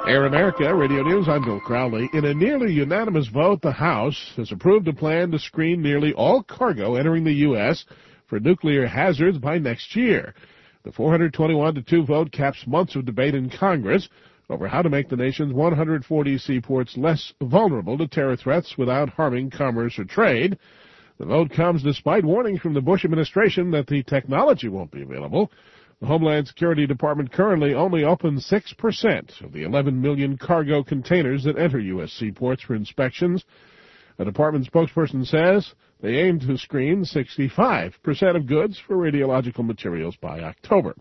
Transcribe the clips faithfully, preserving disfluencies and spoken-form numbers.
Air America Radio News, I'm Bill Crowley. In a nearly unanimous vote, the House has approved a plan to screen nearly all cargo entering the U S for nuclear hazards by next year. The four hundred twenty-one to two vote caps months of debate in Congress over how to make the nation's one hundred forty seaports less vulnerable to terror threats without harming commerce or trade. The vote comes despite warnings from the Bush administration that the technology won't be available. The Homeland Security Department currently only opens six percent of the eleven million cargo containers that enter U S seaports for inspections. A department spokesperson says they aim to screen sixty-five percent of goods for radiological materials by October.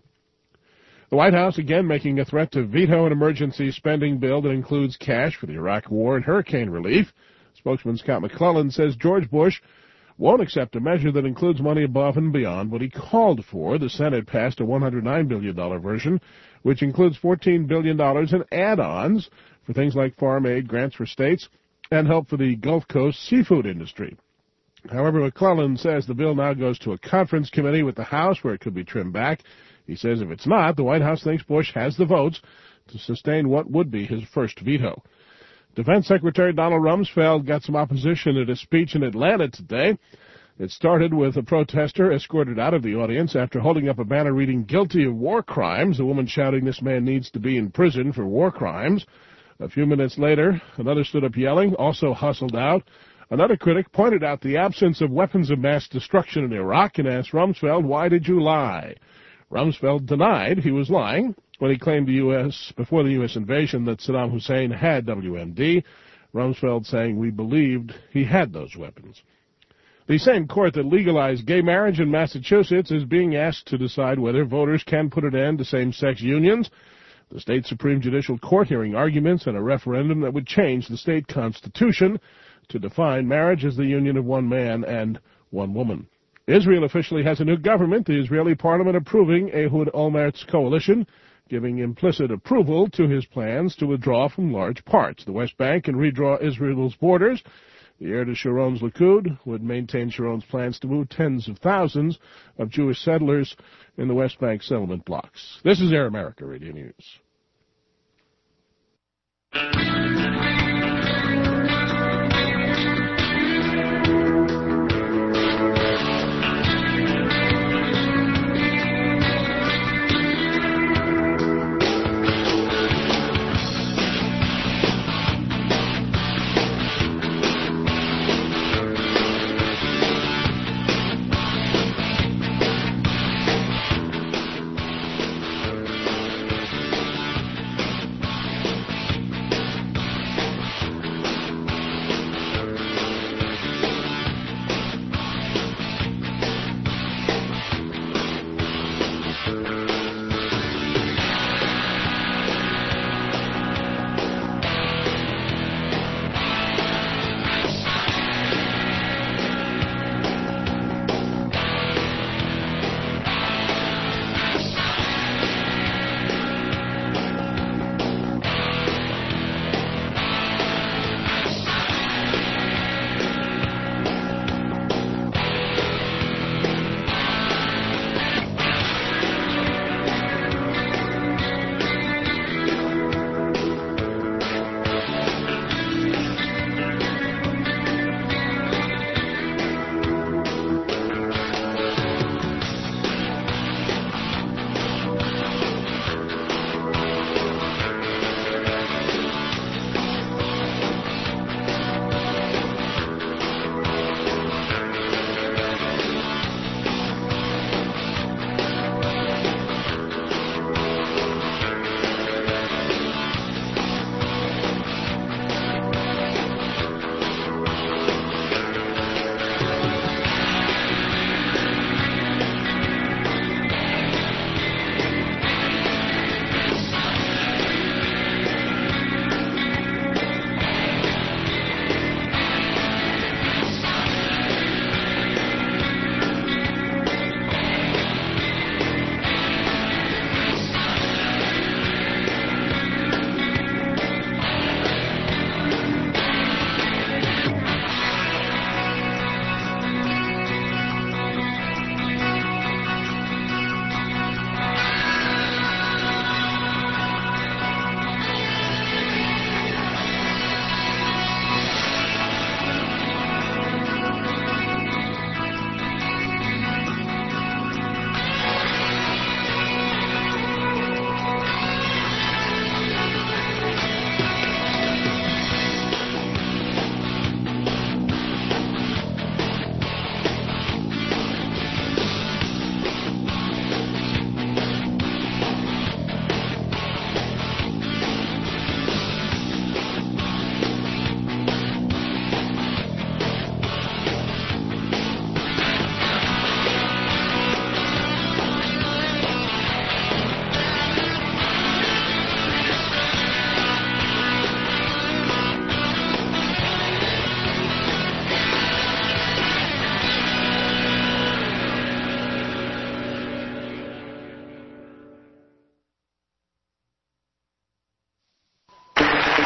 The White House again making a threat to veto an emergency spending bill that includes cash for the Iraq War and hurricane relief. Spokesman Scott McClellan says George Bush won't accept a measure that includes money above and beyond what he called for. The Senate passed a one hundred nine billion dollars version, which includes fourteen billion dollars in add-ons for things like farm aid, grants for states, and help for the Gulf Coast seafood industry. However, McClellan says the bill now goes to a conference committee with the House where it could be trimmed back. He says if it's not, the White House thinks Bush has the votes to sustain what would be his first veto. Defense Secretary Donald Rumsfeld got some opposition at a speech in Atlanta today. It started with a protester escorted out of the audience after holding up a banner reading "Guilty of War Crimes," a woman shouting this man needs to be in prison for war crimes. A few minutes later, another stood up yelling, also hustled out. Another critic pointed out the absence of weapons of mass destruction in Iraq and asked Rumsfeld, "Why did you lie?" Rumsfeld denied he was lying when he claimed the U S before the U S invasion that Saddam Hussein had W M D, Rumsfeld saying we believed he had those weapons. The same court that legalized gay marriage in Massachusetts is being asked to decide whether voters can put an end to same-sex unions. The state Supreme Judicial Court hearing arguments in a referendum that would change the state constitution to define marriage as the union of one man and one woman. Israel officially has a new government, the Israeli parliament approving Ehud Olmert's coalition, giving implicit approval to his plans to withdraw from large parts. The West Bank and redraw Israel's borders. The heir to Sharon's Likud would maintain Sharon's plans to move tens of thousands of Jewish settlers in the West Bank settlement blocks. This is Air America Radio News.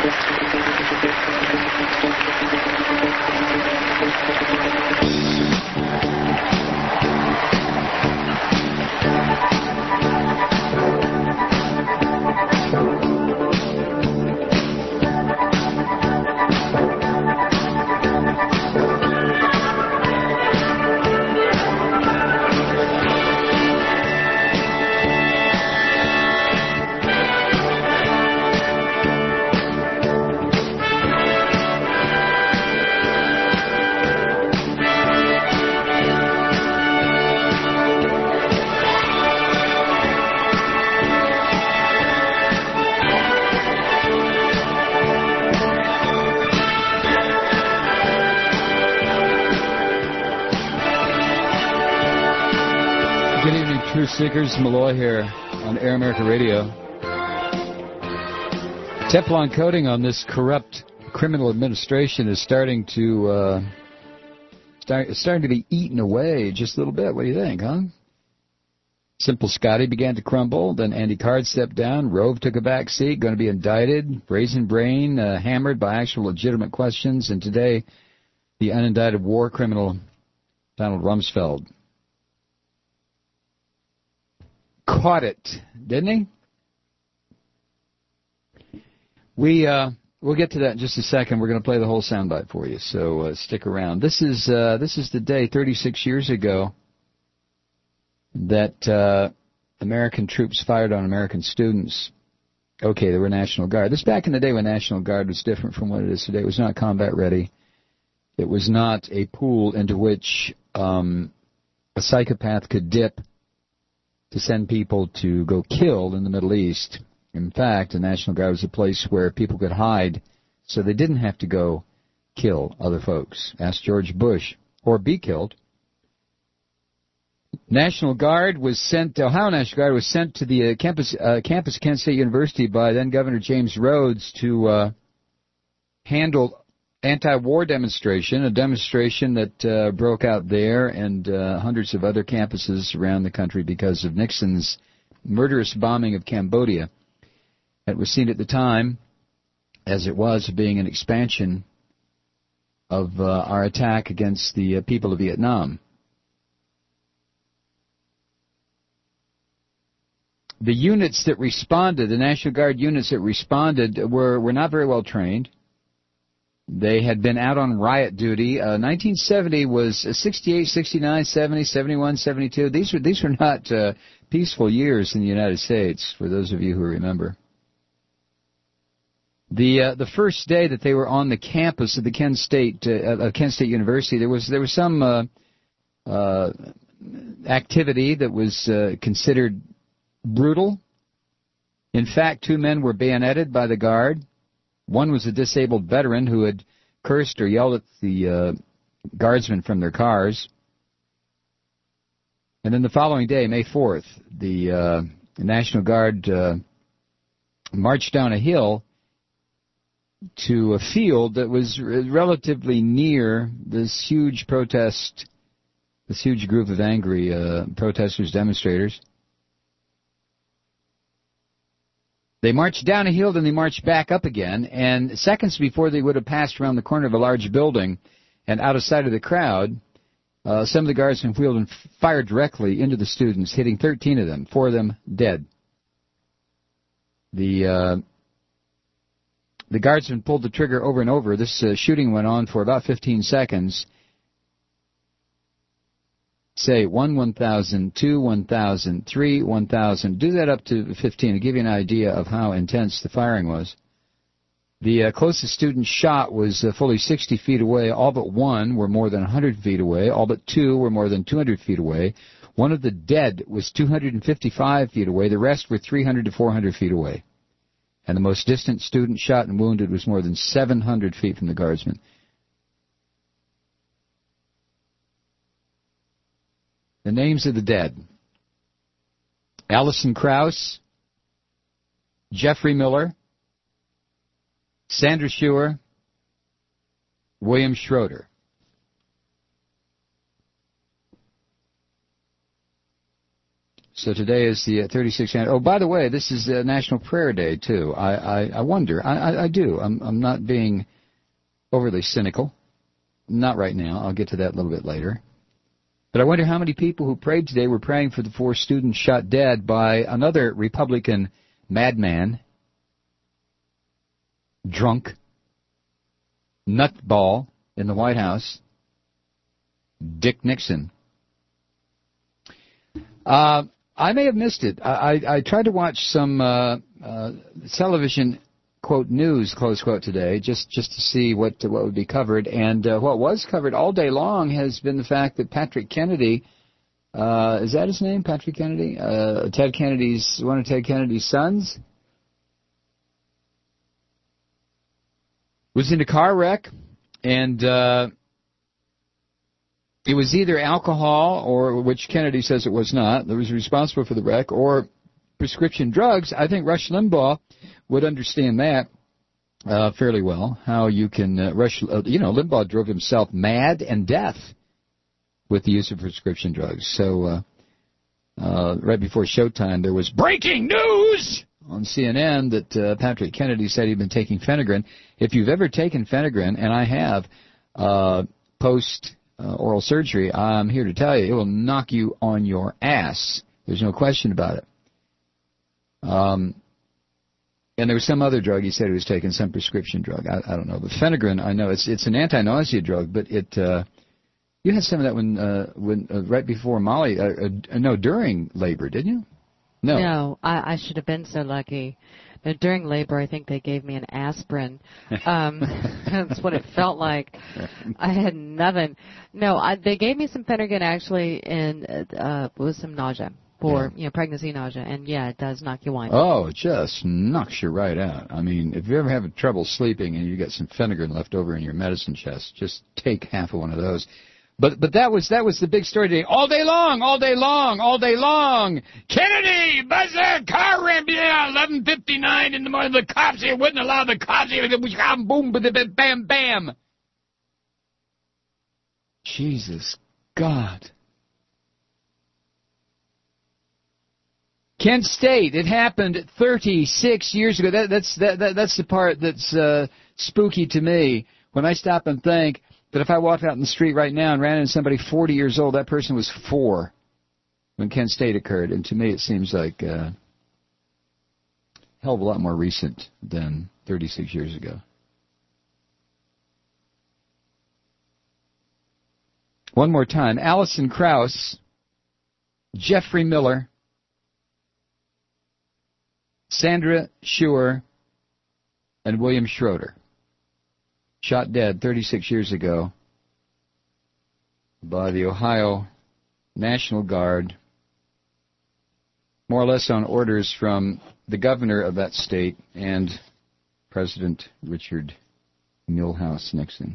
Truth Seekers, Malloy here on Air America Radio. Teflon coating on this corrupt criminal administration is starting to uh, start starting to be eaten away just a little bit. What do you think, huh? Simple Scotty began to crumble. Then Andy Card stepped down. Rove took a back seat, going to be indicted. Brazen Brain uh, hammered by actual legitimate questions. And today, the unindicted war criminal Donald Rumsfeld caught it, didn't he? We, uh, we'll get to that in just a second. We're going to play the whole soundbite for you, so uh, stick around. This is uh, this is the day thirty-six years ago that uh, American troops fired on American students. Okay, they were National Guard. This is back in the day when National Guard was different from what it is today. It was not combat ready. It was not a pool into which um, a psychopath could dip to send people to go kill in the Middle East. In fact, the National Guard was a place where people could hide so they didn't have to go kill other folks. Ask George Bush. Or be killed. National Guard was sent, Ohio National Guard was sent to the uh, campus, uh, campus of Kent State University by then Governor James Rhodes to uh, handle anti-war demonstration, a demonstration that uh, broke out there and uh, hundreds of other campuses around the country because of Nixon's murderous bombing of Cambodia. It was seen at the time, as it was, being an expansion of uh, our attack against the uh, people of Vietnam. The units that responded, the National Guard units that responded, were, were not very well trained. They had been out on riot duty. Uh, nineteen seventy was sixty-eight, sixty-nine, seventy, seventy-one, seventy-two. These were these were not uh, peaceful years in the United States, for those of you who remember. The uh, the first day that they were on the campus of the Kent State uh, of Kent State University, there was there was some uh, uh, activity that was uh, considered brutal. In fact, two men were bayoneted by the guard. One was a disabled veteran who had cursed or yelled at the uh, guardsmen from their cars. And then the following day, May fourth, the uh, National Guard uh, marched down a hill to a field that was relatively near this huge protest, this huge group of angry uh, protesters, demonstrators. They marched down a hill, then they marched back up again, and seconds before they would have passed around the corner of a large building and out of sight of the crowd, uh, some of the guardsmen wheeled and fired directly into the students, hitting thirteen of them, four of them dead. The uh, the guardsmen pulled the trigger over and over. This uh, shooting went on for about fifteen seconds. Say one, one thousand, two, one thousand, three, one thousand. Do that up to fifteen to give you an idea of how intense the firing was. The uh, closest student shot was uh, fully sixty feet away. All but one were more than one hundred feet away. All but two were more than two hundred feet away. One of the dead was two hundred fifty-five feet away. The rest were three hundred to four hundred feet away. And the most distant student shot and wounded was more than seven hundred feet from the guardsmen. The names of the dead: Allison Krauss, Jeffrey Miller, Sandra Schuer, William Schroeder. So today is the thirty-sixth. Oh, by the way, this is uh, National Prayer Day too. I I, I wonder. I, I I do. I'm I'm not being overly cynical. Not right now. I'll get to that a little bit later. But I wonder how many people who prayed today were praying for the four students shot dead by another Republican madman, drunk, nutball in the White House, Dick Nixon. Uh, I may have missed it. I, I, I tried to watch some uh, uh, television, quote, news, close quote, today, just, just to see what what would be covered. And uh, what was covered all day long has been the fact that Patrick Kennedy, uh, is that his name, Patrick Kennedy? Uh, Ted Kennedy's, one of Ted Kennedy's sons, was in a car wreck, and uh, it was either alcohol, or which Kennedy says it was not, that was responsible for the wreck, or prescription drugs. I think Rush Limbaugh would understand that uh, fairly well, how you can uh, rush, uh, you know, Limbaugh drove himself mad and death with the use of prescription drugs. So uh, uh, right before showtime, there was breaking news on C N N that uh, Patrick Kennedy said he'd been taking Phenergan. If you've ever taken Phenergan, and I have, uh, post uh, oral surgery, I'm here to tell you, it will knock you on your ass. There's no question about it. Um, and there was some other drug he said he was taking, some prescription drug. I, I don't know. But Phenergan, I know it's it's an anti-nausea drug, but it uh, you had some of that when uh, when uh, right before Molly, uh, uh, no, during labor, didn't you? No. No, I, I should have been so lucky. But during labor, I think they gave me an aspirin. Um, that's what it felt like. I had nothing. No, I, they gave me some Phenergan actually, and uh, with some nausea. For, you know, pregnancy nausea, and yeah, it does knock you wine. Oh, it just knocks you right out. I mean, if you ever have trouble sleeping and you got some Phenergan left over in your medicine chest, just take half of one of those. But but that was that was the big story today. All day long, all day long, all day long. Kennedy, buzzer, car ramp, yeah, eleven fifty-nine in the morning. The cops here wouldn't allow the cops here. Boom, bam, bam. Jesus God. Kent State, it happened thirty-six years ago. That, that's that, that, that's the part that's uh, spooky to me. When I stop and think that if I walked out in the street right now and ran into somebody forty years old, that person was four when Kent State occurred. And to me it seems like uh, a hell of a lot more recent than thirty-six years ago. One more time. Alison Krauss, Jeffrey Miller, Sandra Schuer, and William Schroeder, shot dead thirty-six years ago by the Ohio National Guard, more or less on orders from the governor of that state and President Richard Milhouse Nixon.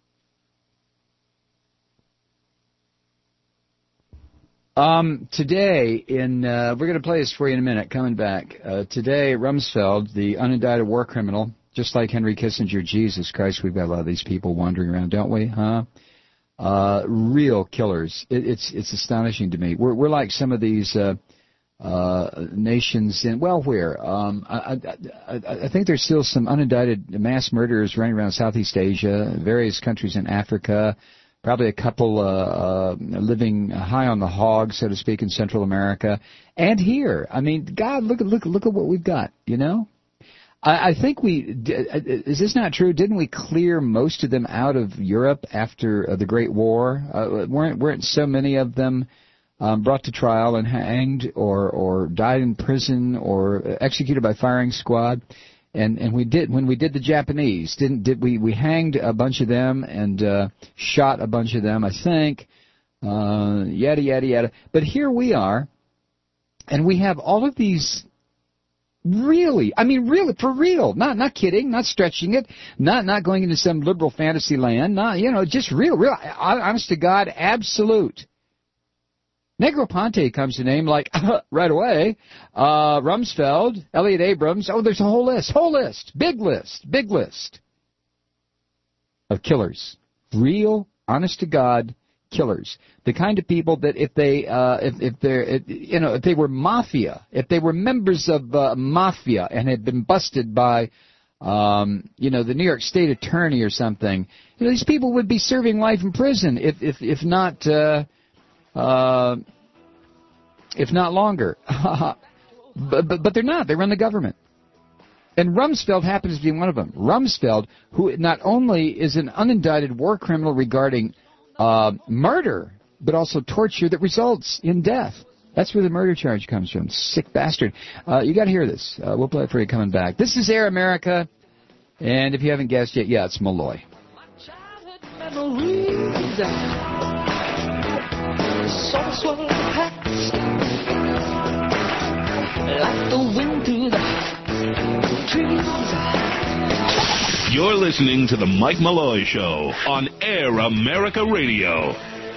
Um, today, in uh, we're going to play this for you in a minute, coming back. Uh, today, Rumsfeld, the unindicted war criminal, just like Henry Kissinger, Jesus Christ, we've got a lot of these people wandering around, don't we, huh? Uh, real killers. It, it's it's astonishing to me. We're we're like some of these uh, uh, nations in, well, where? Um, I, I, I, I think there's still some unindicted mass murderers running around Southeast Asia, various countries in Africa. Probably a couple uh, uh, living high on the hog, so to speak, in Central America, and here. I mean, God, look at look look at what we've got. You know, I, I think we is this not true? Didn't we clear most of them out of Europe after uh, the Great War? Uh, weren't weren't so many of them um, brought to trial and hanged, or or died in prison, or executed by firing squad? And and we did when we did the Japanese, didn't did we we hanged a bunch of them and uh, shot a bunch of them, I think, uh, yada yada yada. But here we are, and we have all of these. Really, I mean, really, for real, not not kidding, not stretching it, not not going into some liberal fantasy land, not you know, just real, real, honest to God, absolute. Negroponte comes to name like right away. Uh, Rumsfeld, Elliot Abrams. Oh, there's a whole list, whole list, big list, big list of killers. Real, honest to God killers, the kind of people that if they, uh, if, if they're, if, you know, if they were mafia, if they were members of uh, mafia and had been busted by, um, you know, the New York State attorney or something, you know, these people would be serving life in prison, if, if, if not, uh, uh, if not longer. but, but, but they're not. They run the government. And Rumsfeld happens to be one of them. Rumsfeld, who not only is an unindicted war criminal regarding uh, murder, but also torture that results in death. That's where the murder charge comes from. Sick bastard. Uh, you got to hear this. Uh, we'll play it for you coming back. This is Air America, and if you haven't guessed yet, yeah, it's Malloy. Like the wind through the You're listening to the Mike Malloy Show on Air America Radio.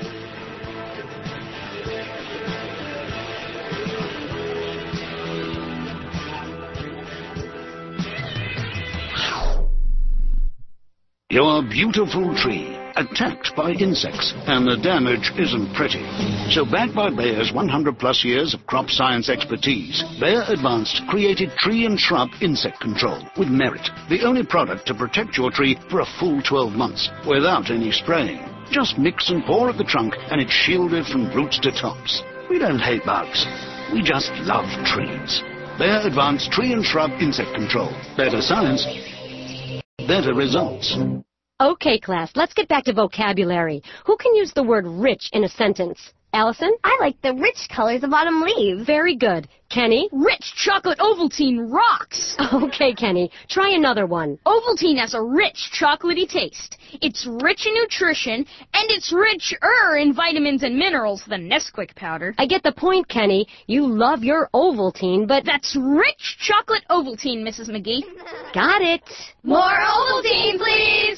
You're a beautiful tree, attacked by insects, and the damage isn't pretty. So backed by Bayer's one hundred plus years of crop science expertise, Bayer Advanced created tree and shrub insect control with Merit, the only product to protect your tree for a full twelve months without any spraying. Just mix and pour at the trunk and it's shielded from roots to tops. We don't hate bugs, we just love trees. Bayer Advanced Tree and Shrub Insect Control. Better science, better results. Okay, class, let's get back to vocabulary. Who can use the word rich in a sentence? Allison? I like the rich colors of autumn leaves. Very good. Kenny? Rich chocolate Ovaltine rocks. Okay, Kenny. Try another one. Ovaltine has a rich chocolatey taste. It's rich in nutrition, and it's richer in vitamins and minerals than Nesquik powder. I get the point, Kenny. You love your Ovaltine, but... That's rich chocolate Ovaltine, Missus McGee. Got it. More Ovaltine, please.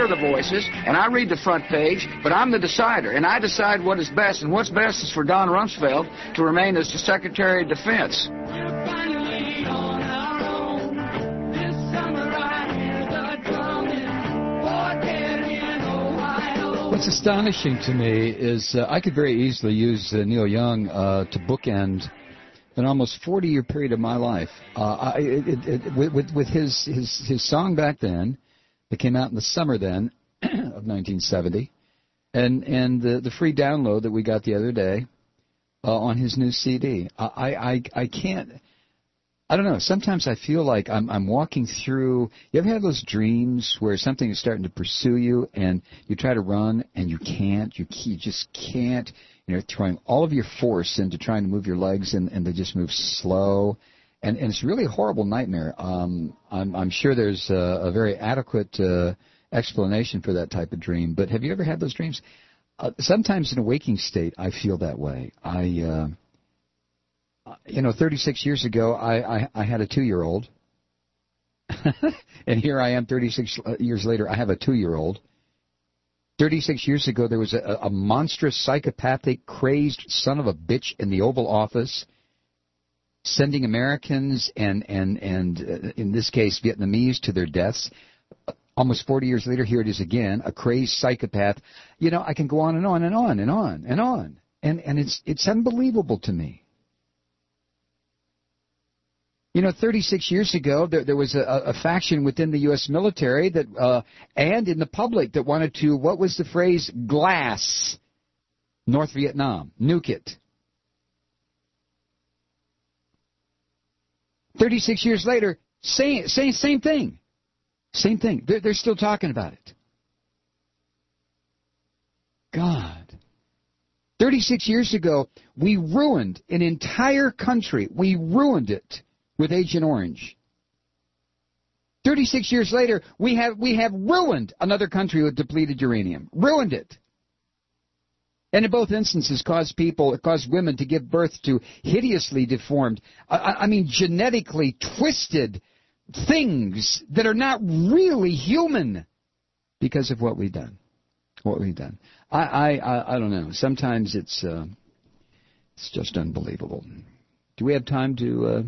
hear the voices, and I read the front page, but I'm the decider, and I decide what is best, and what's best is for Don Rumsfeld to remain as the Secretary of Defense. What's astonishing to me is uh, I could very easily use uh, Neil Young uh, to bookend an almost forty-year period of my life. Uh, I, it, it, it, with, with his, his, his song back then, that came out in the summer then of nineteen seventy, and, and the, the free download that we got the other day uh, on his new C D. I, I, I can't... I don't know. Sometimes I feel like I'm, I'm walking through. You ever have those dreams where something is starting to pursue you, and you try to run and you can't? You, you just can't. You know, throwing all of your force into trying to move your legs, and, and they just move slow, and, and it's really a horrible nightmare. Um, I'm, I'm sure there's a, a very adequate uh, explanation for that type of dream. But have you ever had those dreams? Uh, sometimes in a waking state, I feel that way. I. Uh, You know, thirty-six years ago, I, I, I had a two-year-old, and here I am thirty-six years later, I have a two-year-old. thirty-six years ago, there was a, a monstrous, psychopathic, crazed son of a bitch in the Oval Office sending Americans and, and, and uh, in this case, Vietnamese to their deaths. Almost forty years later, here it is again, a crazed psychopath. You know, I can go on and on and on and on and on, and, and it's it's unbelievable to me. You know, thirty-six years ago, there, there was a, a faction within the U S military that, uh, and in the public that wanted to, what was the phrase, glass North Vietnam, nuke it. thirty-six years later, same, same, same thing. Same thing. They're, they're still talking about it. God. thirty-six years ago, we ruined an entire country. We ruined it with Agent Orange. thirty-six years later, we have we have ruined another country with depleted uranium. Ruined it. And in both instances, caused people, caused women to give birth to hideously deformed, I, I mean genetically twisted things that are not really human because of what we've done. What we've done. I I, I, I don't know. Sometimes it's uh, it's just unbelievable. Do we have time to... Uh,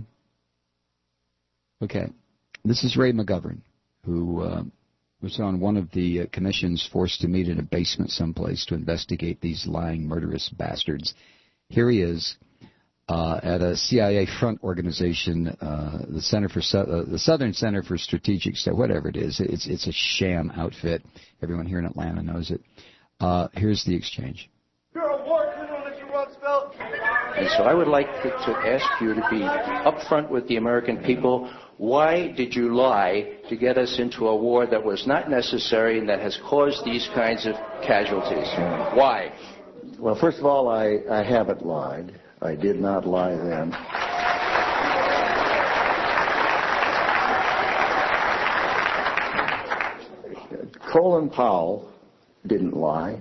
Okay, this is Ray McGovern, who uh, was on one of the uh, commissions forced to meet in a basement someplace to investigate these lying, murderous bastards. Here he is uh, at a C I A front organization, uh, the Center for Su- uh, the Southern Center for Strategic Study, whatever it is. It's it's a sham outfit. Everyone here in Atlanta knows it. Uh, here's the exchange. You're a war criminal, Mister Rumsfeld. And so I would like to, to ask you to be upfront with the American people. Why did you lie to get us into a war that was not necessary and that has caused these kinds of casualties? Why? Well, first of all, I, I haven't lied. I did not lie then. Colin Powell didn't lie.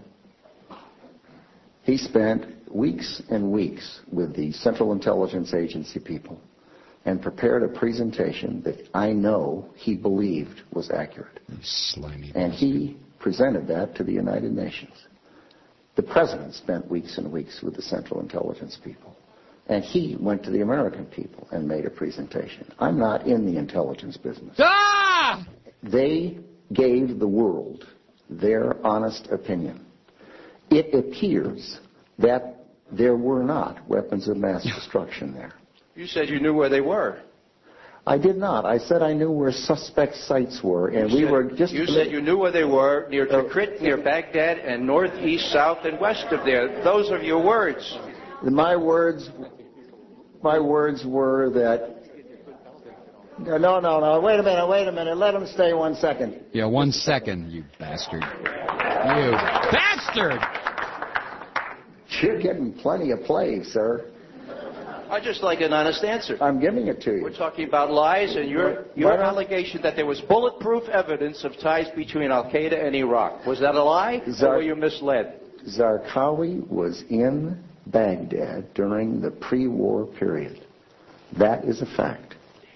He spent weeks and weeks with the Central Intelligence Agency people and prepared a presentation that I know he believed was accurate. Slimy. And he presented that to the United Nations. The president spent weeks and weeks with the Central Intelligence people. And he went to the American people and made a presentation. I'm not in the intelligence business. Ah! They gave the world their honest opinion. It appears that there were not weapons of mass destruction there. You said you knew where they were. I did not. I said I knew where suspect sites were, and you we said, were just... You said you knew where they were, near Tikrit, near Baghdad, and north, east, south, and west of there. Those are your words. My words, my words were that... No, no, no, wait a minute, wait a minute. Let him stay one second. Yeah, one second, you bastard. You bastard! You're getting plenty of play, sir. I'd just like an honest answer. I'm giving it to you. We're talking about lies and your, your allegation that there was bulletproof evidence of ties between Al-Qaeda and Iraq. Was that a lie, Zar- or were you misled? Zarqawi was in Baghdad during the pre-war period. That is a fact.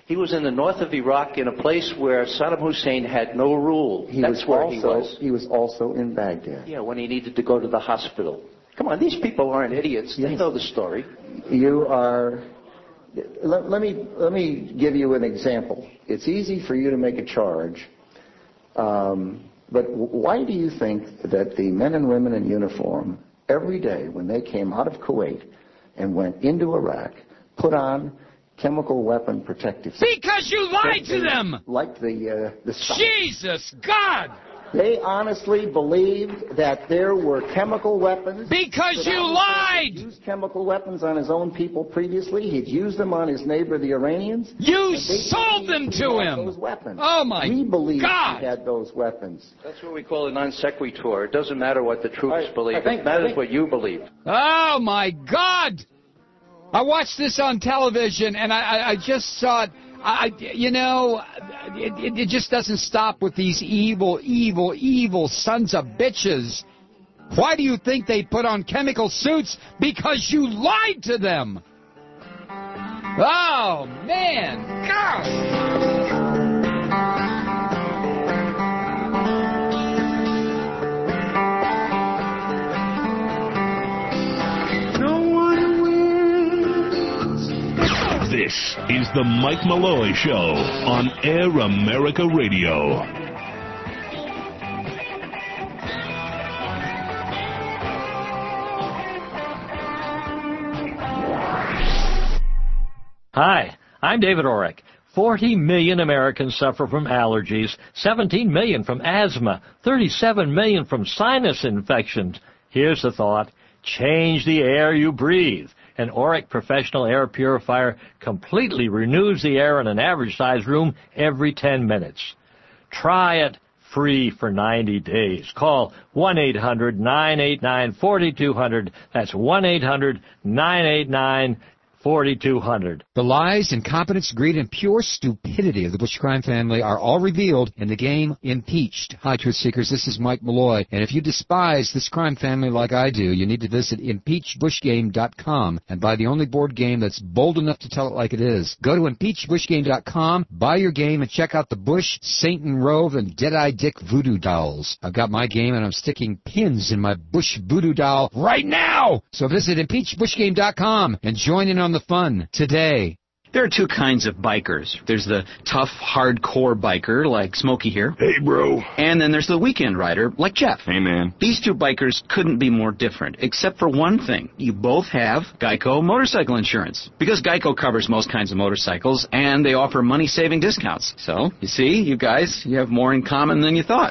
He was in the north of Iraq in a place where Saddam Hussein had no rule. He That's was where also, he was. He was also in Baghdad. Yeah, when he needed to go to the hospital. Come on, these people aren't idiots. Yes. They know the story. You are... Let, let me let me give you an example. It's easy for you to make a charge, um, but why do you think that the men and women in uniform every day when they came out of Kuwait and went into Iraq put on chemical weapon protective? Because you lied to them. Like the uh, the. Jesus God. They honestly believed that there were chemical weapons. Because you lied! He'd used chemical weapons on his own people previously. He'd used them on his neighbor, the Iranians. You sold them to him! Those weapons. Oh, my We believe God. he had those weapons. That's what we call a non sequitur. It doesn't matter what the troops I, believe. I think, it matters think, what you believe. Oh, my God! I watched this on television, and I, I, I just saw it. I, you know, it, it, it just doesn't stop with these evil, evil, evil sons of bitches. Why do you think they put on chemical suits? Because you lied to them. Oh, man. God. This is the Mike Malloy Show on Air America Radio. Hi, I'm David Orrick. forty million Americans suffer from allergies, seventeen million from asthma, thirty-seven million from sinus infections. Here's the thought. Change the air you breathe. An Orrick Professional Air Purifier completely renews the air in an average-sized room every ten minutes. Try it free for ninety days. Call one eight hundred nine eight nine four two zero zero. That's one eight hundred nine eight nine four two zero zero. The lies, incompetence, greed, and pure stupidity of the Bush crime family are all revealed in the game Impeached. Hi, Truth Seekers. This is Mike Malloy. And if you despise this crime family like I do, you need to visit impeach bush game dot com and buy the only board game that's bold enough to tell it like it is. Go to impeach bush game dot com, buy your game, and check out the Bush, Satan Rove, and Deadeye Dick voodoo dolls. I've got my game, and I'm sticking pins in my Bush voodoo doll right now! So visit impeach bush game dot com and join in on the fun today. There are two kinds of bikers. There's the tough, hardcore biker, like Smokey here. Hey, bro. And then there's the weekend rider, like Jeff. Hey, man. These two bikers couldn't be more different, except for one thing. You both have Geico motorcycle insurance. Because Geico covers most kinds of motorcycles, and they offer money-saving discounts. So, you see, you guys, you have more in common than you thought.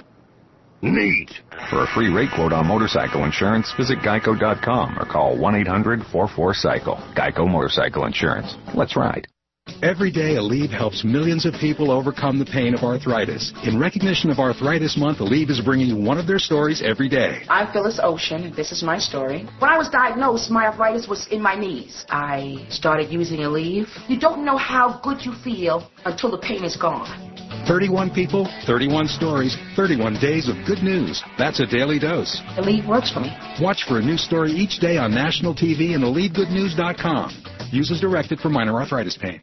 Neat. For a free rate quote on motorcycle insurance, visit geico dot com or call one eight hundred four four cycle. Geico Motorcycle Insurance. Let's ride. Every day, Aleve helps millions of people overcome the pain of arthritis. In recognition of Arthritis Month, Aleve is bringing you one of their stories every day. I'm Phyllis Ocean. This is my story. When I was diagnosed, my arthritis was in my knees. I started using Aleve. You don't know how good you feel until the pain is gone. thirty-one people, thirty-one stories, thirty-one days of good news. That's a daily dose. Aleve works for me. Watch for a new story each day on national T V and aleve good news dot com. Use as directed for minor arthritis pain.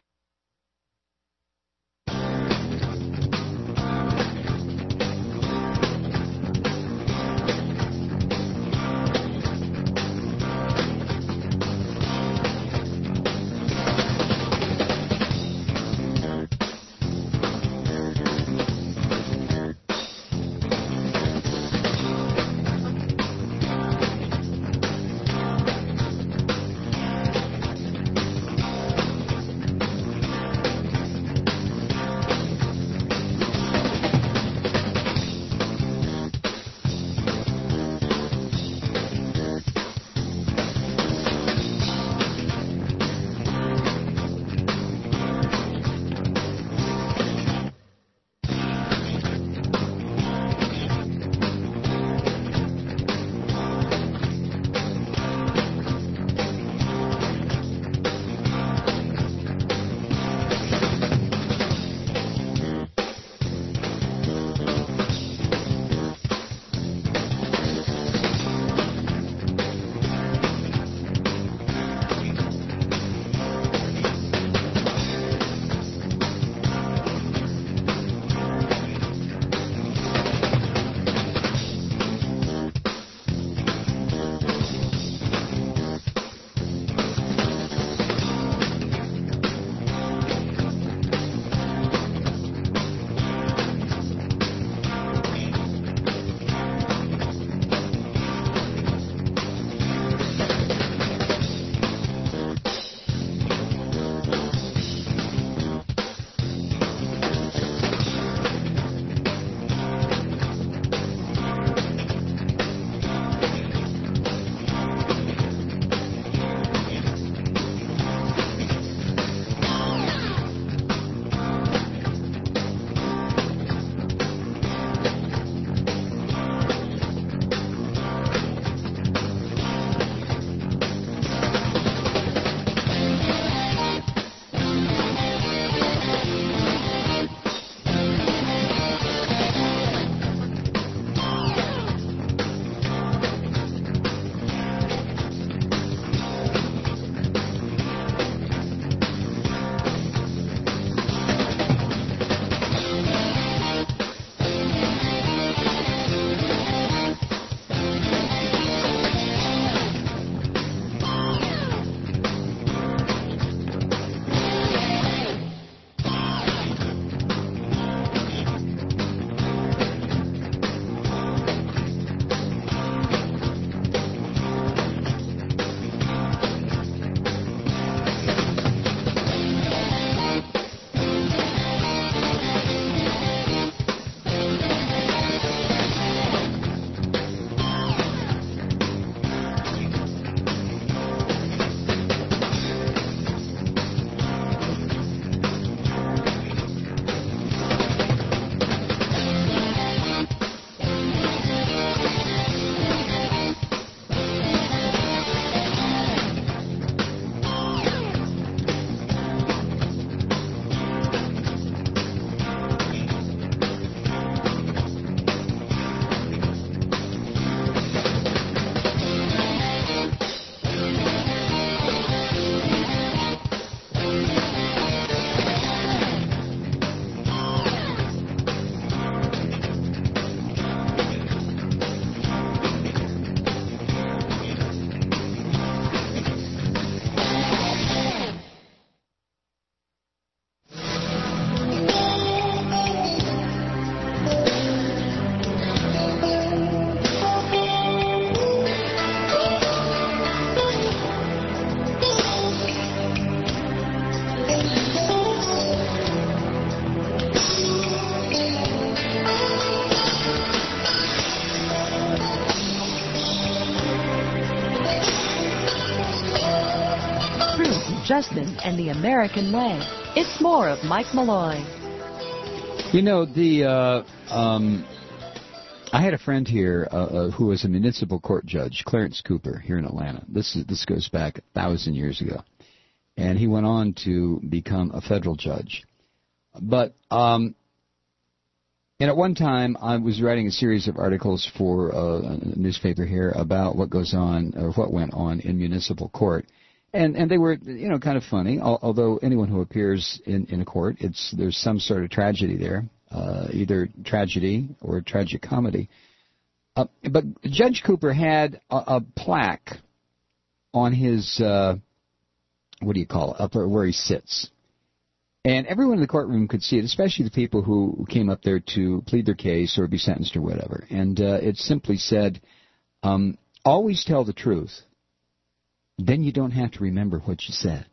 Justin and the American Way. It's more of Mike Malloy. You know, the uh, um, I had a friend here uh, uh, who was a municipal court judge, Clarence Cooper, here in Atlanta. This is, this goes back a thousand years ago. And he went on to become a federal judge. But um, and at one time, I was writing a series of articles for uh, a newspaper here about what goes on, or what went on in municipal court. And and they were, you know, kind of funny, although anyone who appears in, in a court, it's there's some sort of tragedy there, uh, either tragedy or tragic comedy. Uh, but Judge Cooper had a, a plaque on his, uh, what do you call it, up where he sits. And everyone in the courtroom could see it, especially the people who came up there to plead their case or be sentenced or whatever. And uh, it simply said, um, always tell the truth. Then you don't have to remember what you said.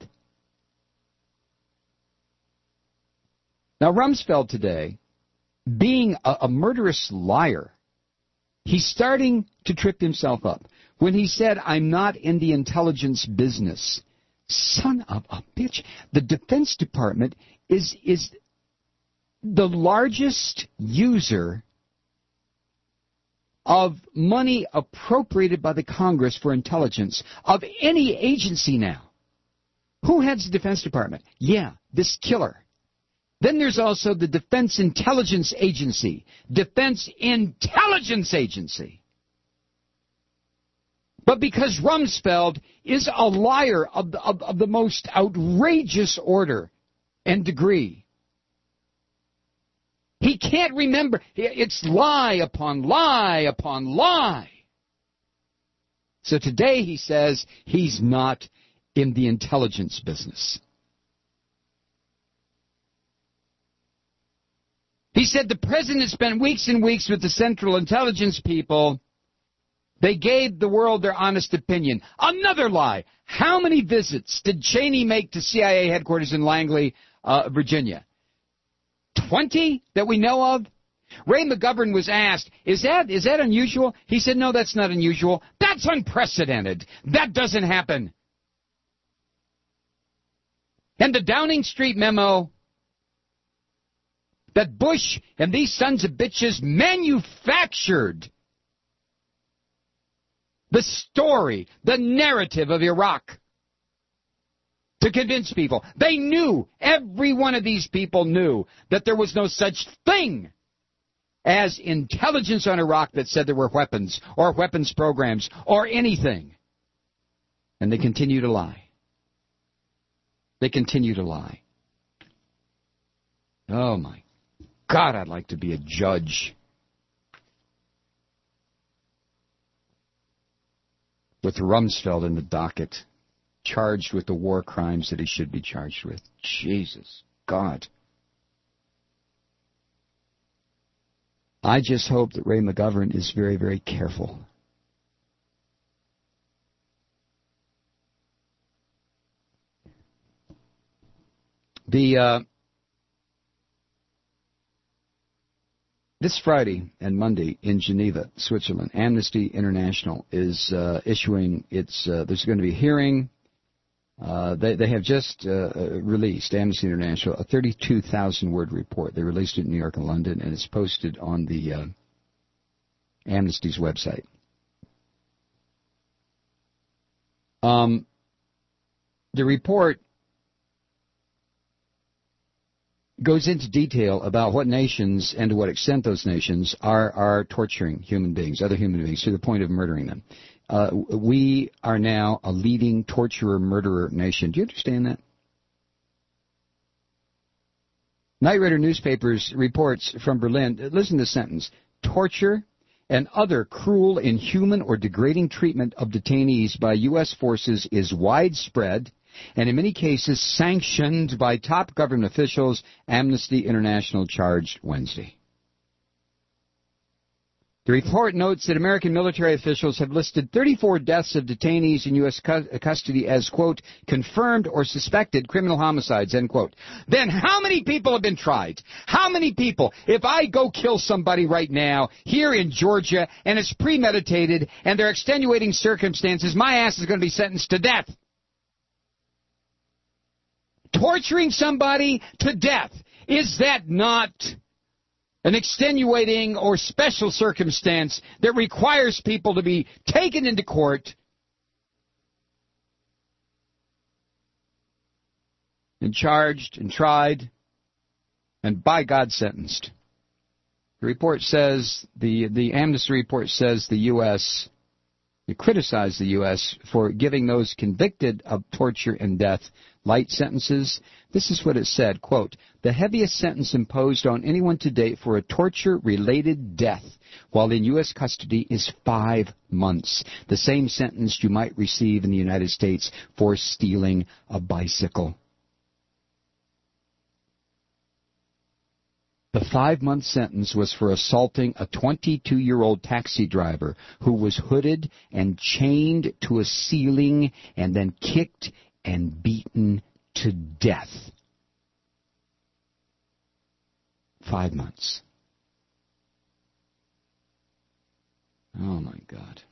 Now, Rumsfeld today, being a, a murderous liar, he's starting to trip himself up. When he said, I'm not in the intelligence business. Son of a bitch. The Defense Department is is the largest user of money appropriated by the Congress for intelligence of any agency now. Who heads the Defense Department? Yeah, this killer. Then there's also the Defense Intelligence Agency. Defense Intelligence Agency. But because Rumsfeld is a liar of the, of, of the most outrageous order and degree, he can't remember. It's lie upon lie upon lie. So today he says he's not in the intelligence business. He said the president spent weeks and weeks with the Central Intelligence people. They gave the world their honest opinion. Another lie. How many visits did Cheney make to C I A headquarters in Langley, uh, Virginia? Twenty that we know of? Ray McGovern was asked, is that is that unusual? He said, no, that's not unusual. That's unprecedented. That doesn't happen. And the Downing Street memo that Bush and these sons of bitches manufactured the story, the narrative of Iraq to convince people. They knew, every one of these people knew, that there was no such thing as intelligence on Iraq that said there were weapons or weapons programs or anything. And they continue to lie. They continue to lie. Oh, my God, I'd like to be a judge. With Rumsfeld in the docket, charged with the war crimes that he should be charged with. Jesus, God. I just hope that Ray McGovern is very, very careful. The uh, This Friday and Monday in Geneva, Switzerland, Amnesty International is uh, issuing its, uh, there's going to be a hearing. Uh, they, they have just uh, released, Amnesty International, a thirty-two thousand word report. They released it in New York and London, and it's posted on the uh, Amnesty's website. Um, the report goes into detail about what nations and to what extent those nations are, are torturing human beings, other human beings, to the point of murdering them. Uh, we are now a leading torturer, murderer nation. Do you understand that? Night Raider Newspapers reports from Berlin, listen to this sentence, torture and other cruel, inhuman, or degrading treatment of detainees by U S forces is widespread and in many cases sanctioned by top government officials, Amnesty International charged Wednesday. The report notes that American military officials have listed thirty-four deaths of detainees in U S cu- custody as, quote, confirmed or suspected criminal homicides, end quote. Then how many people have been tried? How many people? If I go kill somebody right now here in Georgia and it's premeditated and there are extenuating circumstances, my ass is going to be sentenced to death. torturing somebody to death, is that not an extenuating or special circumstance that requires people to be taken into court and charged and tried and by God sentenced? The report says, the, the Amnesty report says the U S, it criticized the U S for giving those convicted of torture and death light sentences. This is what it said, quote, the heaviest sentence imposed on anyone to date for a torture-related death while in U S custody is five months, the same sentence you might receive in the United States for stealing a bicycle. The five-month sentence was for assaulting a twenty-two-year-old taxi driver who was hooded and chained to a ceiling and then kicked and beaten to death. Five months. Oh, my God.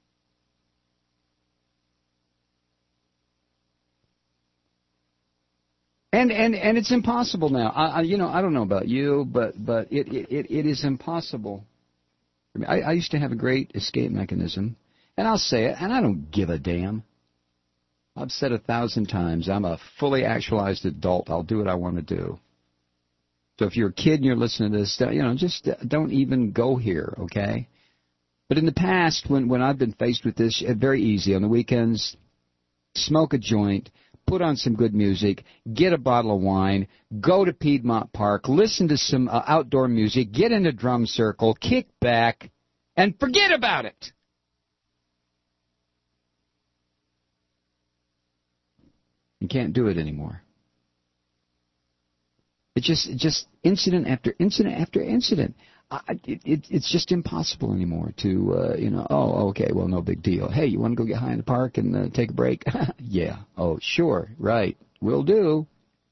And and and it's impossible now. I, I you know I don't know about you, but but it it it is impossible. I, I used to have a great escape mechanism, and I'll say it, and I don't give a damn. I've said a thousand times, I'm a fully actualized adult. I'll do what I want to do. So if you're a kid and you're listening to this, you know, just don't even go here, okay? But in the past, when when I've been faced with this, very easy on the weekends, smoke a joint. Put on some good music, get a bottle of wine, go to Piedmont Park, listen to some uh, outdoor music, get in a drum circle, kick back, and forget about it. You can't do it anymore. It's just, it just incident after incident after incident. I, it, it, it's just impossible anymore to, uh, you know, oh, okay, well, no big deal. Hey, you want to go get high in the park and uh, take a break? Yeah. Oh, sure. Right. Will do.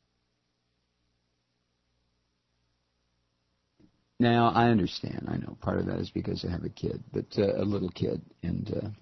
Now, I understand. I know part of that is because I have a kid, but uh, a little kid. And,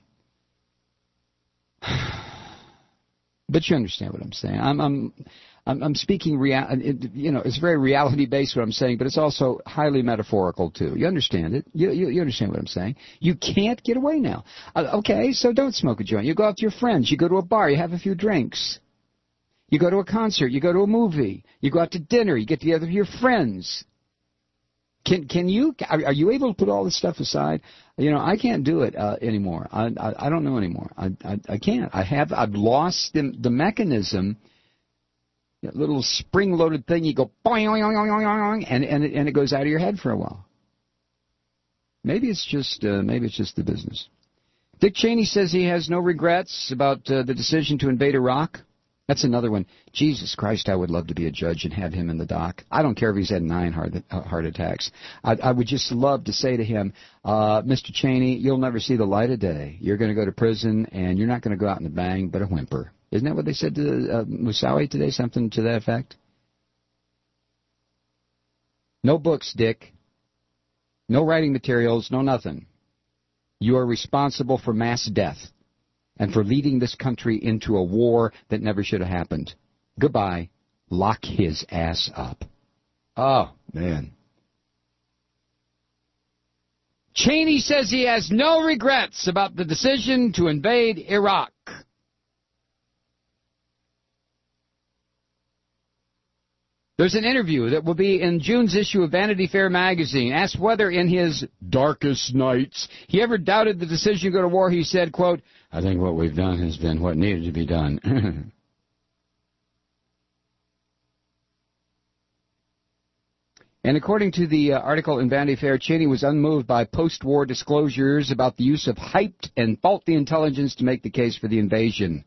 uh, but you understand what I'm saying. I'm, I'm, I'm, I'm speaking, real, you know, it's very reality-based what I'm saying, but it's also highly metaphorical, too. You understand it. You, you, you understand what I'm saying. You can't get away now. Uh, okay, so don't smoke a joint. You go out with your friends. You go to a bar. You have a few drinks. You go to a concert. You go to a movie. You go out to dinner. You get together with your friends. Can can you, are, are you able to put all this stuff aside? You know, I can't do it uh, anymore. I, I I don't know anymore. I, I I can't. I have, I've lost the, the mechanism. That little spring-loaded thing, you go boing, boing, boing, boing, boing, and and it, and it goes out of your head for a while. Maybe it's just uh, maybe it's just the business. Dick Cheney says he has no regrets about uh, the decision to invade Iraq. That's another one. Jesus Christ, I would love to be a judge and have him in the dock. I don't care if he's had nine heart heart attacks. I, I would just love to say to him, uh, Mister Cheney, you'll never see the light of day. You're going to go to prison, and you're not going to go out in a bang, but a whimper. Isn't that what they said to uh, Moussaoui today? Something to that effect? No books, Dick. No writing materials, no nothing. You are responsible for mass death and for leading this country into a war that never should have happened. Goodbye. Lock his ass up. Oh, man. Cheney says he has no regrets about the decision to invade Iraq. There's an interview that will be in June's issue of Vanity Fair magazine. Asked whether in his darkest nights he ever doubted the decision to go to war, he said, quote, I think what we've done has been what needed to be done. And according to the uh, article in Vanity Fair, Cheney was unmoved by post-war disclosures about the use of hyped and faulty intelligence to make the case for the invasion.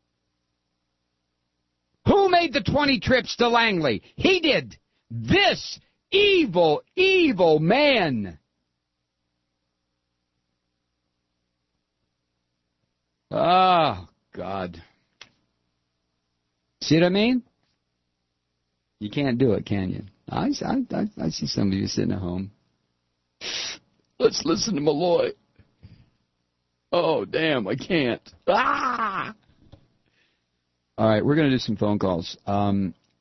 Who made the twenty trips to Langley? He did. This evil, evil man. Oh, God. See what I mean? You can't do it, can you? I, I, I see some of you sitting at home. Let's listen to Malloy. Oh, damn, I can't. Ah! All right, we're going to do some phone calls. Um,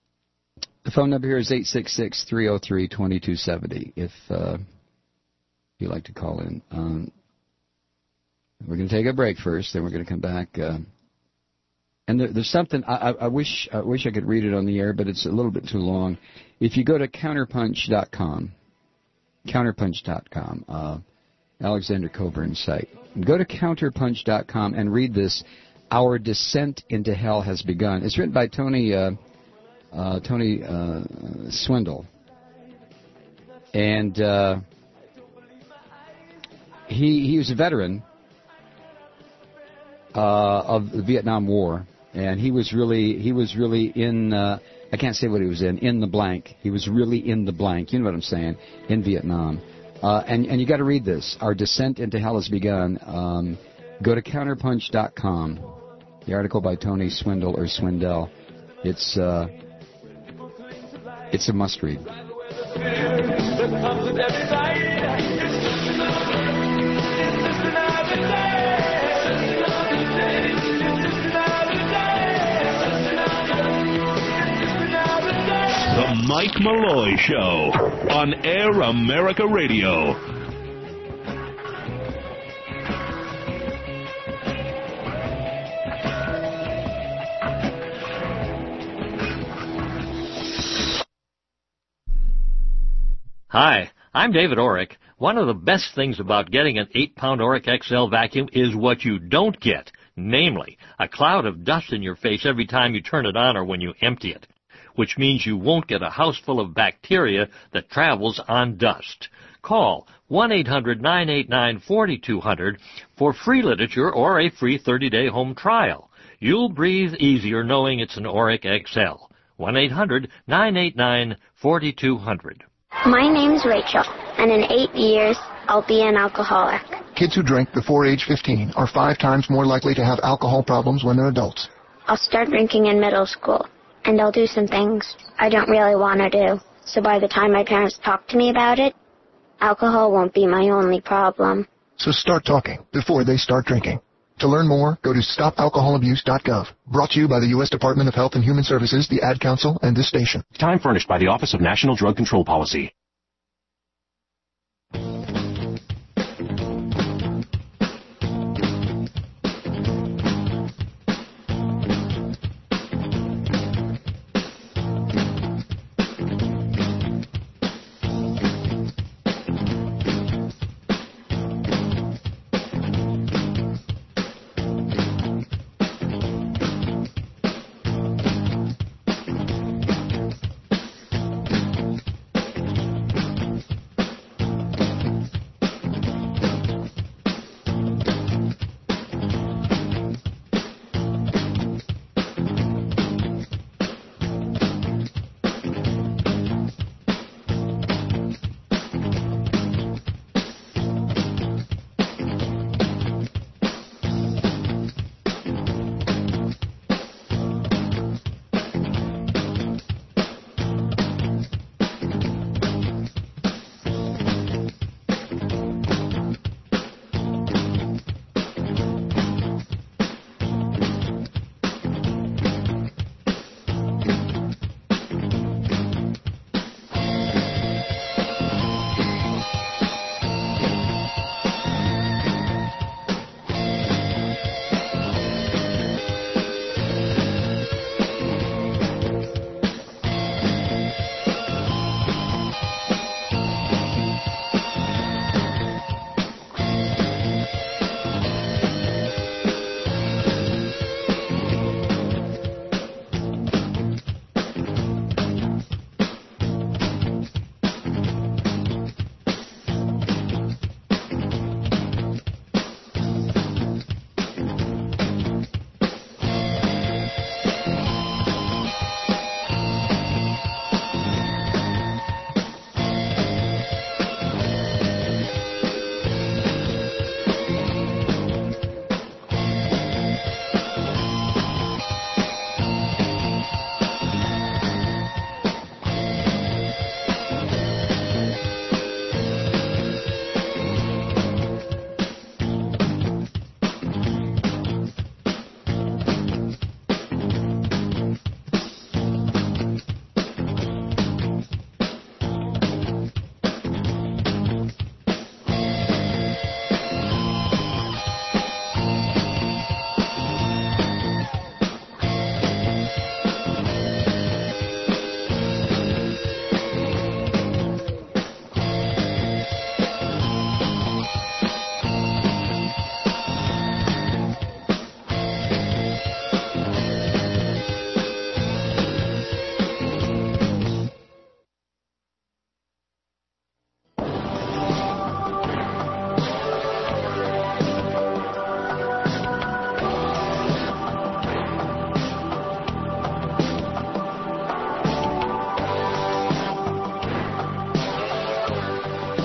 phone number here is eight six six, three oh three, two two seven oh if uh, you'd like to call in. Um, we're going to take a break first, then we're going to come back. Uh, and there, there's something, I, I, I wish I wish I could read it on the air, but it's a little bit too long. If you go to counterpunch dot com, counterpunch dot com, uh, Alexander Coburn's site, go to counterpunch dot com and read this, Our Descent into Hell Has Begun. It's written by Tony... Uh, Uh, Tony uh, Swindle, and uh, he he was a veteran uh, of the Vietnam War, and he was really he was really in uh, I can't say what he was in in the blank. He was really in the blank. You know what I'm saying? In Vietnam, uh, and and you got to read this. Our Descent into Hell Has Begun. Um, go to counterpunch dot com. The article by Tony Swindle or Swindell. It's uh, It's a must-read. The Mike Malloy Show on Air America Radio. Hi, I'm David Orrick. One of the best things about getting an eight pound Orrick X L vacuum is what you don't get, namely, a cloud of dust in your face every time you turn it on or when you empty it, which means you won't get a house full of bacteria that travels on dust. Call one eight hundred, nine eight nine, four two zero zero for free literature or a free thirty day home trial. You'll breathe easier knowing it's an Orrick X L. one eight hundred, nine eight nine, four two zero zero. My name's Rachel, and in eight years, I'll be an alcoholic. Kids who drink before age fifteen are five times more likely to have alcohol problems when they're adults. I'll start drinking in middle school, and I'll do some things I don't really want to do. So by the time my parents talk to me about it, alcohol won't be my only problem. So start talking before they start drinking. To learn more, go to stop alcohol abuse dot gov. Brought to you by the U S Department of Health and Human Services, the Ad Council, and this station. Time furnished by the Office of National Drug Control Policy.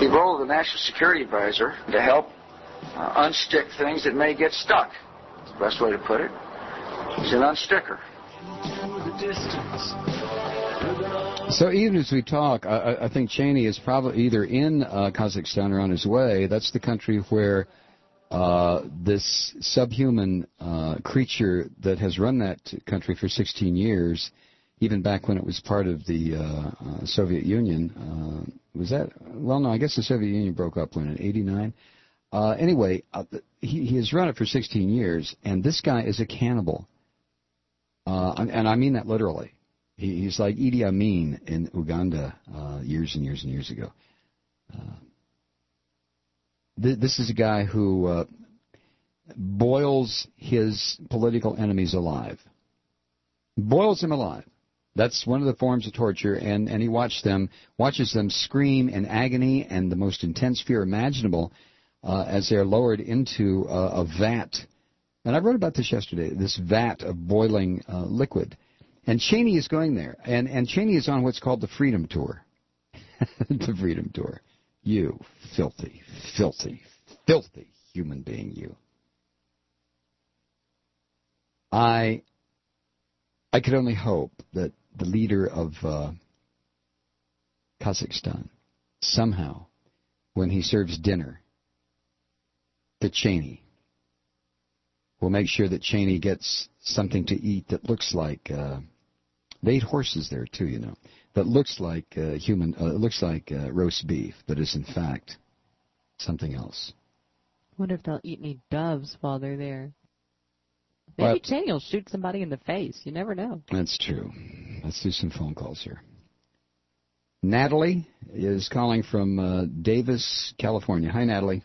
the role of the National Security Advisor to help uh, unstick things that may get stuck. That's the best way to put it. He's an unsticker. So even as we talk, I, I think Cheney is probably either in uh, Kazakhstan or on his way. That's the country where uh, this subhuman uh, creature that has run that country for sixteen years, even back when it was part of the uh, uh, Soviet Union, uh, was that? Well, no, I guess the Soviet Union broke up when, in eighty-nine? Uh, anyway, uh, he, he has run it for sixteen years, and this guy is a cannibal. Uh, and, and I mean that literally. He, he's like Idi Amin in Uganda uh, years and years and years ago. Uh, th- this is a guy who uh, boils his political enemies alive. Boils them alive. That's one of the forms of torture, and, and he watched them, watches them scream in agony and the most intense fear imaginable uh, as they're lowered into uh, a vat. And I wrote about this yesterday, this vat of boiling uh, liquid. And Cheney is going there. And, and Cheney is on what's called the Freedom Tour. The Freedom Tour. You filthy, filthy, filthy human being, you. I I could only hope that the leader of uh, Kazakhstan somehow, when he serves dinner to Cheney, will make sure that Cheney gets something to eat that looks like uh, they eat horses there too, you know. That looks like uh, human, uh, looks like uh, roast beef, but is in fact something else. I wonder if they'll eat any doves while they're there. Maybe well, Cheney will shoot somebody in the face. You never know. That's true. Let's do some phone calls here. Natalie is calling from uh, Davis, California. Hi, Natalie.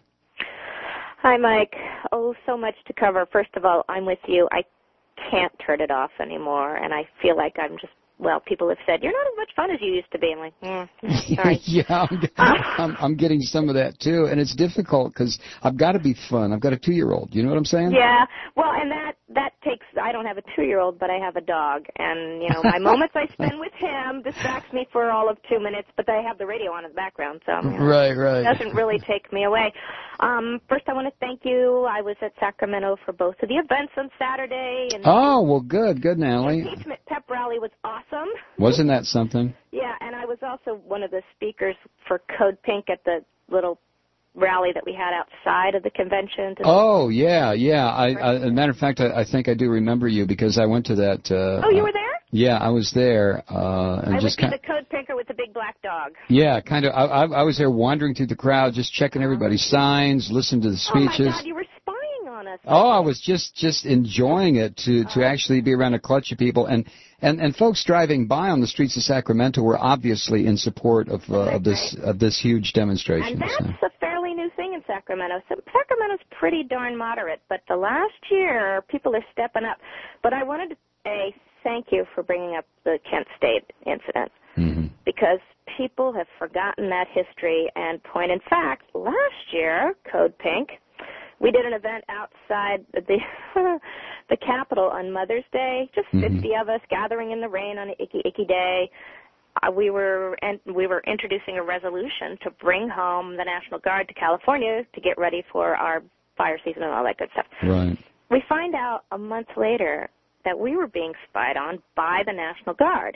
Hi, Mike. Oh, so much to cover. First of all, I'm with you. I can't turn it off anymore, and I feel like I'm just, well, people have said, you're not as much fun as you used to be. I'm like, mm, sorry. Yeah, I'm, I'm, I'm getting some of that, too, and it's difficult because I've got to be fun. I've got a two-year-old. You know what I'm saying? Yeah, well, and that, that takes, I don't have a two-year-old, but I have a dog, and, you know, my moments I spend with him distracts me for all of two minutes, but I have the radio on in the background, so you know, right, right. It doesn't really take me away. Um, first, I want to thank you. I was at Sacramento for both of the events on Saturday. And oh, well, good, good, Natalie. The impeachment pep rally was awesome. Wasn't that something? Yeah, and I was also one of the speakers for Code Pink at the little rally that we had outside of the convention. Oh, yeah, yeah. I, I, as a matter of fact, I, I think I do remember you because I went to that. Uh, oh, you were there? Yeah, I was there. Uh, and I just would be the Code Pinker with the big black dog. Yeah, kind of. I, I, I was there wandering through the crowd, just checking everybody's signs, listening to the speeches. Oh, my God, you were spying on us. Oh, I was just, just enjoying it to, to actually be around a clutch of people. And, and, and folks driving by on the streets of Sacramento were obviously in support of, uh, of this of this huge demonstration. And that's so. a fairly new thing in Sacramento. So Sacramento's pretty darn moderate, but the last year, people are stepping up. But I wanted to say thank you for bringing up the Kent State incident, mm-hmm. because people have forgotten that history and point. In fact, last year, Code Pink, we did an event outside the the Capitol on Mother's Day, just mm-hmm. fifty of us gathering in the rain on an icky, icky day. Uh, we were and we were introducing a resolution to bring home the National Guard to California to get ready for our fire season and all that good stuff. Right. We find out a month later that we were being spied on by the National Guard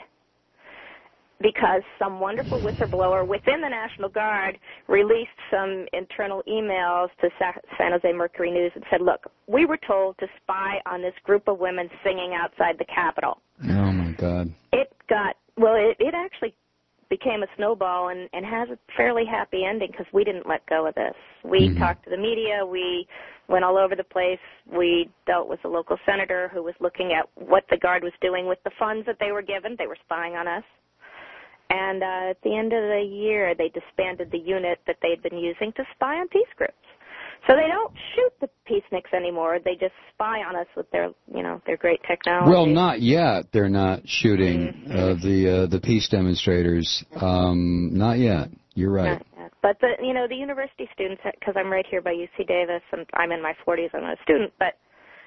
because some wonderful whistleblower within the National Guard released some internal emails to San Jose Mercury News and said, look, we were told to spy on this group of women singing outside the Capitol. Oh, my God. It got, well, it, it actually became a snowball and, and has a fairly happy ending because we didn't let go of this. We mm-hmm. talked to the media. We went all over the place. We dealt with the local senator who was looking at what the Guard was doing with the funds that they were given. They were spying on us. And uh, at the end of the year, they disbanded the unit that they'd been using to spy on peace groups. So they don't shoot the peaceniks anymore. They just spy on us with their, you know, their great technology. Well, not yet. They're not shooting mm-hmm. uh, the uh, the peace demonstrators. Um, not yet. You're right. Not yet. But the, you know, the university students, because I'm right here by U C Davis, and I'm in my forties. I'm not a student, but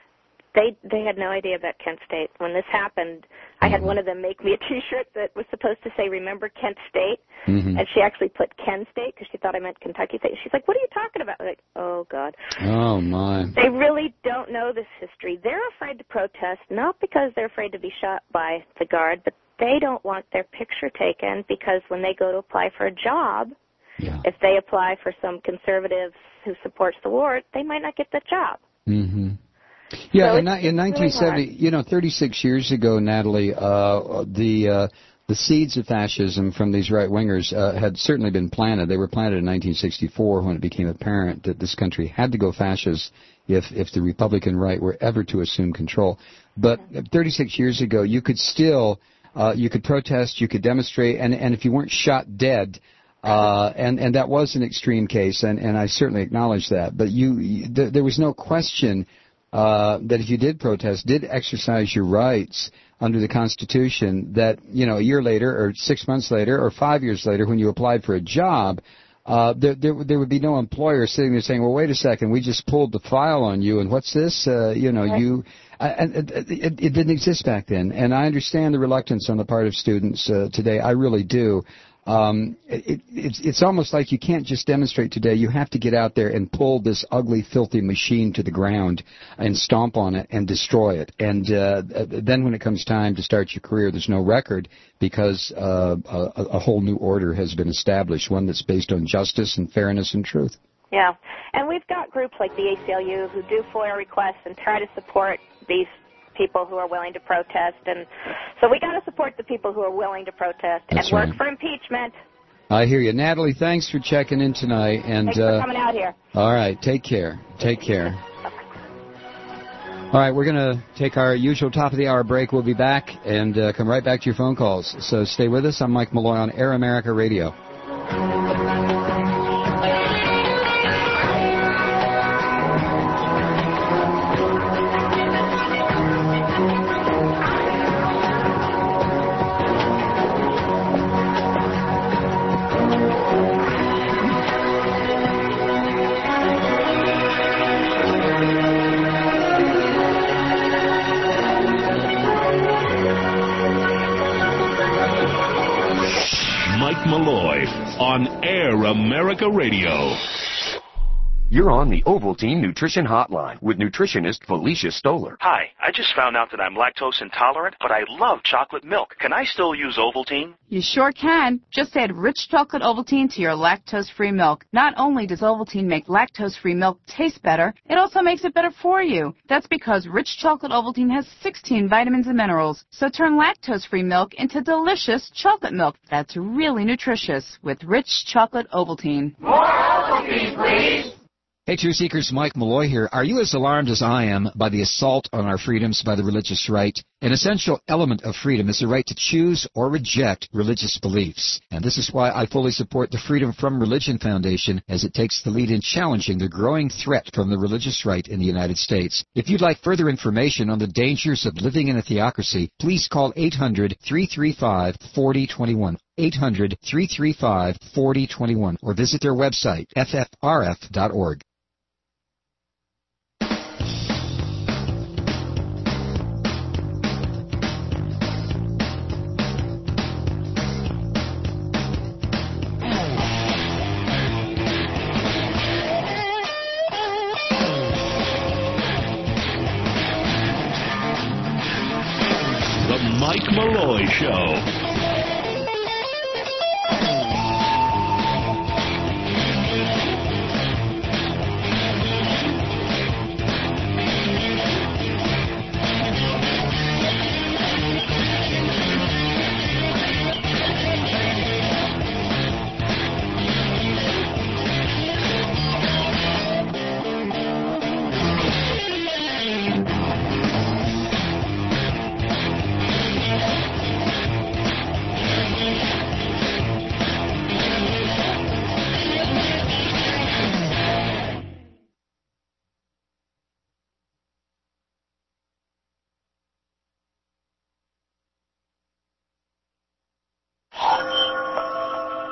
they they had no idea about Kent State. When this happened, I had one of them make me a T-shirt that was supposed to say, "Remember Kent State," Mm-hmm. and she actually put Ken State because she thought I meant Kentucky State. She's like, "What are you talking about?" I'm like, oh, God. Oh, my. They really don't know this history. They're afraid to protest, not because they're afraid to be shot by the guard, but they don't want their picture taken because when they go to apply for a job, yeah. if they apply for some conservative who supports the war, they might not get the job. Mm-hmm. Yeah, so in, in nineteen seventy, really you know, thirty-six years ago, Natalie, uh, the uh, the seeds of fascism from these right-wingers uh, had certainly been planted. They were planted in nineteen sixty-four when it became apparent that this country had to go fascist if if the Republican right were ever to assume control. But thirty-six years ago, you could still, uh, you could protest, you could demonstrate, and, and if you weren't shot dead, uh, and, and that was an extreme case, and, and I certainly acknowledge that, but you, you th- there was no question Uh, that if you did protest, did exercise your rights under the Constitution, that, you know, a year later or six months later or five years later when you applied for a job, uh, there, there, there would be no employer sitting there saying, well, wait a second, we just pulled the file on you, and what's this? Uh, you know, you, uh, and it, it, it didn't exist back then. And I understand the reluctance on the part of students uh, today. I really do. Um, it, it's, it's almost like you can't just demonstrate today. You have to get out there and pull this ugly, filthy machine to the ground and stomp on it and destroy it. And uh, then when it comes time to start your career, there's no record because uh, a, a whole new order has been established, one that's based on justice and fairness and truth. Yeah, and we've got groups like the A C L U who do FOIA requests and try to support these people who are willing to protest, and so we got to support the people who are willing to protest That's and work right. for impeachment. I hear you. Natalie, thanks for checking in tonight. And Thanks for uh, coming out here. All right, take care. Take care. All right, we're going to take our usual top of the hour break. We'll be back and uh, come right back to your phone calls. So stay with us. I'm Mike Malloy on Air America Radio. Mike Malloy on Air America Radio. You're on the Ovaltine Nutrition Hotline with nutritionist Felicia Stoller. Hi, I just found out that I'm lactose intolerant, but I love chocolate milk. Can I still use Ovaltine? You sure can. Just add rich chocolate Ovaltine to your lactose-free milk. Not only does Ovaltine make lactose-free milk taste better, it also makes it better for you. That's because rich chocolate Ovaltine has sixteen vitamins and minerals. So turn lactose-free milk into delicious chocolate milk that's really nutritious with rich chocolate Ovaltine. More Ovaltine, please. Hey, Truth Seekers, Mike Malloy here. Are you as alarmed as I am by the assault on our freedoms by the religious right? An essential element of freedom is the right to choose or reject religious beliefs. And this is why I fully support the Freedom from Religion Foundation as it takes the lead in challenging the growing threat from the religious right in the United States. If you'd like further information on the dangers of living in a theocracy, please call eight hundred, three three five, four zero two one. eight hundred, three three five, four zero two one or visit their website, f f r f dot org. The Mike Malloy Show.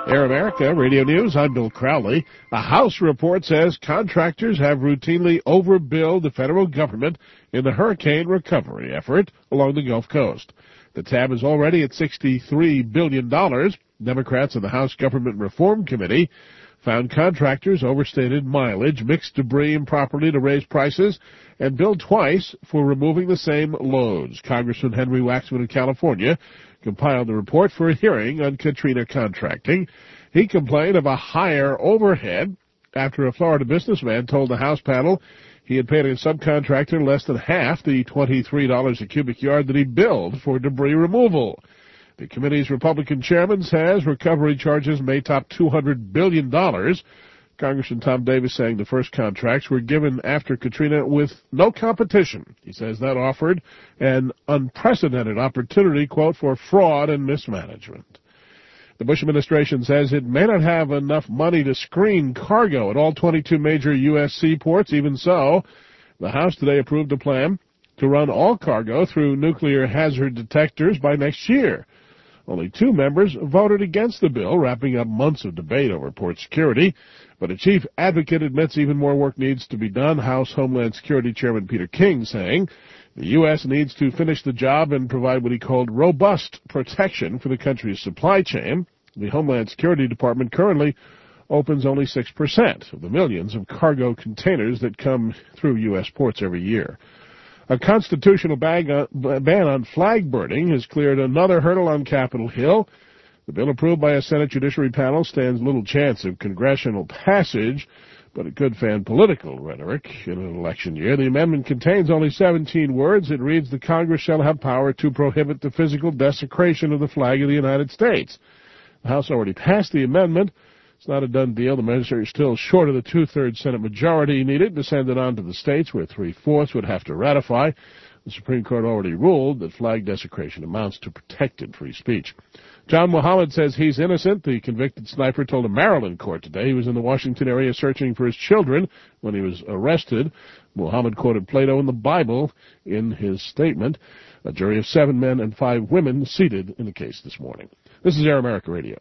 Air America Radio News, I'm Bill Crowley. A House report says contractors have routinely overbilled the federal government in the hurricane recovery effort along the Gulf Coast. The tab is already at sixty-three billion dollars. Democrats in the House Government Reform Committee found contractors overstated mileage, mixed debris improperly to raise prices, and billed twice for removing the same loads. Congressman Henry Waxman of California compiled the report for a hearing on Katrina contracting. He complained of a higher overhead after a Florida businessman told the House panel he had paid a subcontractor less than half the twenty-three dollars a cubic yard that he billed for debris removal. The committee's Republican chairman says recovery charges may top two hundred billion dollars. Congressman Tom Davis saying the first contracts were given after Katrina with no competition. He says that offered an unprecedented opportunity, quote, for fraud and mismanagement. The Bush administration says it may not have enough money to screen cargo at all twenty-two major U S seaports. Even so, the House today approved a plan to run all cargo through nuclear hazard detectors by next year. Only two members voted against the bill, wrapping up months of debate over port security. But a chief advocate admits even more work needs to be done. House Homeland Security Chairman Peter King saying the U S needs to finish the job and provide what he called robust protection for the country's supply chain. The Homeland Security Department currently opens only six percent of the millions of cargo containers that come through U S ports every year. A constitutional ban on flag burning has cleared another hurdle on Capitol Hill. The bill approved by a Senate Judiciary panel stands little chance of congressional passage, but it could fan political rhetoric in an election year. The amendment contains only seventeen words. It reads, "The Congress shall have power to prohibit the physical desecration of the flag of the United States." The House already passed the amendment. It's not a done deal. The measure is still short of the two-thirds Senate majority needed to send it on to the states, where three-fourths would have to ratify. The Supreme Court already ruled that flag desecration amounts to protected free speech. John Muhammad says he's innocent. The convicted sniper told a Maryland court today he was in the Washington area searching for his children when he was arrested. Muhammad quoted Plato and the Bible in his statement. A jury of seven men and five women seated in the case this morning. This is Air America Radio.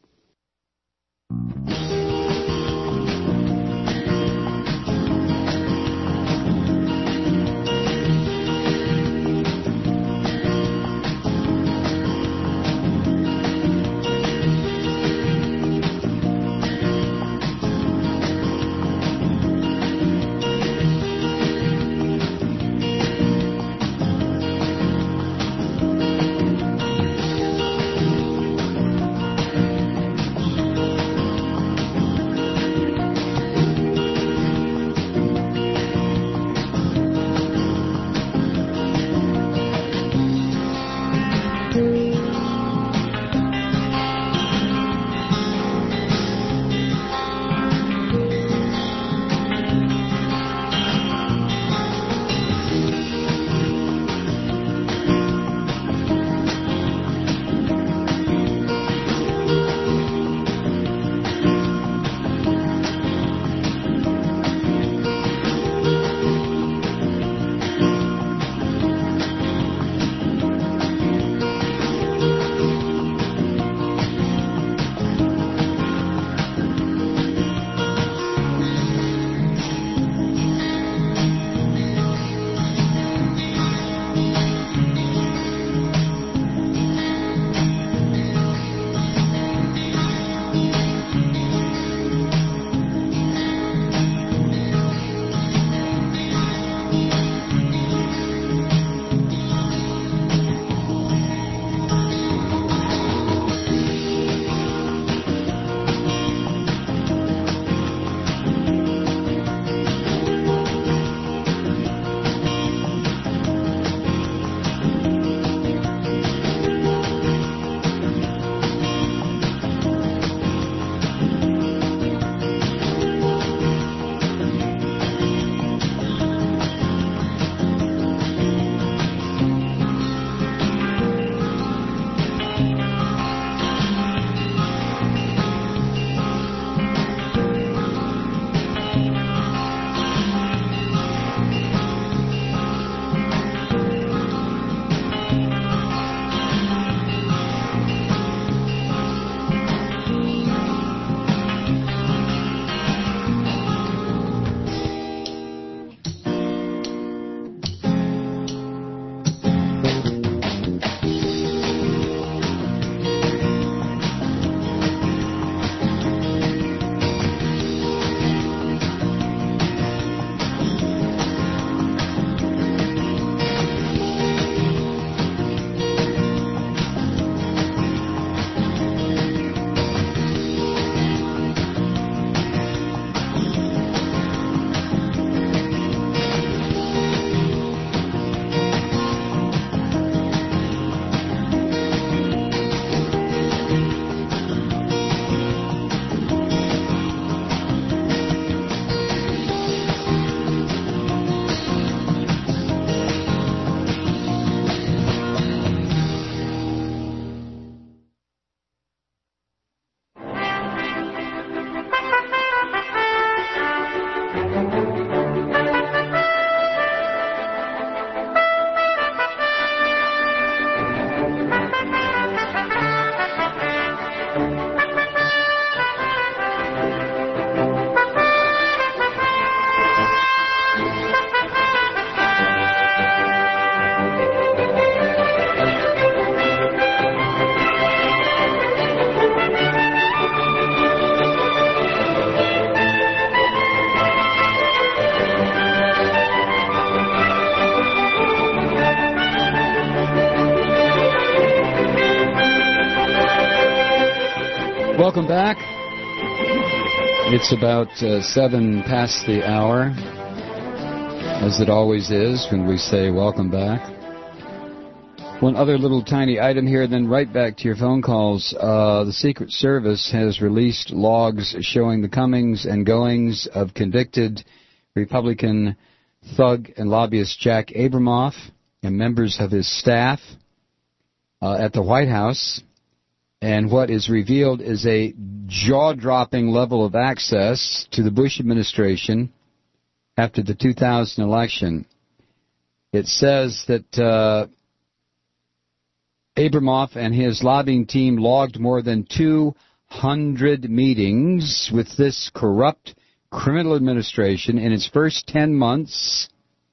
Welcome back. It's about uh, seven past the hour, as it always is when we say welcome back. One other little tiny item here, then right back to your phone calls. Uh, the Secret Service has released logs showing the comings and goings of convicted Republican thug and lobbyist Jack Abramoff and members of his staff uh, at the White House. And what is revealed is a jaw-dropping level of access to the Bush administration after the two thousand election. It says that uh, Abramoff and his lobbying team logged more than two hundred meetings with this corrupt criminal administration in its first ten months.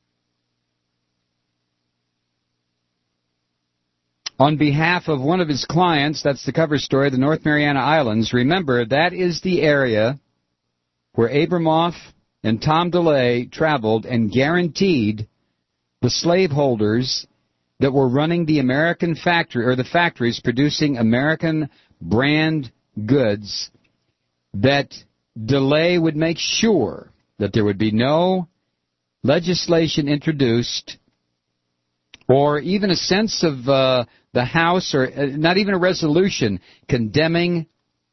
On behalf of one of his clients, that's the cover story, the North Mariana Islands. Remember, that is the area where Abramoff and Tom DeLay traveled and guaranteed the slaveholders that were running the American factory, or the factories producing American brand goods, that DeLay would make sure that there would be no legislation introduced or even a sense of uh, the House, or uh, not even a resolution condemning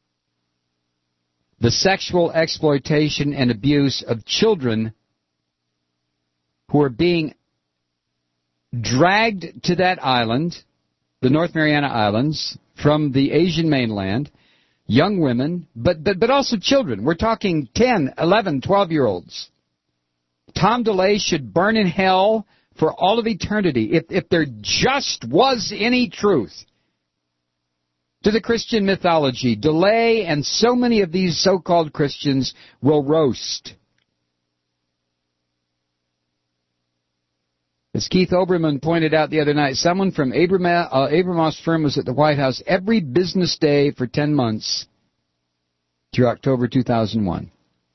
the sexual exploitation and abuse of children who are being dragged to that island, the North Mariana Islands, from the Asian mainland, young women, but, but, but also children. We're talking ten, eleven, twelve-year-olds. Tom DeLay should burn in hell for all of eternity, if, if there just was any truth to the Christian mythology. DeLay and so many of these so-called Christians will roast. As Keith Olbermann pointed out the other night, someone from Abram, uh, Abramoff's firm was at the White House every business day for ten months through October two thousand one.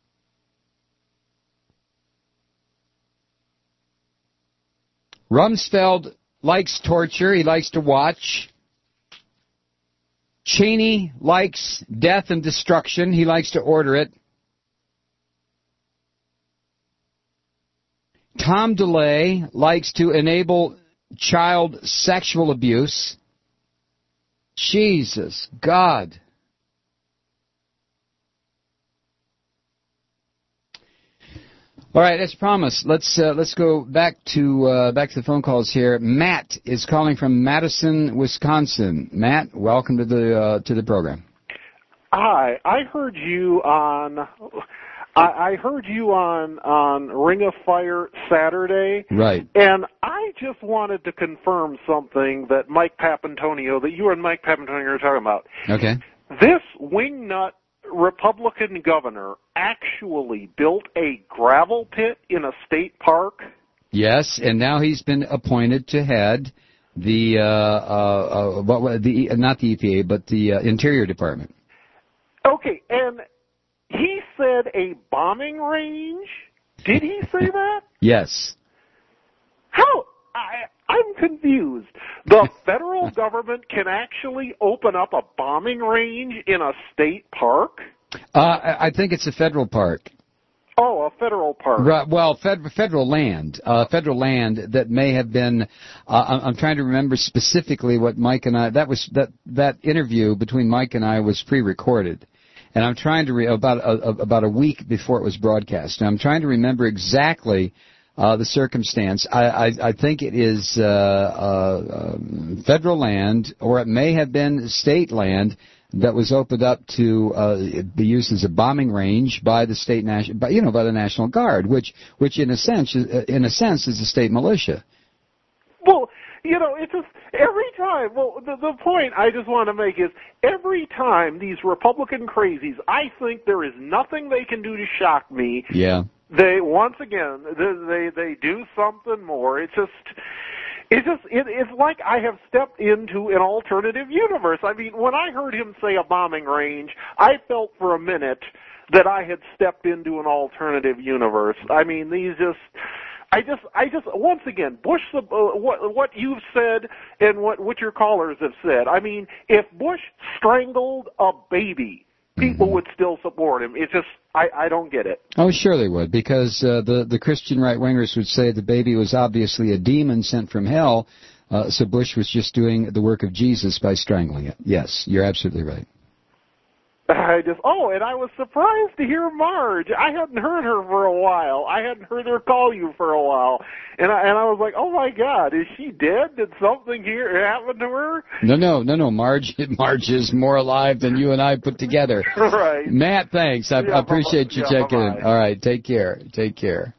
Rumsfeld likes torture. He likes to watch. Cheney likes death and destruction. He likes to order it. Tom DeLay likes to enable child sexual abuse. Jesus, God. All right, as promised, let's uh, let's go back to uh, back to the phone calls here. Matt is calling from Madison, Wisconsin. Matt, welcome to the uh, to the program. Hi, I heard you on I, I heard you on on Ring of Fire Saturday. Right. And I just wanted to confirm something that Mike Papantonio, that you and Mike Papantonio were talking about. Okay. This wingnut Republican governor actually built a gravel pit in a state park? Yes, and now he's been appointed to head the, uh, uh, uh, what, the not the E P A, but the uh, Interior Department. Okay, and he said a bombing range? Did he say that? Yes. How? I, I'm confused. The federal government can actually open up a bombing range in a state park? Uh, I think it's a federal park. Oh, a federal park. Right, well, fed, federal land, uh, federal land that may have been. Uh, I'm trying to remember specifically what Mike and I. That was that that interview between Mike and I was pre-recorded, and I'm trying to re, about a, about a week before it was broadcast. And I'm trying to remember exactly uh, the circumstance. I, I, I think it is uh, uh, um, federal land, or it may have been state land that was opened up to uh, be used as a bombing range by the state nation, by, you know, by the National Guard, which, which in a sense, in a sense, is the state militia. Well, you know, it's just every time. Well, the, the point I just want to make is every time these Republican crazies, I think there is nothing they can do to shock me. Yeah. They once again they they, they do something more. It's just. It's just, it, it's like I have stepped into an alternative universe. I mean, when I heard him say a bombing range, I felt for a minute that I had stepped into an alternative universe. I mean, these just, I just, I just, once again, Bush, uh, what, what you've said and what, what your callers have said. I mean, if Bush strangled a baby, people mm-hmm. would still support him. It's just, I, I don't get it. Oh, sure they would, because uh, the, the Christian right-wingers would say the baby was obviously a demon sent from hell, uh, so Bush was just doing the work of Jesus by strangling it. Yes, you're absolutely right. I just, oh, and I was surprised to hear Marge. I hadn't heard her for a while. I hadn't heard her call you for a while. And I, and I was like, oh, my God, is she dead? Did something here happen to her? No, no, no, no. Marge, Marge is more alive than you and I put together. Right. Matt, thanks. I, yeah, I appreciate you yeah, checking bye-bye. in. All right, take care. Take care.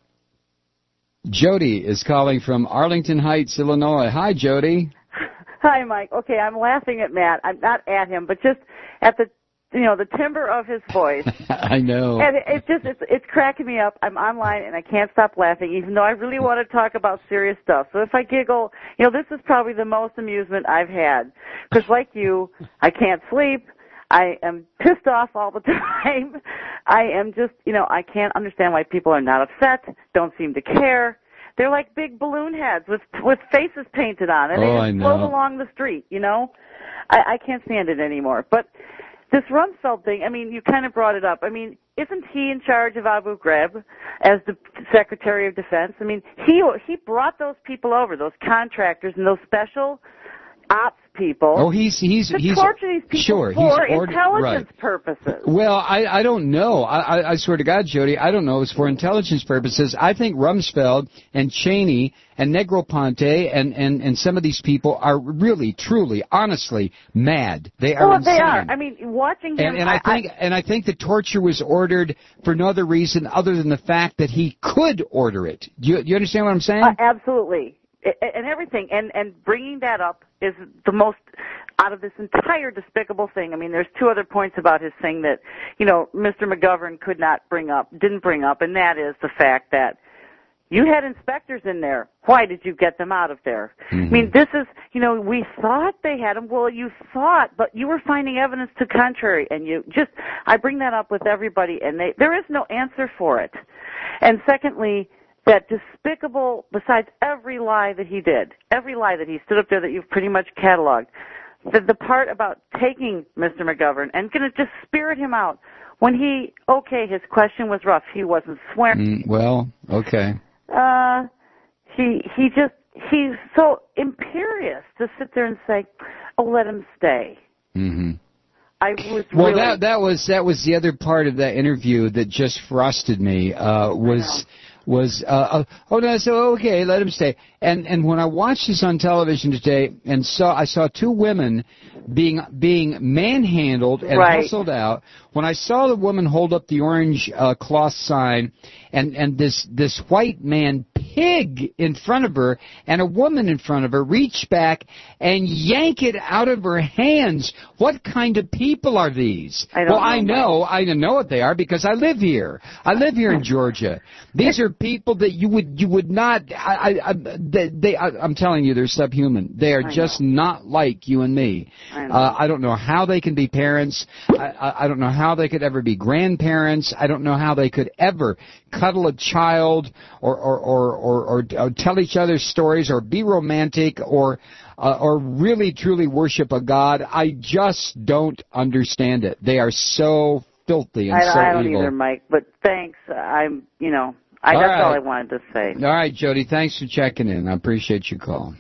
Jody is calling from Arlington Heights, Illinois. Hi, Jody. Hi, Mike. Okay, I'm laughing at Matt. I'm not at him, but just at the you know, the timbre of his voice. I know. And it, it's just, it's, it's cracking me up. I'm online and I can't stop laughing, even though I really want to talk about serious stuff. So if I giggle, you know, this is probably the most amusement I've had. Because like you, I can't sleep. I am pissed off all the time. I am just, you know, I can't understand why people are not upset, don't seem to care. They're like big balloon heads with with faces painted on, and oh, they I just know. float along the street, you know? I, I can't stand it anymore. But this Rumsfeld thing, I mean, you kind of brought it up. I mean, isn't he in charge of Abu Ghraib as the Secretary of Defense? I mean, he he brought those people over, those contractors and those special ops people. Oh, he's he's to he's torture these people sure, for he's ordered, intelligence right. purposes. Well, I I don't know. I, I I swear to God, Jody, I don't know. It's for intelligence purposes. I think Rumsfeld and Cheney and Negroponte and and and some of these people are really, truly, honestly mad. They are well, insane. they are. I mean, watching him. And, and I think I, and I think the torture was ordered for no other reason other than the fact that he could order it. Do you, you understand what I'm saying? Uh, absolutely. And everything, and and bringing that up is the most out of this entire despicable thing. I mean, there's two other points about his thing that, you know, Mister McGovern could not bring up, didn't bring up, and that is the fact that you had inspectors in there. Why did you get them out of there? Mm-hmm. I mean, this is, you know, we thought they had them. Well, you thought, but you were finding evidence to contrary, and you just, I bring that up with everybody, and they, there is no answer for it. And secondly, that despicable, besides every lie that he did, every lie that he stood up there that you've pretty much cataloged, the, the part about taking Mister McGovern and going to just spirit him out when he, okay, his question was rough. He wasn't swearing. Mm, well, okay. Uh, he, he just, he's so imperious to sit there and say, oh, let him stay. Mm-hmm. I was well, really... that, that was, that was the other part of that interview that just frosted me, uh, was... was, uh, uh, oh, no, so, okay, let him stay. And and when I watched this on television today and saw, I saw two women being being manhandled and right. hustled out. When I saw the woman hold up the orange uh, cloth sign and, and this, this white man pig in front of her and a woman in front of her reach back and yank it out of her hands. What kind of people are these? I don't well, know, I know, I know what they are because I live here. I live here in Georgia. These are people that you would you would not. I, I, I they, they I, I'm telling you, they're subhuman. They are I just know. not like you and me. I, uh, I don't know how they can be parents. I, I, I don't know how they could ever be grandparents. I don't know how they could ever cuddle a child or or or or, or, or tell each other stories or be romantic or. Uh, or really, truly worship a God. I just don't understand it. They are so filthy and I, so I don't evil. either, Mike. But thanks. I'm, you know, I, all that's right. all I wanted to say. All right, Jody. Thanks for checking in. I appreciate your call.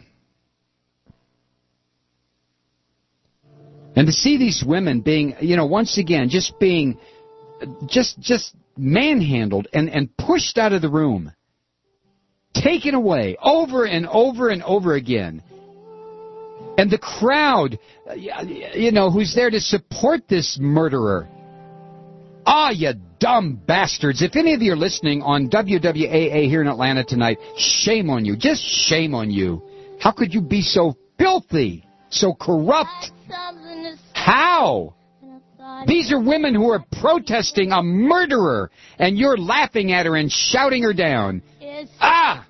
And to see these women being, you know, once again, just being, just just manhandled and and pushed out of the room, taken away over and over and over again. And the crowd, you know, who's there to support this murderer. Ah, you dumb bastards. If any of you are listening on W W A A here in Atlanta tonight, shame on you. Just shame on you. How could you be so filthy, so corrupt? How? These are women who are protesting a murderer, and you're laughing at her and shouting her down. Ah!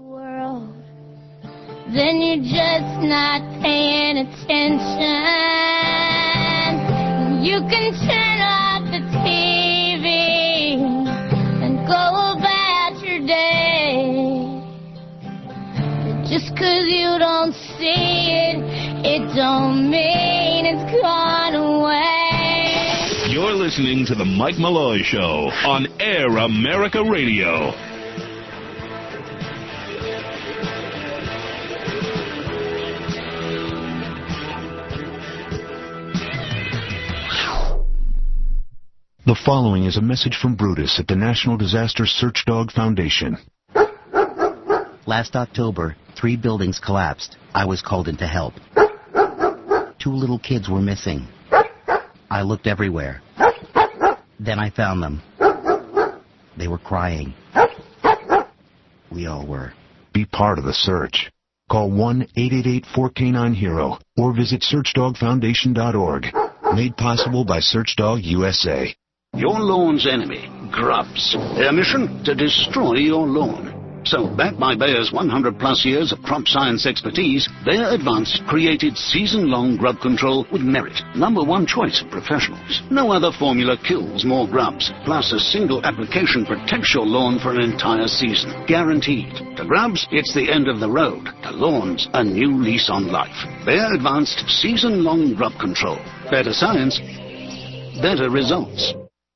Then you're just not paying attention. You can turn off the T V and go about your day. But just 'cause you don't see it, it don't mean it's gone away. You're listening to The Mike Malloy Show on Air America Radio. The following is a message from Brutus at the National Disaster Search Dog Foundation. Last October, three buildings collapsed. I was called in to help. Two little kids were missing. I looked everywhere. Then I found them. They were crying. We all were. Be part of the search. Call one eight eight eight four K nine hero or visit search dog foundation dot org. Made possible by Searchdog U S A. Your lawn's enemy, grubs. Their mission, to destroy your lawn. So, backed by Bayer's one hundred plus years of crop science expertise, Bayer Advanced created season-long grub control with merit. Number one choice of professionals. No other formula kills more grubs. Plus, a single application protects your lawn for an entire season. Guaranteed. To grubs, it's the end of the road. To lawns, a new lease on life. Bayer Advanced season-long grub control. Better science, better results.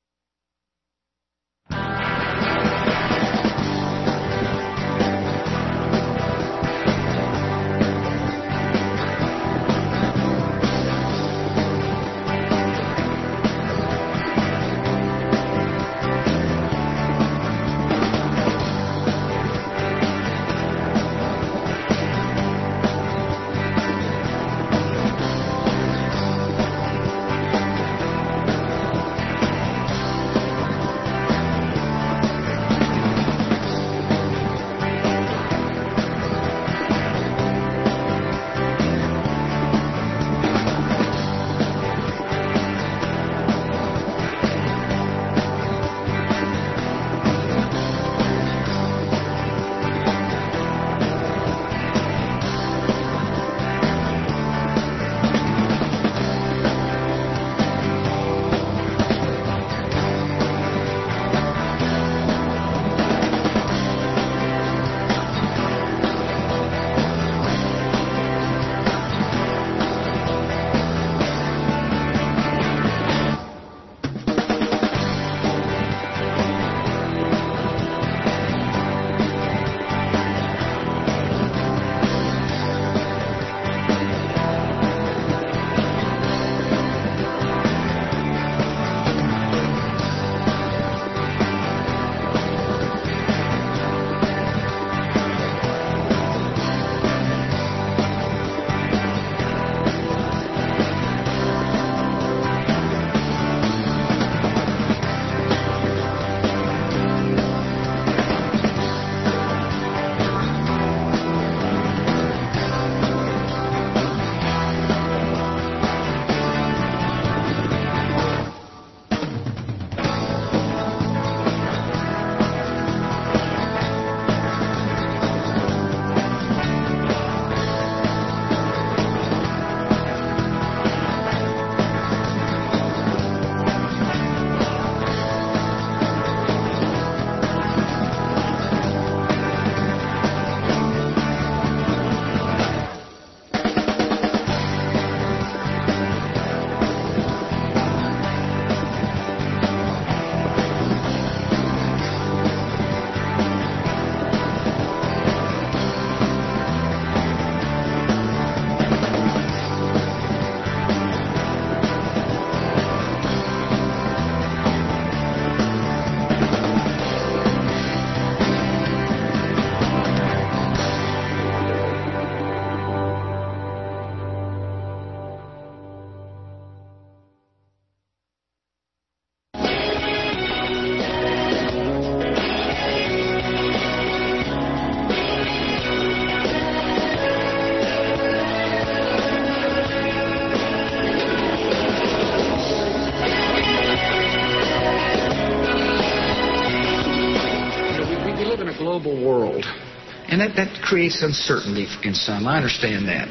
global world. And that, that creates uncertainty in some. I understand that.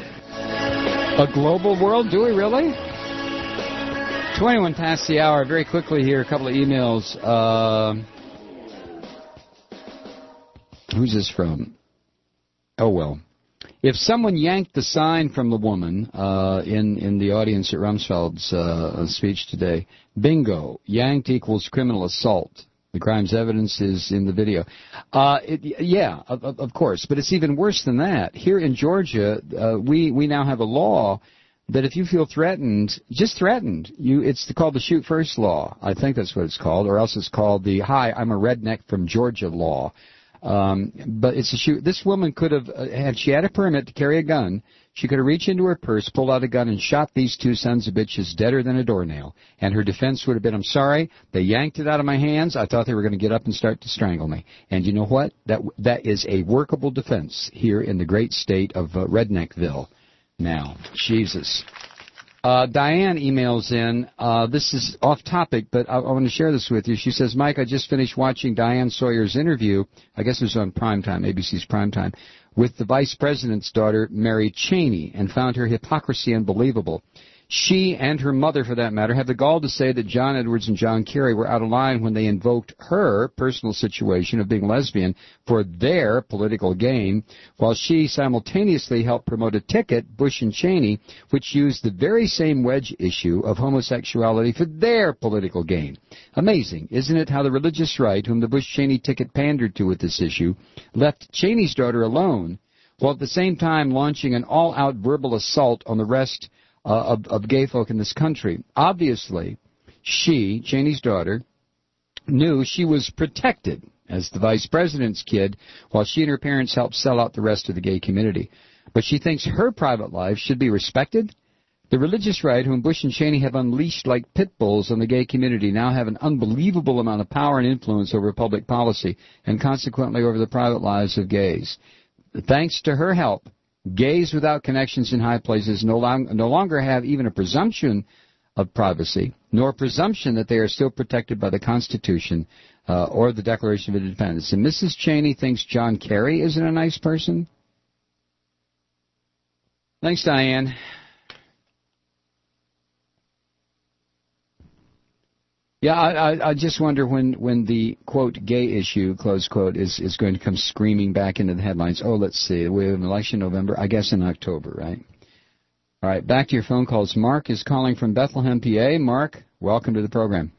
A global world? Do we really? twenty-one past the hour. Very quickly here, a couple of emails. Uh, who's this from? Oh, well. If someone yanked the sign from the woman uh, in in the audience at Rumsfeld's uh, speech today, bingo, yanked equals criminal assault. The crime's evidence is in the video. Uh, it, yeah, of, of course, but it's even worse than that. Here in Georgia, uh, we we now have a law that if you feel threatened, just threatened, you it's called the Shoot First law. I think that's what it's called, or else it's called the Hi, I'm a Redneck from Georgia law. Um, but it's a shoot. This woman could have, uh, had she had a permit to carry a gun, she could have reached into her purse, pulled out a gun, and shot these two sons of bitches deader than a doornail. And her defense would have been, I'm sorry, they yanked it out of my hands. I thought they were going to get up and start to strangle me. And you know what? That that is a workable defense here in the great state of uh, Redneckville. Now, Jesus. Uh, Diane emails in, uh, this is off topic, but I, I want to share this with you. She says, Mike, I just finished watching Diane Sawyer's interview, I guess it was on Primetime, A B C's Primetime, with the Vice President's daughter, Mary Cheney, and found her hypocrisy unbelievable. She, and her mother for that matter, have the gall to say that John Edwards and John Kerry were out of line when they invoked her personal situation of being lesbian for their political gain, while she simultaneously helped promote a ticket, Bush and Cheney, which used the very same wedge issue of homosexuality for their political gain. Amazing, isn't it, how the religious right, whom the Bush-Cheney ticket pandered to with this issue, left Cheney's daughter alone, while at the same time launching an all-out verbal assault on the rest Uh, of, of gay folk in this country. Obviously, she, Cheney's daughter, knew she was protected as the vice president's kid while she and her parents helped sell out the rest of the gay community. But she thinks her private life should be respected. The religious right, whom Bush and Cheney have unleashed like pit bulls on the gay community, now have an unbelievable amount of power and influence over public policy and consequently over the private lives of gays. Thanks to her help, gays without connections in high places no, long, no longer have even a presumption of privacy, nor presumption that they are still protected by the Constitution uh, or the Declaration of Independence. And Missus Cheney thinks John Kerry isn't a nice person? Thanks, Diane. Yeah, I, I, I just wonder when, when the, quote, gay issue, close quote, is, is going to come screaming back into the headlines. Oh, let's see. We have an election in November, I guess in October, right? All right, back to your phone calls. Mark is calling from Bethlehem, P A. Mark, welcome to the program.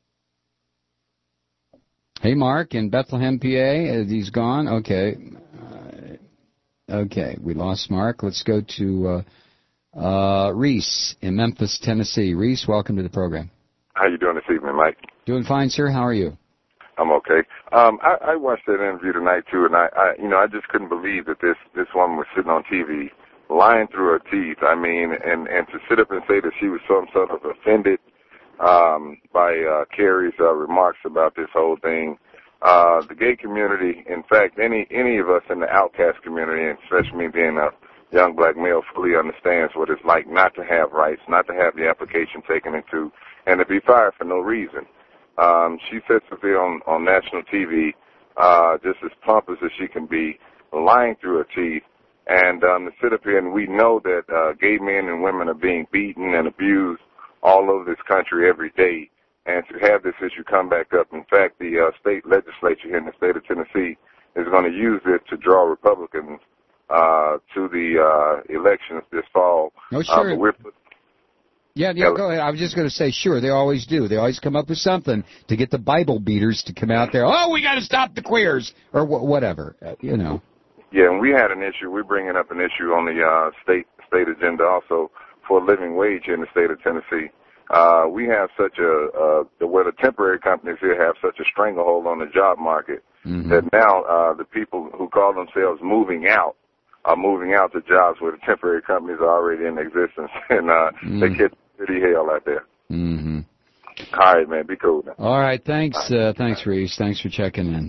Hey, Mark, in Bethlehem, P A. He's gone? Okay. Uh, okay, we lost Mark. Let's go to uh, uh, Reese in Memphis, Tennessee. Reese, welcome to the program. How you doing this evening, Mike? Doing fine, sir. How are you? I'm okay. Um, I, I watched that interview tonight too, and I, I, you know, I just couldn't believe that this this woman was sitting on T V, lying through her teeth. I mean, and and to sit up and say that she was some sort of offended um, by uh, Kerry's uh, remarks about this whole thing. Uh, the gay community, in fact, any any of us in the outcast community, and especially me being a young black male, fully understands what it's like not to have rights, not to have the application taken into, and to be fired for no reason. Um, she sits up there on, on national T V, uh, just as pompous as she can be, lying through her teeth, and um, to sit up here and we know that uh, gay men and women are being beaten and abused all over this country every day, and to have this issue come back up. In fact, the uh, state legislature here in the state of Tennessee is going to use it to draw Republicans uh, to the uh, elections this fall. Oh, sure. Uh, we're put- Yeah, yeah, go ahead. I was just going to say, sure, they always do. They always come up with something to get the Bible beaters to come out there. Oh, we got to stop the queers, or wh- whatever, uh, you know. Yeah, and we had an issue. We're bringing up an issue on the uh, state state agenda also for a living wage in the state of Tennessee. Uh, we have such a, uh, where the temporary companies here have such a stranglehold on the job market mm-hmm. that now uh, the people who call themselves moving out are moving out to jobs where the temporary companies are already in existence, and uh, mm. they get pretty hell out there. Mm-hmm. All right, man. Be cool now. All right. Thanks, uh, thanks, Reese. Thanks for checking in.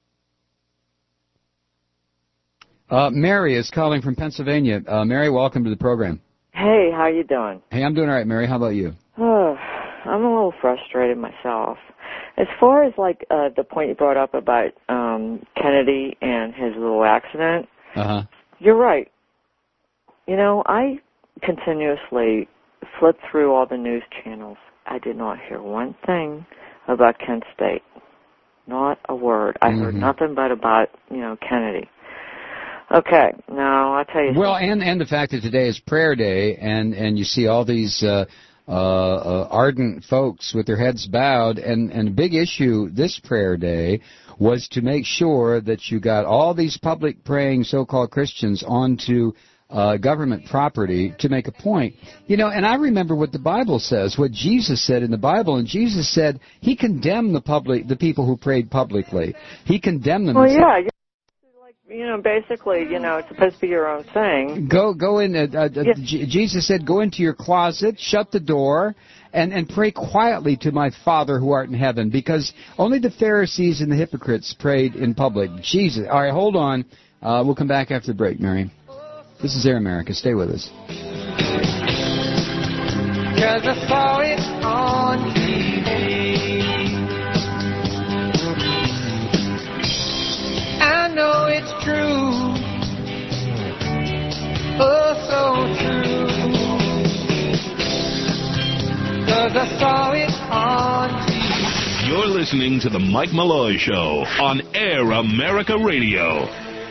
Uh, Mary is calling from Pennsylvania. Uh, Mary, welcome to the program. Hey, how you doing? Hey, I'm doing all right, Mary. How about you? Oh, I'm a little frustrated myself. As far as, like, uh, the point you brought up about um, Kennedy and his little accident, uh-huh. You're right. You know, I continuously flip through all the news channels. I did not hear one thing about Kent State. Not a word. I mm-hmm. heard nothing but about, you know, Kennedy. Okay, now I'll tell you Well, something. and, and the fact that today is prayer day, and, and you see all these uh, uh, uh, ardent folks with their heads bowed, and, and a big issue this prayer day was to make sure that you got all these public praying so-called Christians onto uh, government property to make a point. You know, and I remember what the Bible says, what Jesus said in the Bible, and Jesus said he condemned the public, the people who prayed publicly. He condemned them. Well, yeah, yeah. You know, basically, you know, it's supposed to be your own thing. Go, go in. Uh, uh, Yes. J- Jesus said, "Go into your closet, shut the door, and and pray quietly to my Father who art in heaven." Because only the Pharisees and the hypocrites prayed in public. Jesus. All right, hold on. Uh, we'll come back after the break, Mary. This is Air America. Stay with us. 'Cause I saw it on T V. I know it's true, oh so true, 'cause I saw it on T V. You're listening to The Mike Malloy Show on Air America Radio.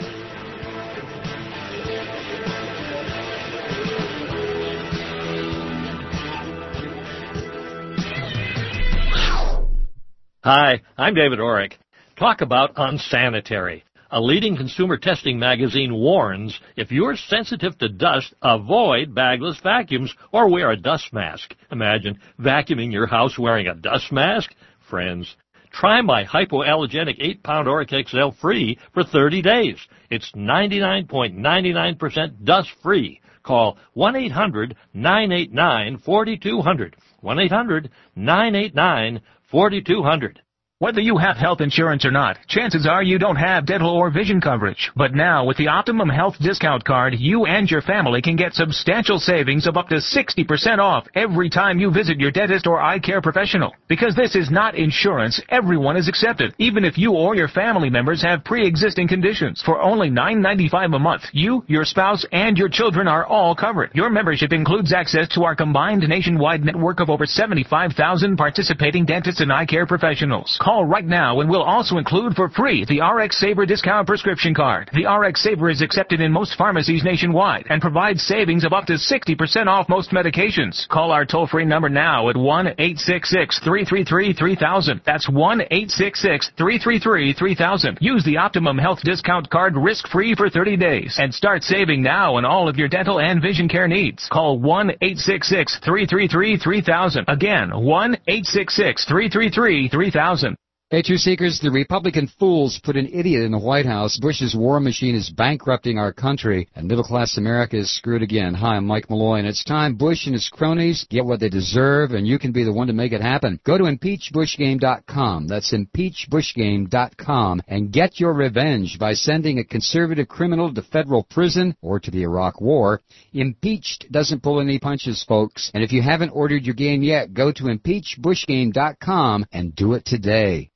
Hi, I'm David Orrick. Talk about unsanitary. A leading consumer testing magazine warns if you're sensitive to dust, avoid bagless vacuums or wear a dust mask. Imagine vacuuming your house wearing a dust mask? Friends, try my hypoallergenic eight pound Orrick X L free for thirty days. It's ninety-nine point nine nine percent dust-free. Call one eight hundred nine eight nine four two zero zero. one eight hundred nine eight nine four two zero zero. Whether you have health insurance or not, chances are you don't have dental or vision coverage. But now, with the Optimum Health Discount Card, you and your family can get substantial savings of up to sixty percent off every time you visit your dentist or eye care professional. Because this is not insurance, everyone is accepted, even if you or your family members have pre-existing conditions. For only nine ninety-five a month, you, your spouse, and your children are all covered. Your membership includes access to our combined nationwide network of over seventy-five thousand participating dentists and eye care professionals. Call right now and we'll also include for free the R X Saver Discount Prescription Card. The R X Saver is accepted in most pharmacies nationwide and provides savings of up to sixty percent off most medications. Call our toll-free number now at one eight six six three three three three thousand. That's one eight six six three three three three thousand. Use the Optimum Health Discount Card risk-free for thirty days and start saving now on all of your dental and vision care needs. Call one eight six six three three three three thousand. Again, one eight six six three three three three thousand. Hey, Truth Seekers, the Republican fools put an idiot in the White House. Bush's war machine is bankrupting our country, and middle-class America is screwed again. Hi, I'm Mike Malloy, and it's time Bush and his cronies get what they deserve, and you can be the one to make it happen. Go to impeach bush game dot com. That's impeach bush game dot com, and get your revenge by sending a conservative criminal to federal prison or to the Iraq War. Impeached doesn't pull any punches, folks, and if you haven't ordered your game yet, go to impeach bush game dot com and do it today.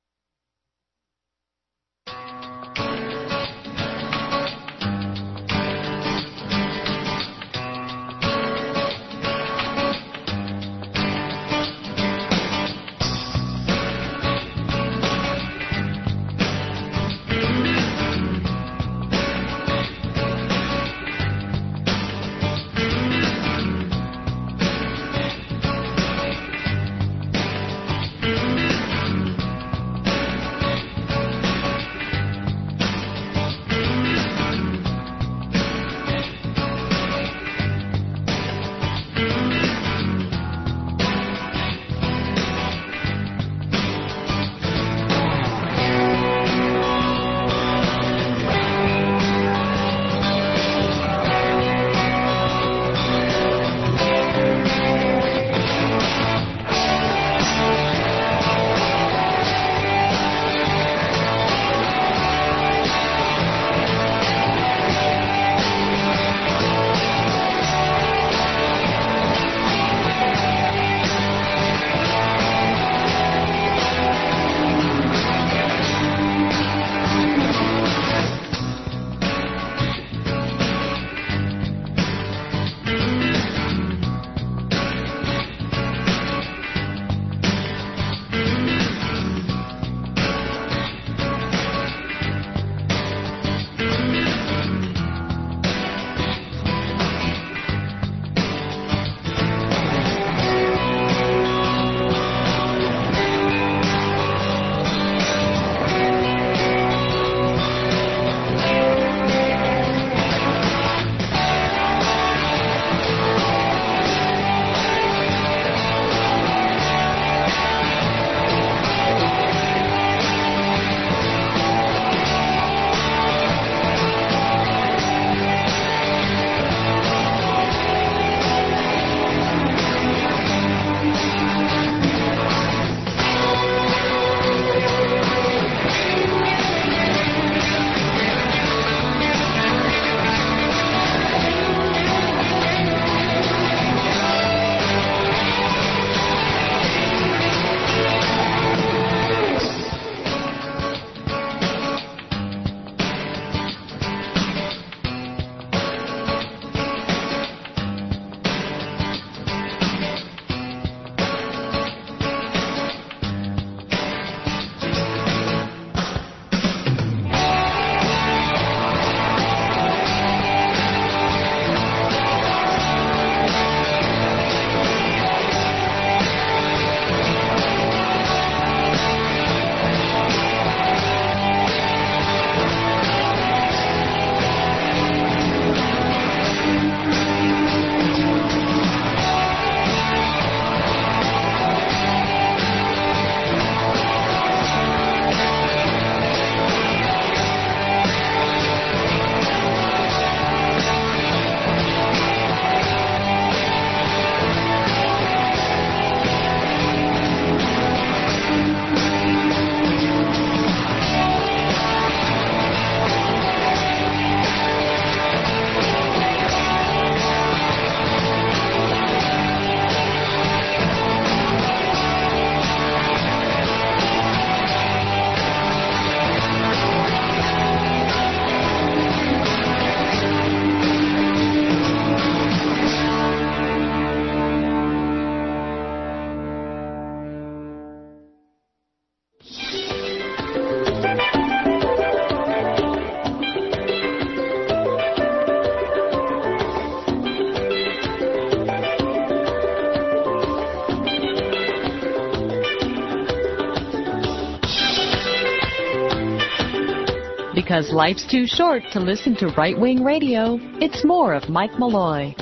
Because life's too short to listen to right-wing radio, it's more of Mike Malloy.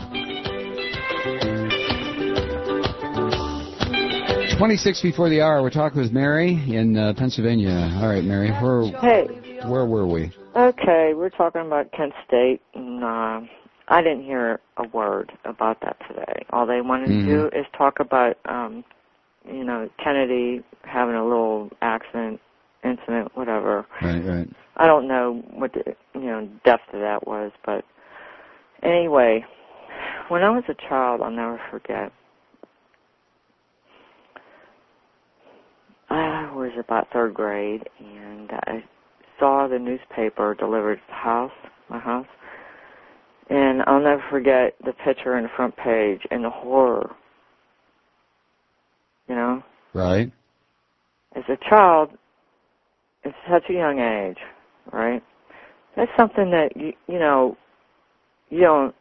twenty-six before the hour, we're talking with Mary in uh, Pennsylvania. All right, Mary, where, Hey. where were we? Okay, we're talking about Kent State, and uh, I didn't hear a word about that today. All they wanted Mm-hmm. to do is talk about, um, you know, Kennedy having a little accident, incident, whatever. Right, right. I don't know what the, you know, depth of that was, but anyway, when I was a child, I'll never forget, I was about third grade, and I saw the newspaper delivered to the house, my house, and I'll never forget the picture in the front page and the horror, you know? Right. As a child, at such a young age, right, that's something that, you, you know, you don't,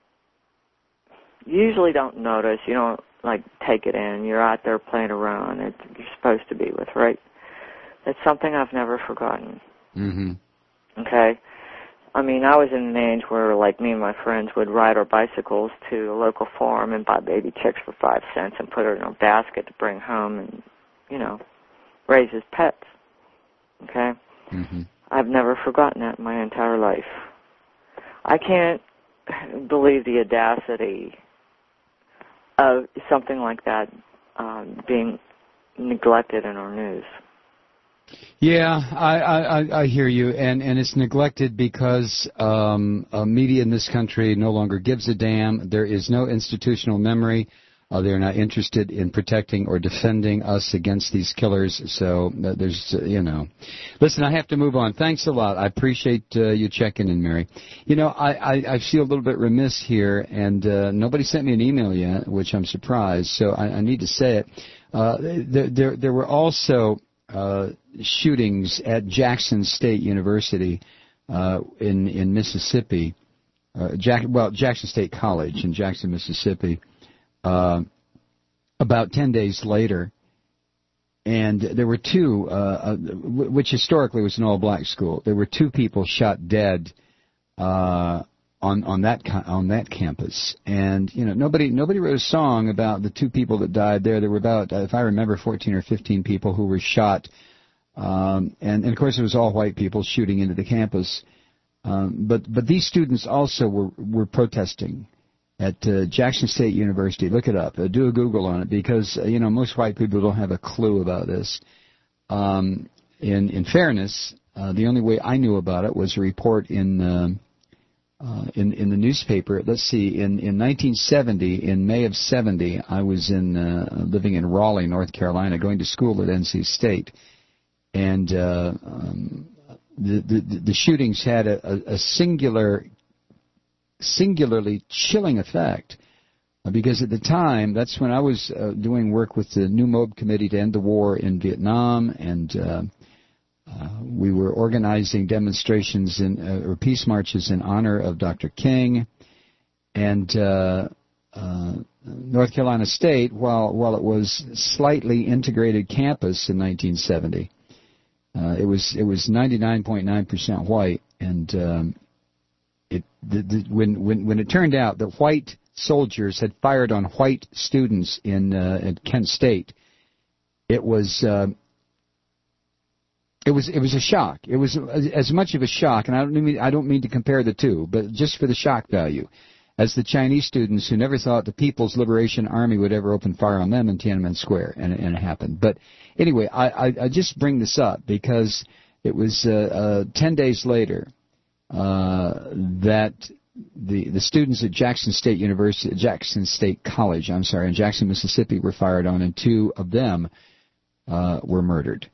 you usually don't notice, you don't, like, take it in. You're out there playing around. It's, you're supposed to be with, right? It's something I've never forgotten. Mm-hmm. Okay? I mean, I was in an age where, like, me and my friends would ride our bicycles to a local farm and buy baby chicks for five cents and put her in a basket to bring home and, you know, raise as pets. Okay? Mm-hmm. I've never forgotten that in my entire life. I can't believe the audacity of something like that um, being neglected in our news. Yeah, I, I, I hear you, and, and it's neglected because um, uh, media in this country no longer gives a damn. There is no institutional memory. Uh, they're not interested in protecting or defending us against these killers. So uh, there's, uh, you know. Listen, I have to move on. Thanks a lot. I appreciate uh, you checking in, Mary. You know, I, I, I feel a little bit remiss here, and uh, nobody sent me an email yet, which I'm surprised. So I, I need to say it. Uh, there, there, there were also uh, shootings at Jackson State University uh, in in Mississippi. Uh, Jack, well, Jackson State College in Jackson, Mississippi. Uh, about ten days later, and there were two, uh, uh, which historically was an all-black school. There were two people shot dead uh, on on that on that campus, and you know nobody nobody wrote a song about the two people that died there. There were about, if I remember, fourteen or fifteen people who were shot, um, and, and of course it was all white people shooting into the campus. Um, but but these students also were were protesting at uh, Jackson State University. Look it up. Uh, do a Google on it, because uh, you know most white people don't have a clue about this. Um, in in fairness, uh, the only way I knew about it was a report in uh, uh, in in the newspaper. Let's see, in in nineteen seventy, in May of seventy, I was in uh, living in Raleigh, North Carolina, going to school at N C State, and uh, um, the, the the shootings had a, a, a singular. singularly chilling effect, because at the time, that's when I was uh, doing work with the New Moab Committee to End the War in Vietnam, and uh, uh, we were organizing demonstrations in, uh, or peace marches in honor of Doctor King, and uh, uh, North Carolina State, while while it was slightly integrated campus in nineteen seventy, uh, it was it was ninety-nine point nine percent white, and um, It, the, the, when, when, when it turned out that white soldiers had fired on white students in uh, at Kent State, it was uh, it was it was a shock. It was as much of a shock, and I don't mean I don't mean to compare the two, but just for the shock value, as the Chinese students who never thought the People's Liberation Army would ever open fire on them in Tiananmen Square, and, and it happened. But anyway, I, I, I just bring this up because it was uh, uh, ten days later. Uh, that the the students at Jackson State University, Jackson State College, I'm sorry, in Jackson, Mississippi, were fired on, and two of them uh, were murdered.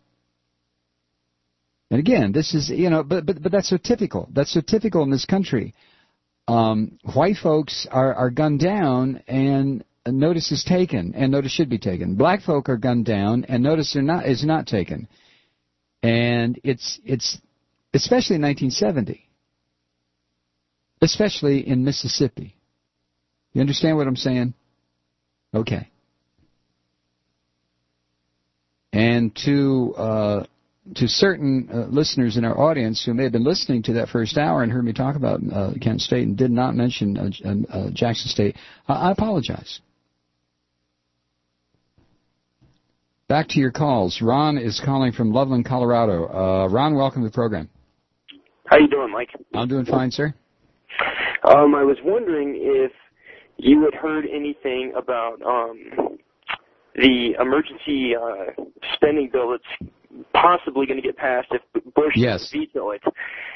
And again, this is, you know, but but but that's so typical. That's so typical in this country. Um, white folks are are gunned down, and notice is taken, and notice should be taken. Black folk are gunned down, and notice are not is not taken. And it's it's especially in nineteen seventy. Especially in Mississippi. You understand what I'm saying? Okay. And to uh, to certain uh, listeners in our audience who may have been listening to that first hour and heard me talk about uh, Kent State and did not mention uh, uh, Jackson State, uh, I apologize. Back to your calls. Ron is calling from Loveland, Colorado. Uh, Ron, welcome to the program. How you doing, Mike? I'm doing fine, sir. Um, I was wondering if you had heard anything about um, the emergency uh, spending bill that's possibly going to get passed if Bush yes. veto it.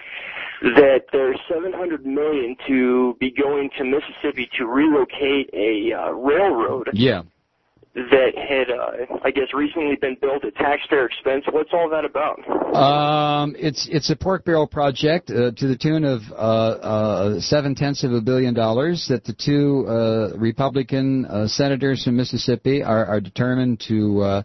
That there's seven hundred million dollars to be going to Mississippi to relocate a uh, railroad. Yeah. That had, uh, I guess, recently been built at taxpayer expense. What's all that about? Um, it's it's a pork barrel project uh, to the tune of uh, uh, seven tenths of a billion dollars that the two uh, Republican uh, senators from Mississippi are, are determined to uh,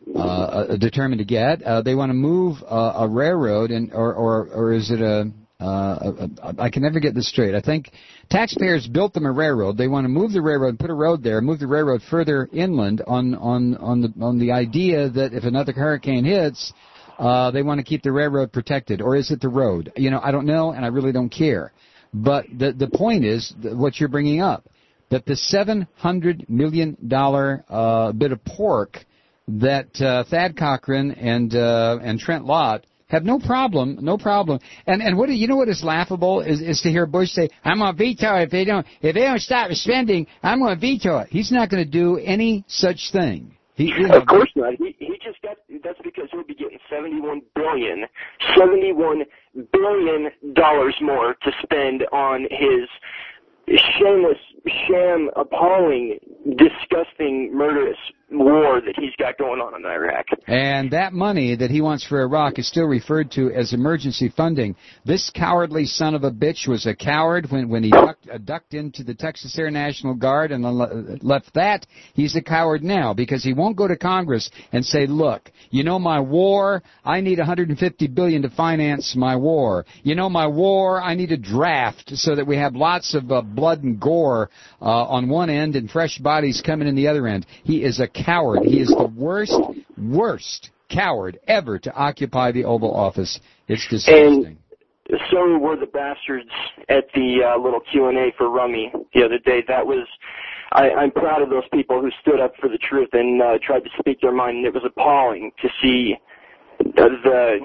uh, determined to get. Uh, they want to move uh, a railroad, and or, or or is it a Uh, I can never get this straight. I think taxpayers built them a railroad. They want to move the railroad and put a road there, move the railroad further inland on on on the on the idea that if another hurricane hits, uh, they want to keep the railroad protected. Or is it the road? You know, I don't know, and I really don't care. But the the point is what you're bringing up, that the seven hundred million dollars uh, bit of pork that uh, Thad Cochran and uh, and Trent Lott have no problem, no problem. And and what do you know what is laughable is is to hear Bush say, "I'm going to veto it if they don't if they don't stop spending. I'm going to veto it." He's not going to do any such thing. He, you know, of course not. He he just got. That's because he'll be getting seventy-one billion, seventy-one billion dollars more to spend on his shameless, sham, appalling, disgusting, murderous war that he's got going on in Iraq. And that money that he wants for Iraq is still referred to as emergency funding. This cowardly son of a bitch was a coward when, when he ducked, uh, ducked into the Texas Air National Guard and le- left that. He's a coward now because he won't go to Congress and say, look, you know my war, I need one hundred fifty billion dollars to finance my war. You know my war, I need a draft so that we have lots of uh, blood and gore uh, on one end and fresh bodies coming in the other end. He is a coward. He is the worst, worst coward ever to occupy the Oval Office. It's disgusting. And so were the bastards at the uh, little Q and A for Rummy the other day. That was, I, I'm proud of those people who stood up for the truth and uh, tried to speak their mind. And it was appalling to see the the,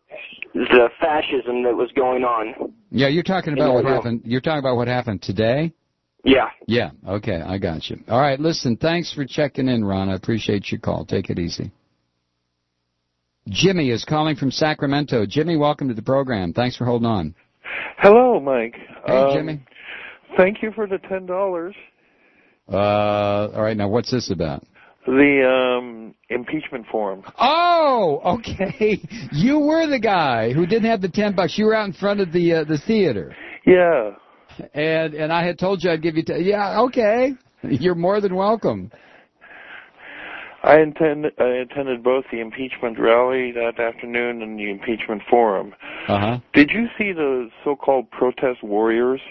the fascism that was going on. Yeah, you're talking about what happened. You're talking about what happened today. Yeah. Yeah, okay, I got you. All right, listen, thanks for checking in, Ron. I appreciate your call. Take it easy. Jimmy is calling from Sacramento. Jimmy, welcome to the program. Thanks for holding on. Hello, Mike. Hey, um, Jimmy. Thank you for the ten dollars. Uh, all right, now what's this about? The um, impeachment forum. Oh, okay. You were the guy who didn't have the ten bucks. You were out in front of the uh, the theater. Yeah. And and I had told you I'd give you t- yeah, okay. You're more than welcome. I attend I attended both the impeachment rally that afternoon and the impeachment forum. Uh-huh. Did you see the so-called protest warriors?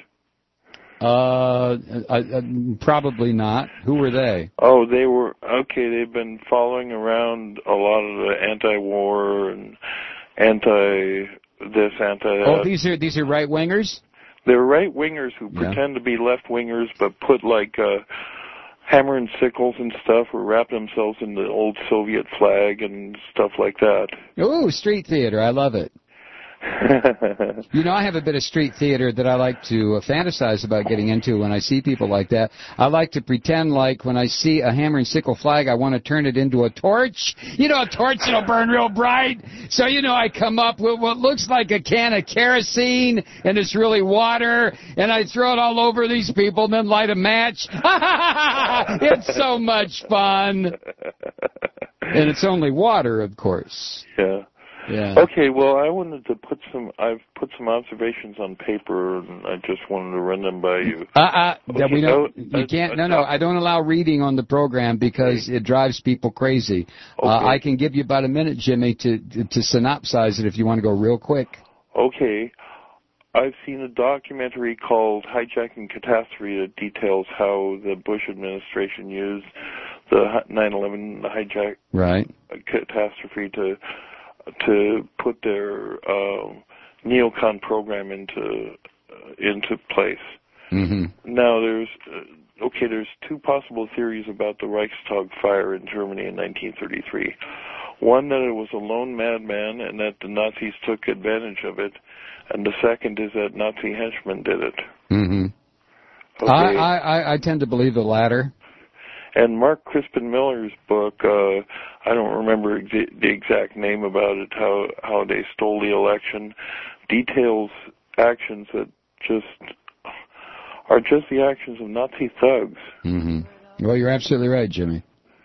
Uh, I, I, probably not. Who were they? Oh, they were okay. They've been following around a lot of the anti-war and anti this anti that. Oh, these are these are right wingers. They're right-wingers who Yeah. pretend to be left-wingers but put, like, uh, hammer and sickles and stuff or wrap themselves in the old Soviet flag and stuff like that. Ooh, street theater. I love it. You know, I have a bit of street theater that I like to uh, fantasize about getting into when I see people like that. I like to pretend like when I see a hammer and sickle flag, I want to turn it into a torch. You know, a torch that'll burn real bright. So, you know, I come up with what looks like a can of kerosene, and it's really water, and I throw it all over these people and then light a match. It's so much fun. And it's only water, of course. Yeah. Yeah. Okay, well, I wanted to put some, I've put some observations on paper, and I just wanted to run them by you. Uh-uh, Okay, we don't, no, you can't, no, no, I don't allow reading on the program because it drives people crazy. Uh, I can give you about a minute, Jimmy, to, to, to synopsize it if you want to go real quick. Okay. I've seen a documentary called Hijacking Catastrophe that details how the Bush administration used the nine eleven hijack right. catastrophe to to put their uh, neocon program into uh, into place. Mm-hmm. Now, there's uh, okay. There's two possible theories about the Reichstag fire in Germany in nineteen thirty-three. One, that it was a lone madman and that the Nazis took advantage of it, and the second is that Nazi henchmen did it. Mm-hmm. Okay. I, I I tend to believe the latter. And Mark Crispin Miller's book, uh, I don't remember ex- the exact name about it, how how they stole the election, details actions that just are just the actions of Nazi thugs. Mm-hmm. Well, you're absolutely right, Jimmy.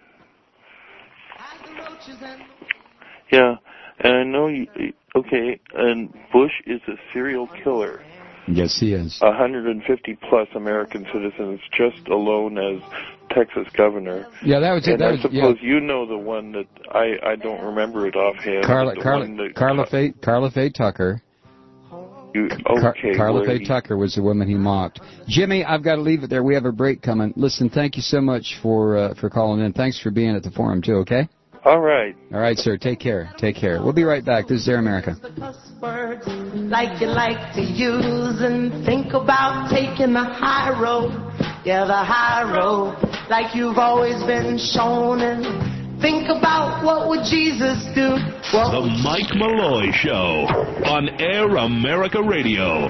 Yeah, and I know you, okay, and Bush is a serial killer. Yes, he is. one hundred fifty plus American citizens just alone as Texas governor. Yeah, that was it. And That I was, suppose yeah. you know the one that I I don't remember it offhand. Carla but the Carla one that, Carla Faye Carla Faye Tucker. You, Car- okay, Carla where Faye he- Tucker was the woman he mocked. Jimmy, I've got to leave it there. We have a break coming. Listen, thank you so much for uh, for calling in. Thanks for being at the forum too. Okay. All right. All right, sir. Take care. Take care. We'll be right back. This is Air America. Words like you like to use and think about taking the high road. Yeah, the high road, like you've always been shown. And think about what would Jesus do. Well, The Mike Malloy Show on Air America Radio.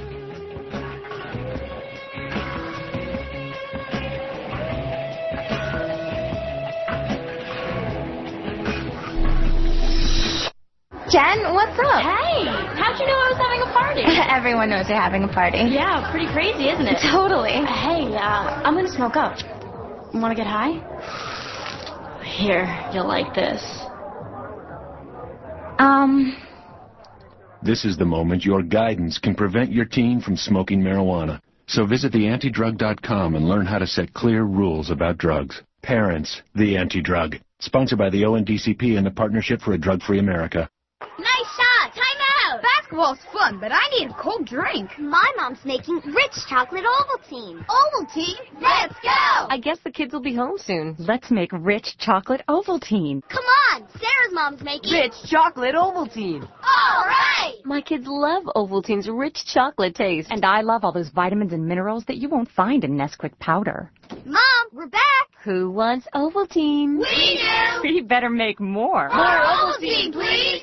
Jen, what's up? Hey, how'd you know I was having a party? Everyone knows you're having a party. Yeah, pretty crazy, isn't it? Totally. Hey, uh, I'm gonna smoke up. Wanna get high? Here, you'll like this. Um, This is the moment your guidance can prevent your teen from smoking marijuana. So visit the anti drug dot com and learn how to set clear rules about drugs. Parents, the Anti-Drug. Sponsored by the O N D C P and the Partnership for a Drug-Free America. Nice shot! Time out! Basketball's fun, but I need a cold drink. My mom's making rich chocolate Ovaltine. Ovaltine? Let's go! I guess the kids will be home soon. Let's make rich chocolate Ovaltine. Come on! Sarah's mom's making Rich chocolate Ovaltine. All right! My kids love Ovaltine's rich chocolate taste. And I love all those vitamins and minerals that you won't find in Nesquik powder. Mom, we're back! Who wants Ovaltine? We do! We better make more. More Ovaltine, please!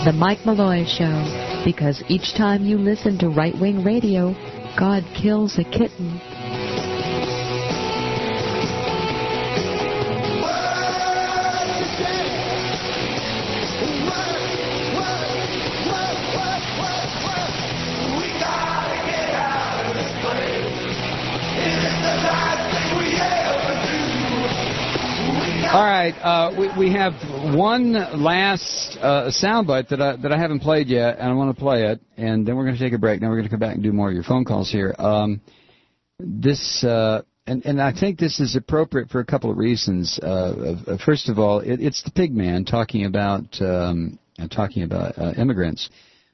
The Mike Malloy Show, because each time you listen to right-wing radio, God kills a kitten. All right, uh, we, we have one last uh, soundbite that I, that I haven't played yet, and I want to play it, and then we're going to take a break. Then we're going to come back and do more of your phone calls here. Um, this, uh, and, and I think this is appropriate for a couple of reasons. Uh, uh, first of all, it, it's the pig man talking about um, talking about uh, immigrants,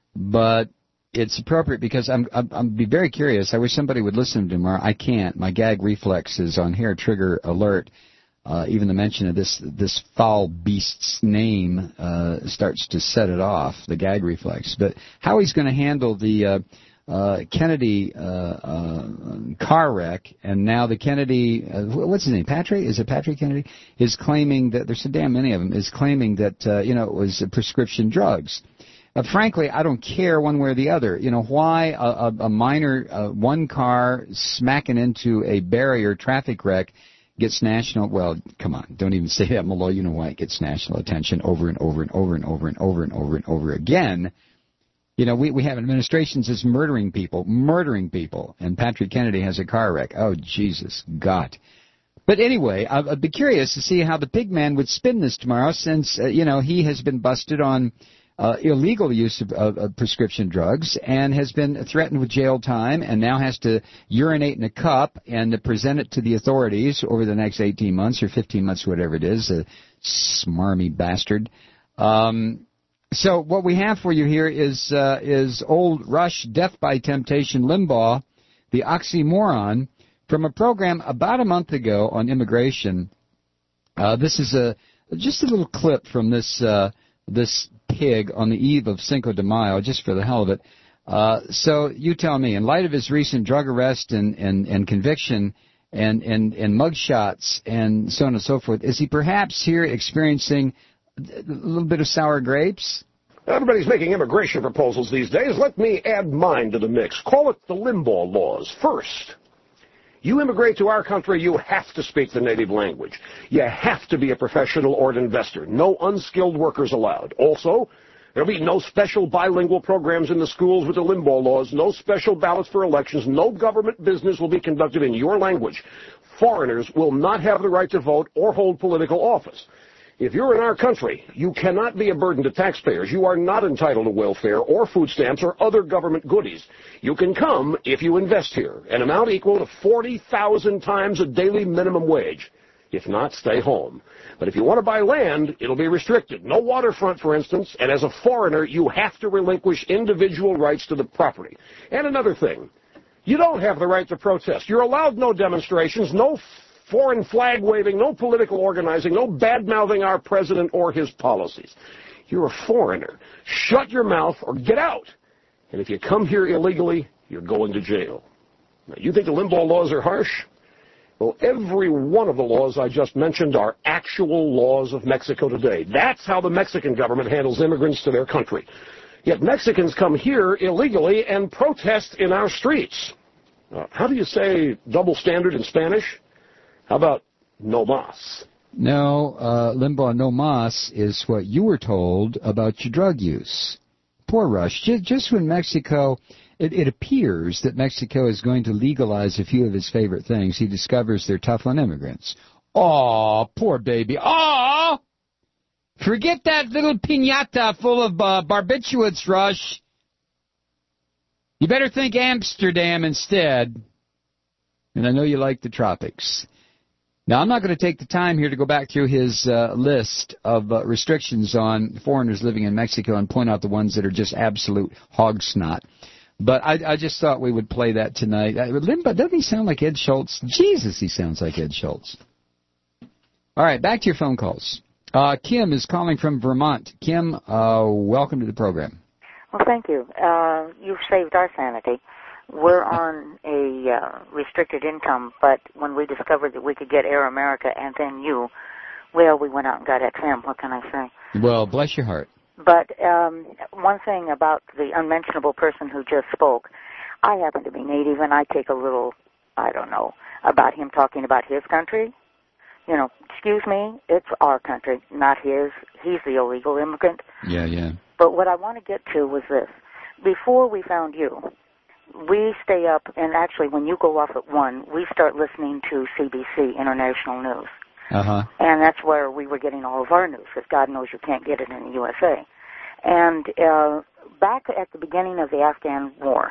but it's appropriate because I'm I'm, I'm be very curious. I wish somebody would listen to tomorrow. I can't. My gag reflex is on hair trigger alert. Uh, even the mention of this this foul beast's name uh, starts to set it off, the gag reflex. But how he's going to handle the uh, uh, Kennedy uh, uh, car wreck, and now the Kennedy, uh, what's his name, Patrick? Is it Patrick Kennedy? Is claiming that, there's so damn many of them, is claiming that, uh, you know, it was uh, prescription drugs. Uh, frankly, I don't care one way or the other. You know, why a, a, a minor, uh, one car smacking into a barrier traffic wreck gets national, well, come on, don't even say that, Malloy. You know why it gets national attention over and over and over and over and over and over and over again. You know, we, we have administrations that's murdering people, murdering people, and Patrick Kennedy has a car wreck. Oh, Jesus, God. But anyway, I'd, I'd be curious to see how the pig man would spin this tomorrow, since, uh, you know, he has been busted on Uh, illegal use of, of, of prescription drugs and has been threatened with jail time and now has to urinate in a cup and to present it to the authorities over the next eighteen months or fifteen months, whatever it is, a smarmy bastard. Um, so what we have for you here is uh, is old Rush Death by Temptation Limbaugh, the oxymoron, from a program about a month ago on immigration. Uh, this is a just a little clip from this uh, this pig on the eve of Cinco de Mayo, just for the hell of it. Uh, so you tell me, in light of his recent drug arrest and, and, and conviction and, and, and mugshots and so on and so forth, is he perhaps here experiencing a little bit of sour grapes? Everybody's making immigration proposals these days. Let me add mine to the mix. Call it the Limbaugh laws. First, you immigrate to our country, you have to speak the native language. You have to be a professional or an investor. No unskilled workers allowed. Also, there'll be no special bilingual programs in the schools with the Limbaugh laws, no special ballots for elections, no government business will be conducted in your language. Foreigners will not have the right to vote or hold political office. If you're in our country, you cannot be a burden to taxpayers. You are not entitled to welfare or food stamps or other government goodies. You can come if you invest here, an amount equal to forty thousand times a daily minimum wage. If not, stay home. But if you want to buy land, it'll be restricted. No waterfront, for instance, and as a foreigner, you have to relinquish individual rights to the property. And another thing, you don't have the right to protest. You're allowed no demonstrations, no foreign flag waving, no political organizing, no bad-mouthing our president or his policies. You're a foreigner. Shut your mouth or get out. And if you come here illegally, you're going to jail. Now, you think the Limbaugh laws are harsh? Well, every one of the laws I just mentioned are actual laws of Mexico today. That's how the Mexican government handles immigrants to their country. Yet Mexicans come here illegally and protest in our streets. Uh, how do you say double standard in Spanish? How about no mas? No, uh, Limbaugh, no mas is what you were told about your drug use. Poor Rush. Just, just when Mexico, it, it appears that Mexico is going to legalize a few of his favorite things, he discovers they're tough on immigrants. Aw, poor baby. Aw! Forget that little piñata full of uh, barbiturates, Rush. You better think Amsterdam instead. And I know you like the tropics. Now, I'm not going to take the time here to go back through his uh, list of uh, restrictions on foreigners living in Mexico and point out the ones that are just absolute hog snot. But I, I just thought we would play that tonight. Uh, Limbaugh, doesn't he sound like Ed Schultz? Jesus, he sounds like Ed Schultz. All right, back to your phone calls. Uh, Kim is calling from Vermont. Kim, uh, welcome to the program. Well, thank you. Uh, you've saved our sanity. We're on a uh, restricted income, but when we discovered that we could get Air America and then you, well, we went out and got X M. What can I say? Well, bless your heart. But um, one thing about the unmentionable person who just spoke, I happen to be Native, and I take a little, I don't know, about him talking about his country. You know, excuse me, it's our country, not his. He's the illegal immigrant. Yeah, yeah. But what I want to get to was this. Before we found you, we stay up, and actually when you go off at one, we start listening to C B C, International News. Uh-huh. And that's where we were getting all of our news, because God knows you can't get it in the U S A. And uh, back at the beginning of the Afghan war,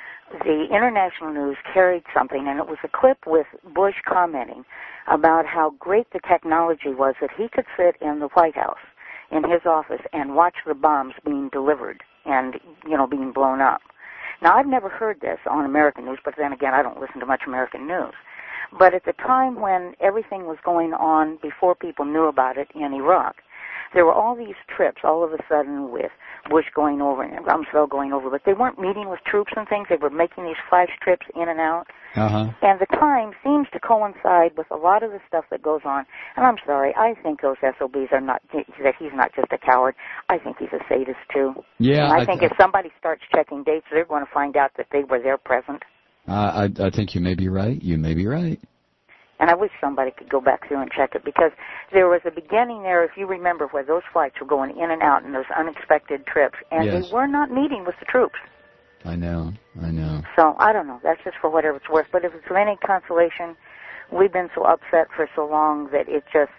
the international news carried something, and it was a clip with Bush commenting about how great the technology was that he could sit in the White House, in his office, and watch the bombs being delivered and, you know, being blown up. Now, I've never heard this on American news, but then again, I don't listen to much American news. But at the time when everything was going on, before people knew about it in Iraq, there were all these trips all of a sudden with Bush going over and Rumsfeld going over, but they weren't meeting with troops and things. They were making these flash trips in and out. Uh-huh. And the time seems to coincide with a lot of the stuff that goes on. And I'm sorry, I think those S O Bs are not, that he's not just a coward. I think he's a sadist, too. Yeah. And I, I think th- if somebody starts checking dates, they're going to find out that they were there present. Uh, I, I think you may be right. You may be right. And I wish somebody could go back through and check it, because there was a beginning there, if you remember, where those flights were going in and out in those unexpected trips, and Yes. they were not meeting with the troops. I know. I know. So, I don't know. That's just for whatever it's worth. But if it's of any consolation, we've been so upset for so long that it just,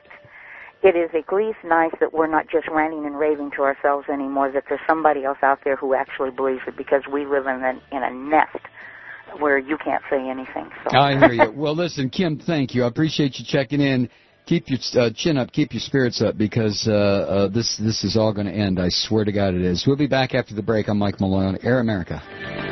it is at least nice that we're not just ranting and raving to ourselves anymore, that there's somebody else out there who actually believes it, because we live in a, in a nest where you can't say anything. So. I hear you. Well, listen, Kim, thank you. I appreciate you checking in. Keep your uh, chin up. Keep your spirits up, because uh, uh, this this is all going to end. I swear to God it is. We'll be back after the break. I'm Mike Malloy on Air America.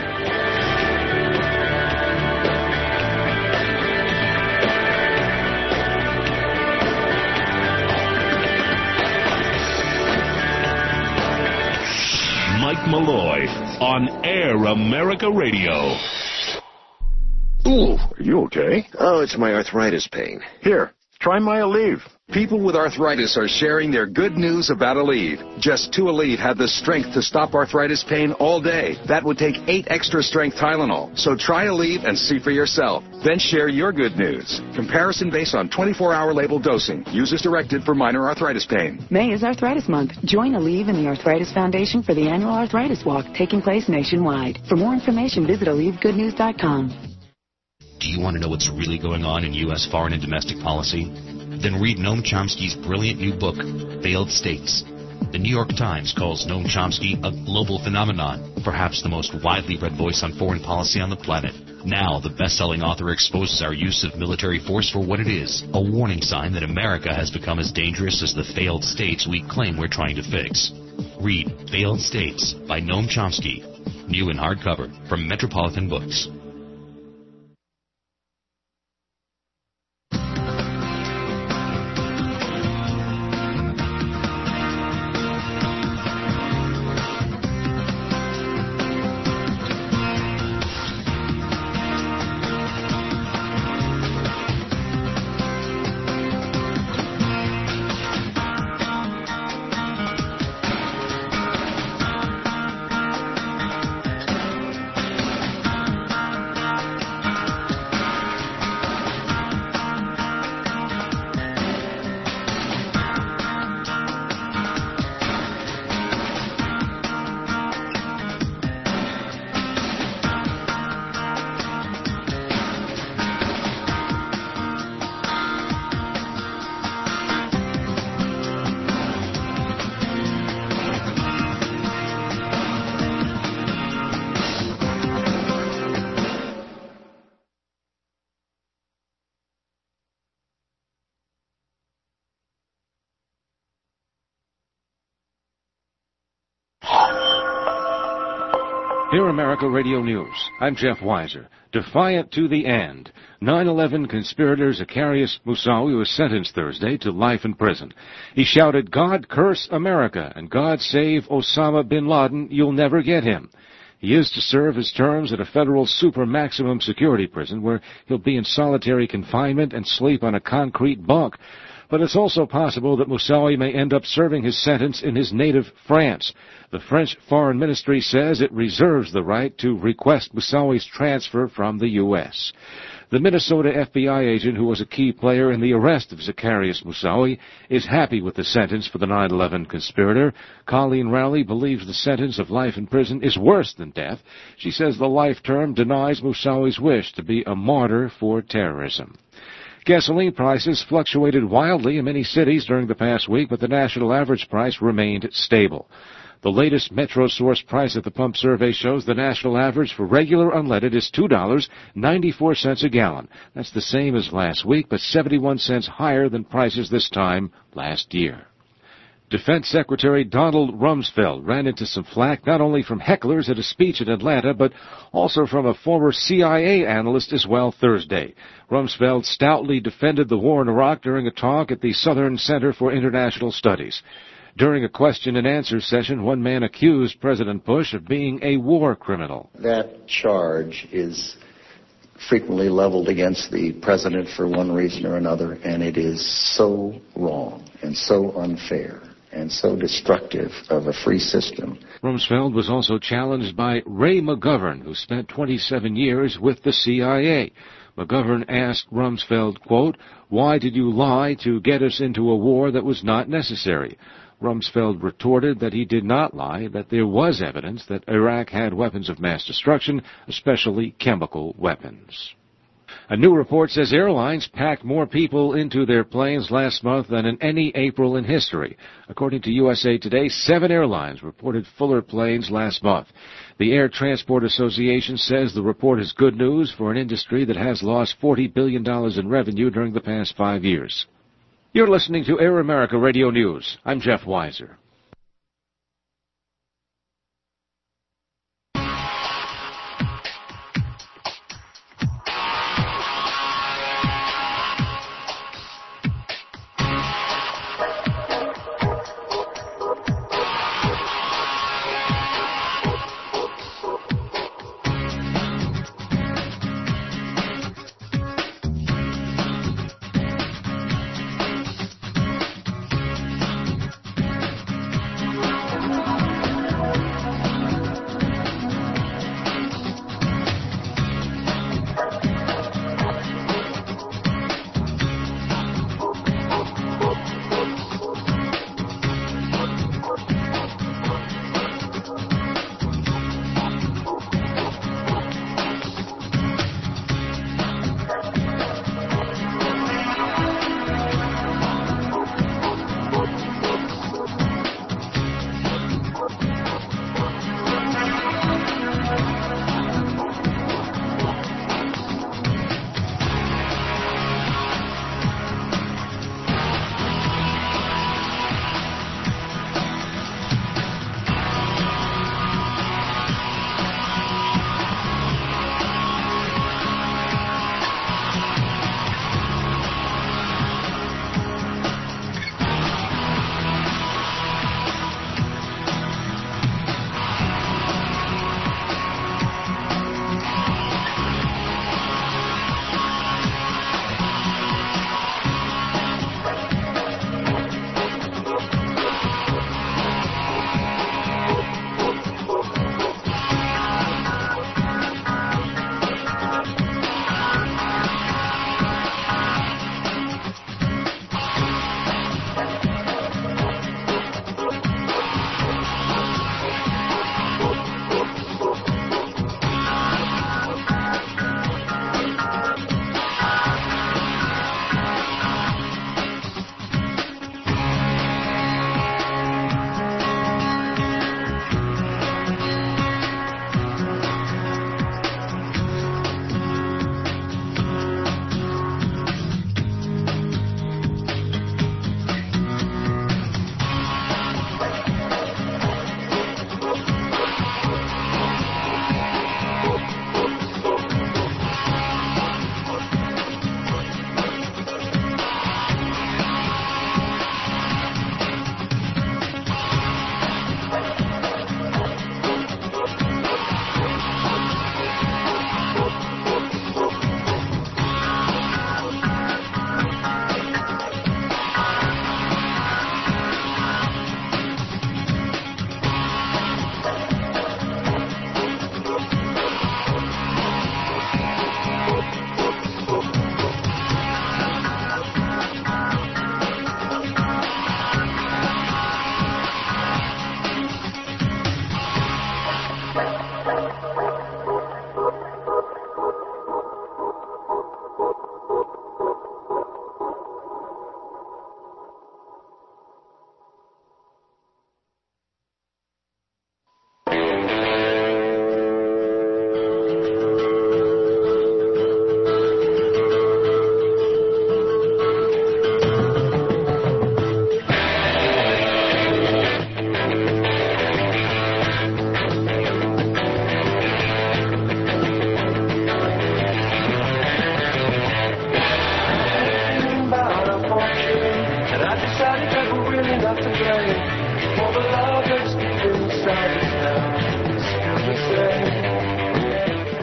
Mike Malloy on Air America Radio. Ooh, are you okay? Oh, it's my arthritis pain. Here, try my Aleve. People with arthritis are sharing their good news about Aleve. Just two Aleve have the strength to stop arthritis pain all day. That would take eight extra strength Tylenol. So try Aleve and see for yourself. Then share your good news. Comparison based on twenty-four hour label dosing. Use as directed for minor arthritis pain. May is Arthritis Month. Join Aleve and the Arthritis Foundation for the annual Arthritis Walk, taking place nationwide. For more information, visit Aleve Good News dot com. Do you want to know what's really going on in U S foreign and domestic policy? Then read Noam Chomsky's brilliant new book, Failed States. The New York Times calls Noam Chomsky a global phenomenon, perhaps the most widely read voice on foreign policy on the planet. Now, the best-selling author exposes our use of military force for what it is, a warning sign that America has become as dangerous as the failed states we claim we're trying to fix. Read Failed States by Noam Chomsky, new in hardcover from Metropolitan Books. Here America Radio News. I'm Jeff Weiser. Defiant to the end. nine eleven conspirator Zacarias Moussaoui was sentenced Thursday to life in prison. He shouted, "God curse America, and God save Osama bin Laden, you'll never get him." He is to serve his terms at a federal super maximum security prison where he'll be in solitary confinement and sleep on a concrete bunk. but it's also possible that Moussaoui may end up serving his sentence in his native France. The French Foreign Ministry says it reserves the right to request Moussaoui's transfer from the U S The Minnesota F B I agent who was a key player in the arrest of Zacarias Moussaoui is happy with the sentence for the nine eleven conspirator. Colleen Rowley believes the sentence of life in prison is worse than death. She says the life term denies Moussaoui's wish to be a martyr for terrorism. Gasoline prices fluctuated wildly in many cities during the past week, but the national average price remained stable. The latest MetroSource price at the pump survey shows the national average for regular unleaded is two dollars and ninety-four cents a gallon. That's the same as last week, but seventy-one cents higher than prices this time last year. Defense Secretary Donald Rumsfeld ran into some flack not only from hecklers at a speech in Atlanta, but also from a former C I A analyst as well Thursday. Rumsfeld stoutly defended the war in Iraq during a talk at the Southern Center for International Studies. During a question-and-answer session, one man accused President Bush of being a war criminal. That charge is frequently leveled against the president for one reason or another, and it is so wrong and so unfair and so destructive of a free system. Rumsfeld was also challenged by Ray McGovern, who spent twenty-seven years with the C I A. McGovern asked Rumsfeld, quote, "Why did you lie to get us into a war that was not necessary?" Rumsfeld retorted that he did not lie, that there was evidence that Iraq had weapons of mass destruction, especially chemical weapons. A new report says airlines packed more people into their planes last month than in any April in history. According to U S A Today, seven airlines reported fuller planes last month. The Air Transport Association says the report is good news for an industry that has lost forty billion dollars in revenue during the past five years. You're listening to Air America Radio News. I'm Jeff Weiser.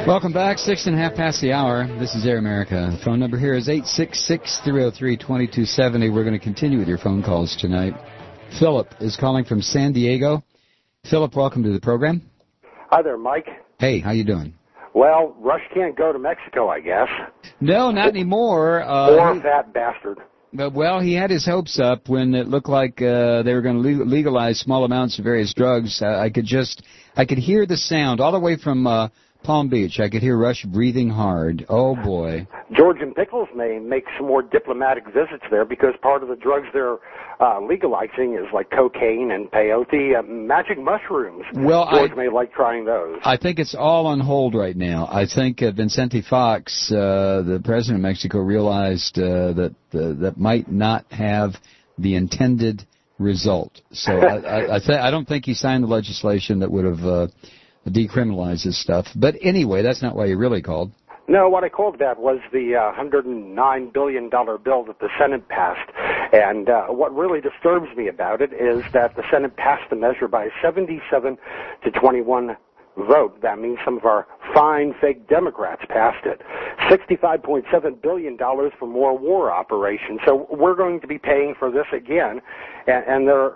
Welcome back. Six and a half past the hour. This is Air America. The phone number here is eight six six, three oh three, two two seven oh. We're going to continue with your phone calls tonight. Philip is calling from San Diego. Philip, welcome to the program. Hi there, Mike. Hey, how you doing? Well, Rush can't go to Mexico, I guess. No, not anymore. Uh, Poor fat bastard. But, well, he had his hopes up when it looked like uh, they were going to legalize small amounts of various drugs. Uh, I could just, I could hear the sound all the way from uh, Palm Beach. I could hear Rush breathing hard. Oh, boy. George and Pickles may make some more diplomatic visits there because part of the drugs they're uh, legalizing is like cocaine and peyote, uh, magic mushrooms. Well, George I, may like trying those. I think it's all on hold right now. I think uh, Vicente Fox, uh, the president of Mexico, realized uh, that uh, that might not have the intended result. So I, I, I, th- I don't think he signed the legislation that would have uh, decriminalized this stuff. But anyway, that's not why he really called. No, what I called that was the uh, one hundred nine billion dollars bill that the Senate passed. And uh, what really disturbs me about it is that the Senate passed the measure by a seventy-seven to twenty-one vote. That means some of our fine, fake Democrats passed it. sixty-five point seven billion dollars for more war operations. So we're going to be paying for this again, and, and they're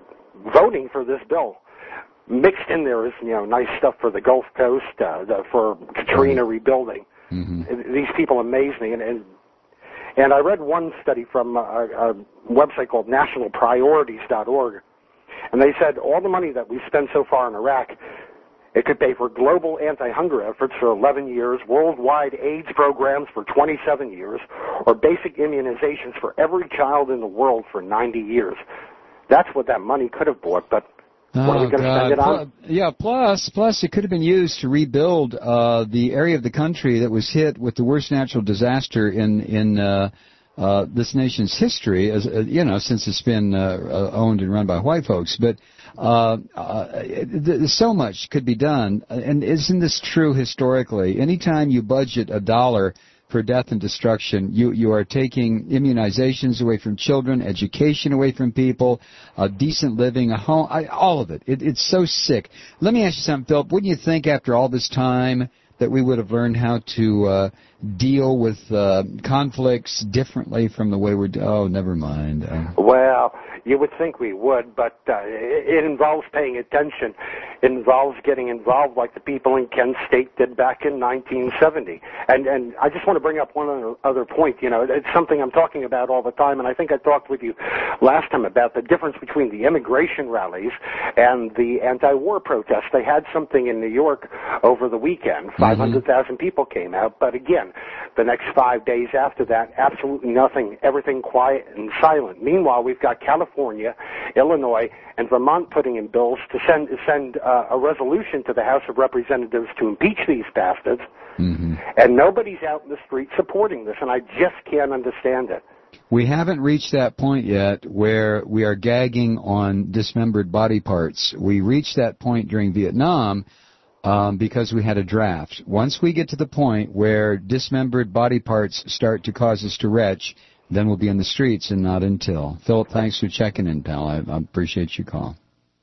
voting for this bill. Mixed in there is, you know, nice stuff for the Gulf Coast, uh, the, for Katrina rebuilding. Mm-hmm. These people amaze me, and, and and I read one study from a, a website called national priorities dot org, and they said all the money that we've spent so far in Iraq, it could pay for global anti-hunger efforts for eleven years, worldwide AIDS programs for twenty-seven years, or basic immunizations for every child in the world for ninety years. That's what that money could have bought, but what oh, are we going to spend it on? Yeah, plus, plus it could have been used to rebuild uh, the area of the country that was hit with the worst natural disaster in in uh, uh, this nation's history, as uh, you know, since it's been uh, owned and run by white folks. But uh, uh, th- so much could be done, and isn't this true historically? Anytime you budget a dollar for death and destruction, you you are taking immunizations away from children, education away from people, a decent living, a home, I, all of it. it. It's so sick. Let me ask you something, Philip. Wouldn't you think after all this time that we would have learned how to uh, deal with uh, conflicts differently from the way we're... Oh, never mind. Uh, well, you would think we would, but uh, it, it involves paying attention. It involves getting involved like the people in Kent State did back in nineteen seventy. And and I just want to bring up one other point. You know, it's something I'm talking about all the time, and I think I talked with you last time about the difference between the immigration rallies and the anti-war protests. They had something in New York over the weekend. five hundred thousand people came out, but again, the next five days after that, absolutely nothing, everything quiet and silent. Meanwhile, we've got California, Illinois, and Vermont putting in bills to send send uh, a resolution to the House of Representatives to impeach these bastards, mm-hmm. and nobody's out in the street supporting this, and I just can't understand it. We haven't reached that point yet where we are gagging on dismembered body parts. We reached that point during Vietnam um, because we had a draft. Once we get to the point where dismembered body parts start to cause us to retch, then we'll be in the streets, and not until. Philip, thanks for checking in, pal. I, I appreciate your call.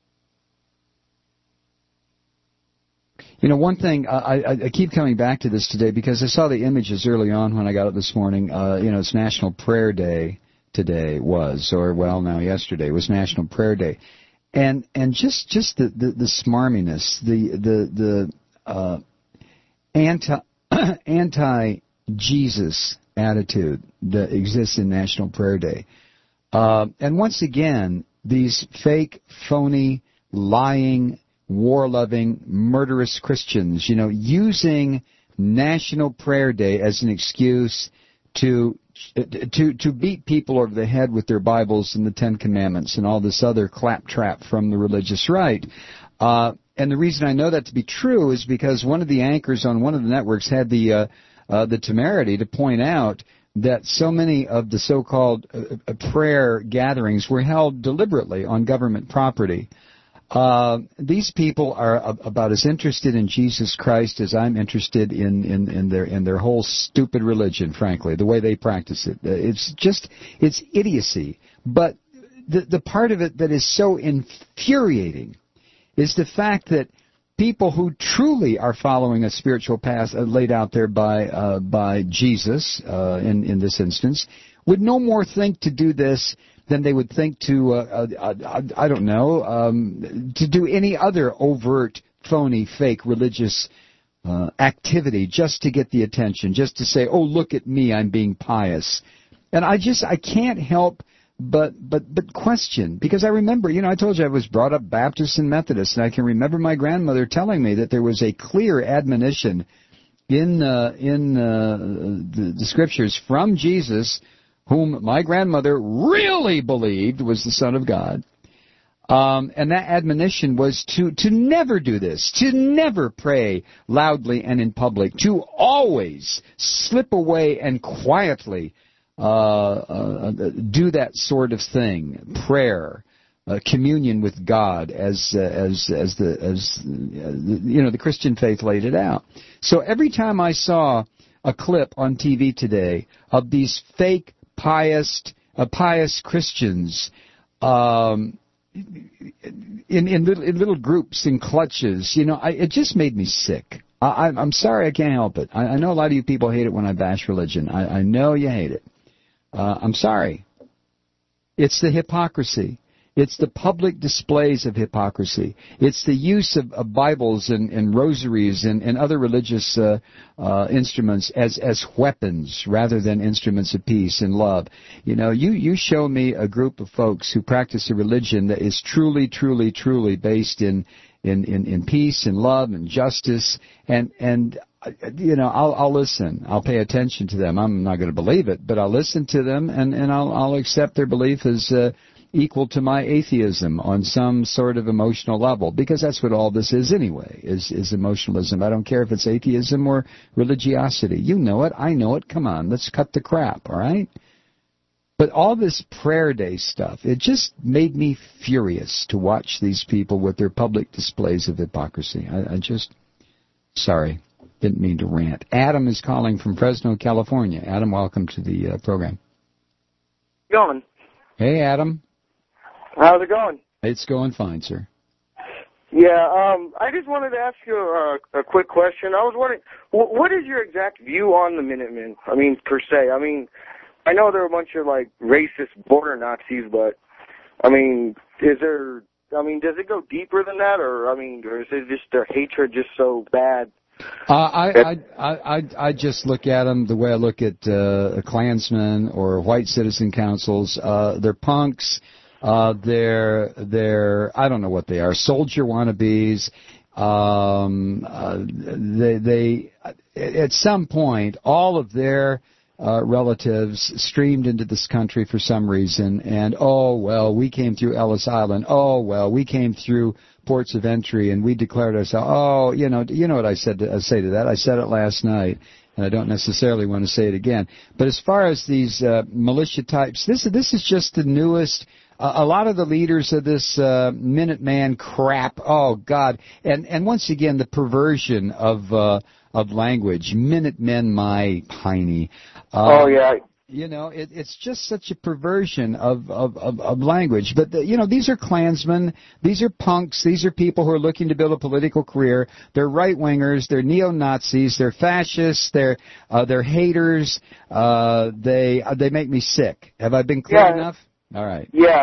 You know, one thing, I, I, I keep coming back to this today because I saw the images early on when I got up this morning. Uh, you know, it's National Prayer Day today was, or, well, now yesterday was National Prayer Day. And and just, just the, the, the smarminess, the, the, the uh, anti, anti-Jesus attitude that exists in National Prayer Day. Uh, and once again, these fake, phony, lying, war-loving, murderous Christians, you know, using National Prayer Day as an excuse to to to beat people over the head with their Bibles and the Ten Commandments and all this other claptrap from the religious right. Uh, and the reason I know that to be true is because one of the anchors on one of the networks had the uh, uh, the temerity to point out that so many of the so-called uh, prayer gatherings were held deliberately on government property. Uh, these people are a- about as interested in Jesus Christ as I'm interested in, in, in their in their whole stupid religion, frankly, the way they practice it. It's just, it's idiocy. But the, the part of it that is so infuriating is the fact that people who truly are following a spiritual path uh, laid out there by uh, by Jesus, uh, in in this instance, would no more think to do this than they would think to, uh, uh, uh, I don't know, um, to do any other overt, phony, fake religious uh, activity just to get the attention, just to say, oh, look at me, I'm being pious. And I just, I can't help but but but question, because I remember, you know, I told you I was brought up Baptist and Methodist, and I can remember my grandmother telling me that there was a clear admonition in uh, in uh, the, the Scriptures from Jesus, whom my grandmother really believed was the Son of God. Um, and that admonition was to, to never do this, to never pray loudly and in public, to always slip away and quietly uh, uh, do that sort of thing, prayer, uh, communion with God, as uh, as as the as uh, you know the Christian faith laid it out. So every time I saw a clip on T V today of these fake pious, uh, pious Christians, um, in in little, in little groups, in clutches, you know, I, it just made me sick. I, I'm sorry, I can't help it. I, I know a lot of you people hate it when I bash religion. I, I know you hate it. Uh, I'm sorry. It's the hypocrisy. It's the public displays of hypocrisy. It's the use of, of Bibles and, and rosaries and, and other religious uh, uh, instruments as, as weapons rather than instruments of peace and love. You know, you, you show me a group of folks who practice a religion that is truly, truly, truly based in, in, in, in peace and love and justice, and, and you know, I'll, I'll listen. I'll pay attention to them. I'm not going to believe it, but I'll listen to them, and, and I'll, I'll accept their belief as uh, equal to my atheism on some sort of emotional level, because that's what all this is anyway, is, is emotionalism. I don't care if it's atheism or religiosity. You know it. I know it. Come on, let's cut the crap, all right? But all this prayer day stuff, it just made me furious to watch these people with their public displays of hypocrisy. I, I just, sorry, didn't mean to rant. Adam is calling from Fresno, California. Adam, welcome to the uh, program. Going. Hey, Adam. How's it going? It's going fine, sir. Yeah, um, I just wanted to ask you a, a quick question. I was wondering, wh- what is your exact view on the Minutemen? I mean, per se. I mean, I know they're a bunch of, like, racist border Nazis, but, I mean, is there, I mean, does it go deeper than that, or, I mean, or is it just their hatred just so bad? Uh, I, I, I, I, I just look at them the way I look at uh, Klansmen or white citizen councils. Uh, they're punks. Uh, they're, they're, I don't know what they are, soldier wannabes. Um, uh, they, they, at some point, all of their uh, relatives streamed into this country for some reason, and, oh, well, we came through Ellis Island. Oh, well, we came through ports of entry, and we declared ourselves, oh, you know, you know what I said to, I say to that? I said it last night, and I don't necessarily want to say it again. But as far as these uh, militia types, this, this is just the newest. Uh, a lot of the leaders of this uh, Minuteman crap, oh, God. And and once again, the perversion of uh, of language. Minutemen, my piney. Uh, oh, yeah. You know, it, it's just such a perversion of, of, of, of language. But, the, you know, these are Klansmen. These are punks. These are people who are looking to build a political career. They're right-wingers. They're neo-Nazis. They're fascists. They're uh, they're haters. Uh, they uh, they make me sick. Have I been clear yeah. enough? All right. Yeah.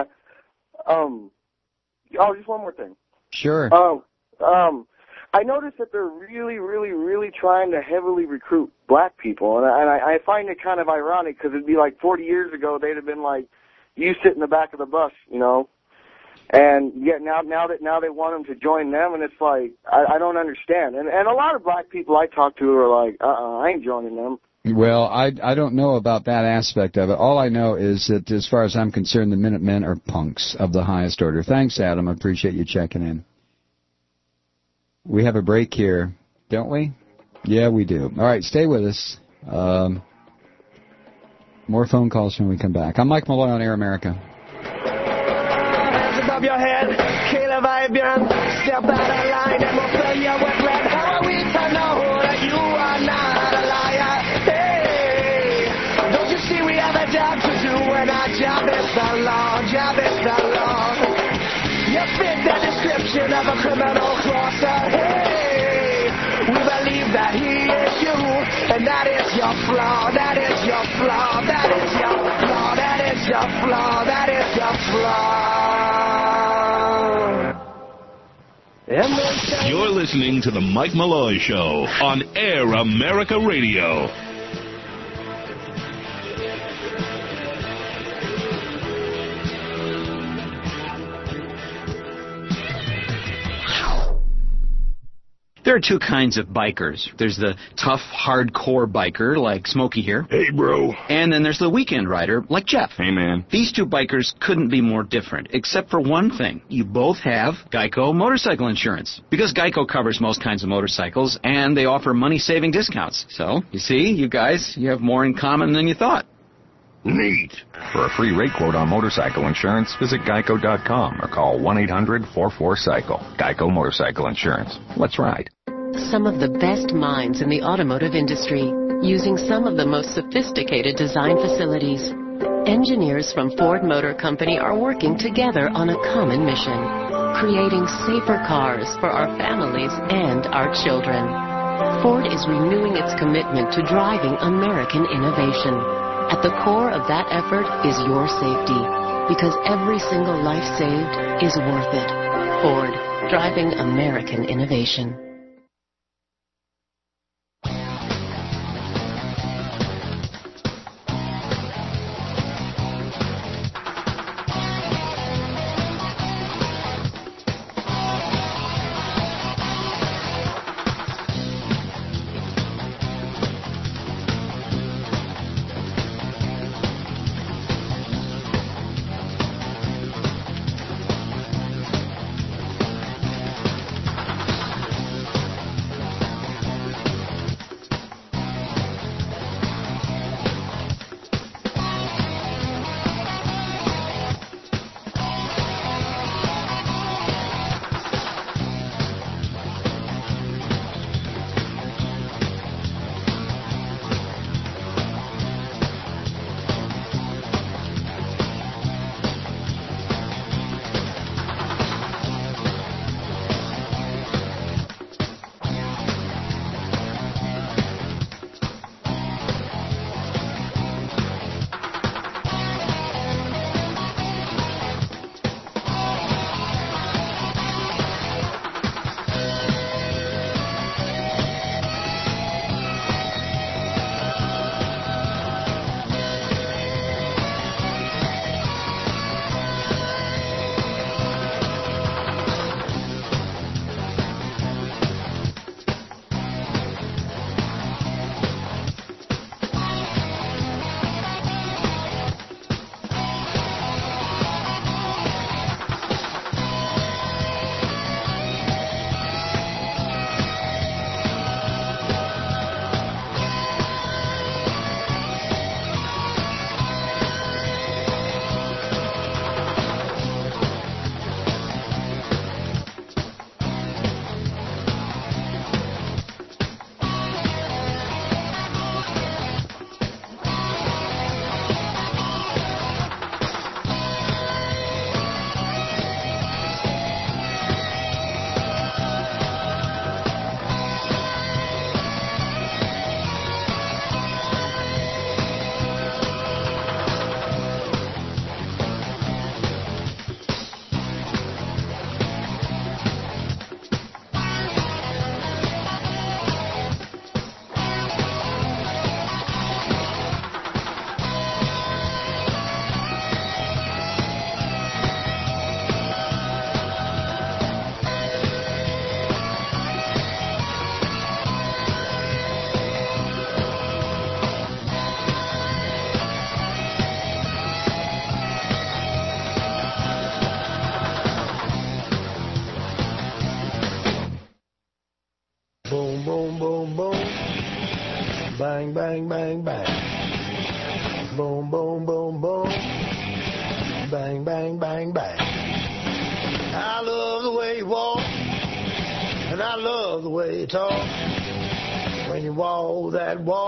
Um. Oh, just one more thing. Sure. Um. Um. I noticed that they're really, really, really trying to heavily recruit black people, and I, and I, I find it kind of ironic because it'd be like forty years ago they'd have been like, "You sit in the back of the bus," you know, and yet now, now that now they want them to join them, and it's like I, I don't understand. And and a lot of black people I talk to are like, "Uh-uh, I ain't joining them." Well, I, I don't know about that aspect of it. All I know is that as far as I'm concerned, the Minutemen are punks of the highest order. Thanks, Adam. I appreciate you checking in. We have a break here, don't we? Yeah, we do. All right, stay with us. Um, more phone calls when we come back. I'm Mike Malloy on Air America. Hands above your head, kill a Vibian, step out of line and we'll fill you with red. How are we to know that you are not a liar? Hey, don't you see we have a job to do, and our job is the law, job is the law. You fit that description of a criminal crosser. Hey, we believe that he is you, and that is your flaw, that is your flaw, that is your flaw, that is your flaw, that is your flaw. You're listening to The Mike Malloy Show on Air America Radio. There are two kinds of bikers. There's the tough, hardcore biker, like Smokey here. Hey, bro. And then there's the weekend rider, like Jeff. Hey, man. These two bikers couldn't be more different, except for one thing. You both have Geico motorcycle insurance. Because Geico covers most kinds of motorcycles, and they offer money-saving discounts. So, you see, you guys, you have more in common than you thought. Neat. For a free rate quote on motorcycle insurance, visit geico dot com or call one eight hundred four four cycle. Geico Motorcycle Insurance. Let's ride. Some of the best minds in the automotive industry, using some of the most sophisticated design facilities. Engineers from Ford Motor Company are working together on a common mission, creating safer cars for our families and our children. Ford is renewing its commitment to driving American innovation. At the core of that effort is your safety, because every single life saved is worth it. Ford, driving American innovation. Bang, bang, bang, bang. Boom, boom, boom, boom. Bang, bang, bang, bang. I love the way you walk, and I love the way you talk. When you walk that walk,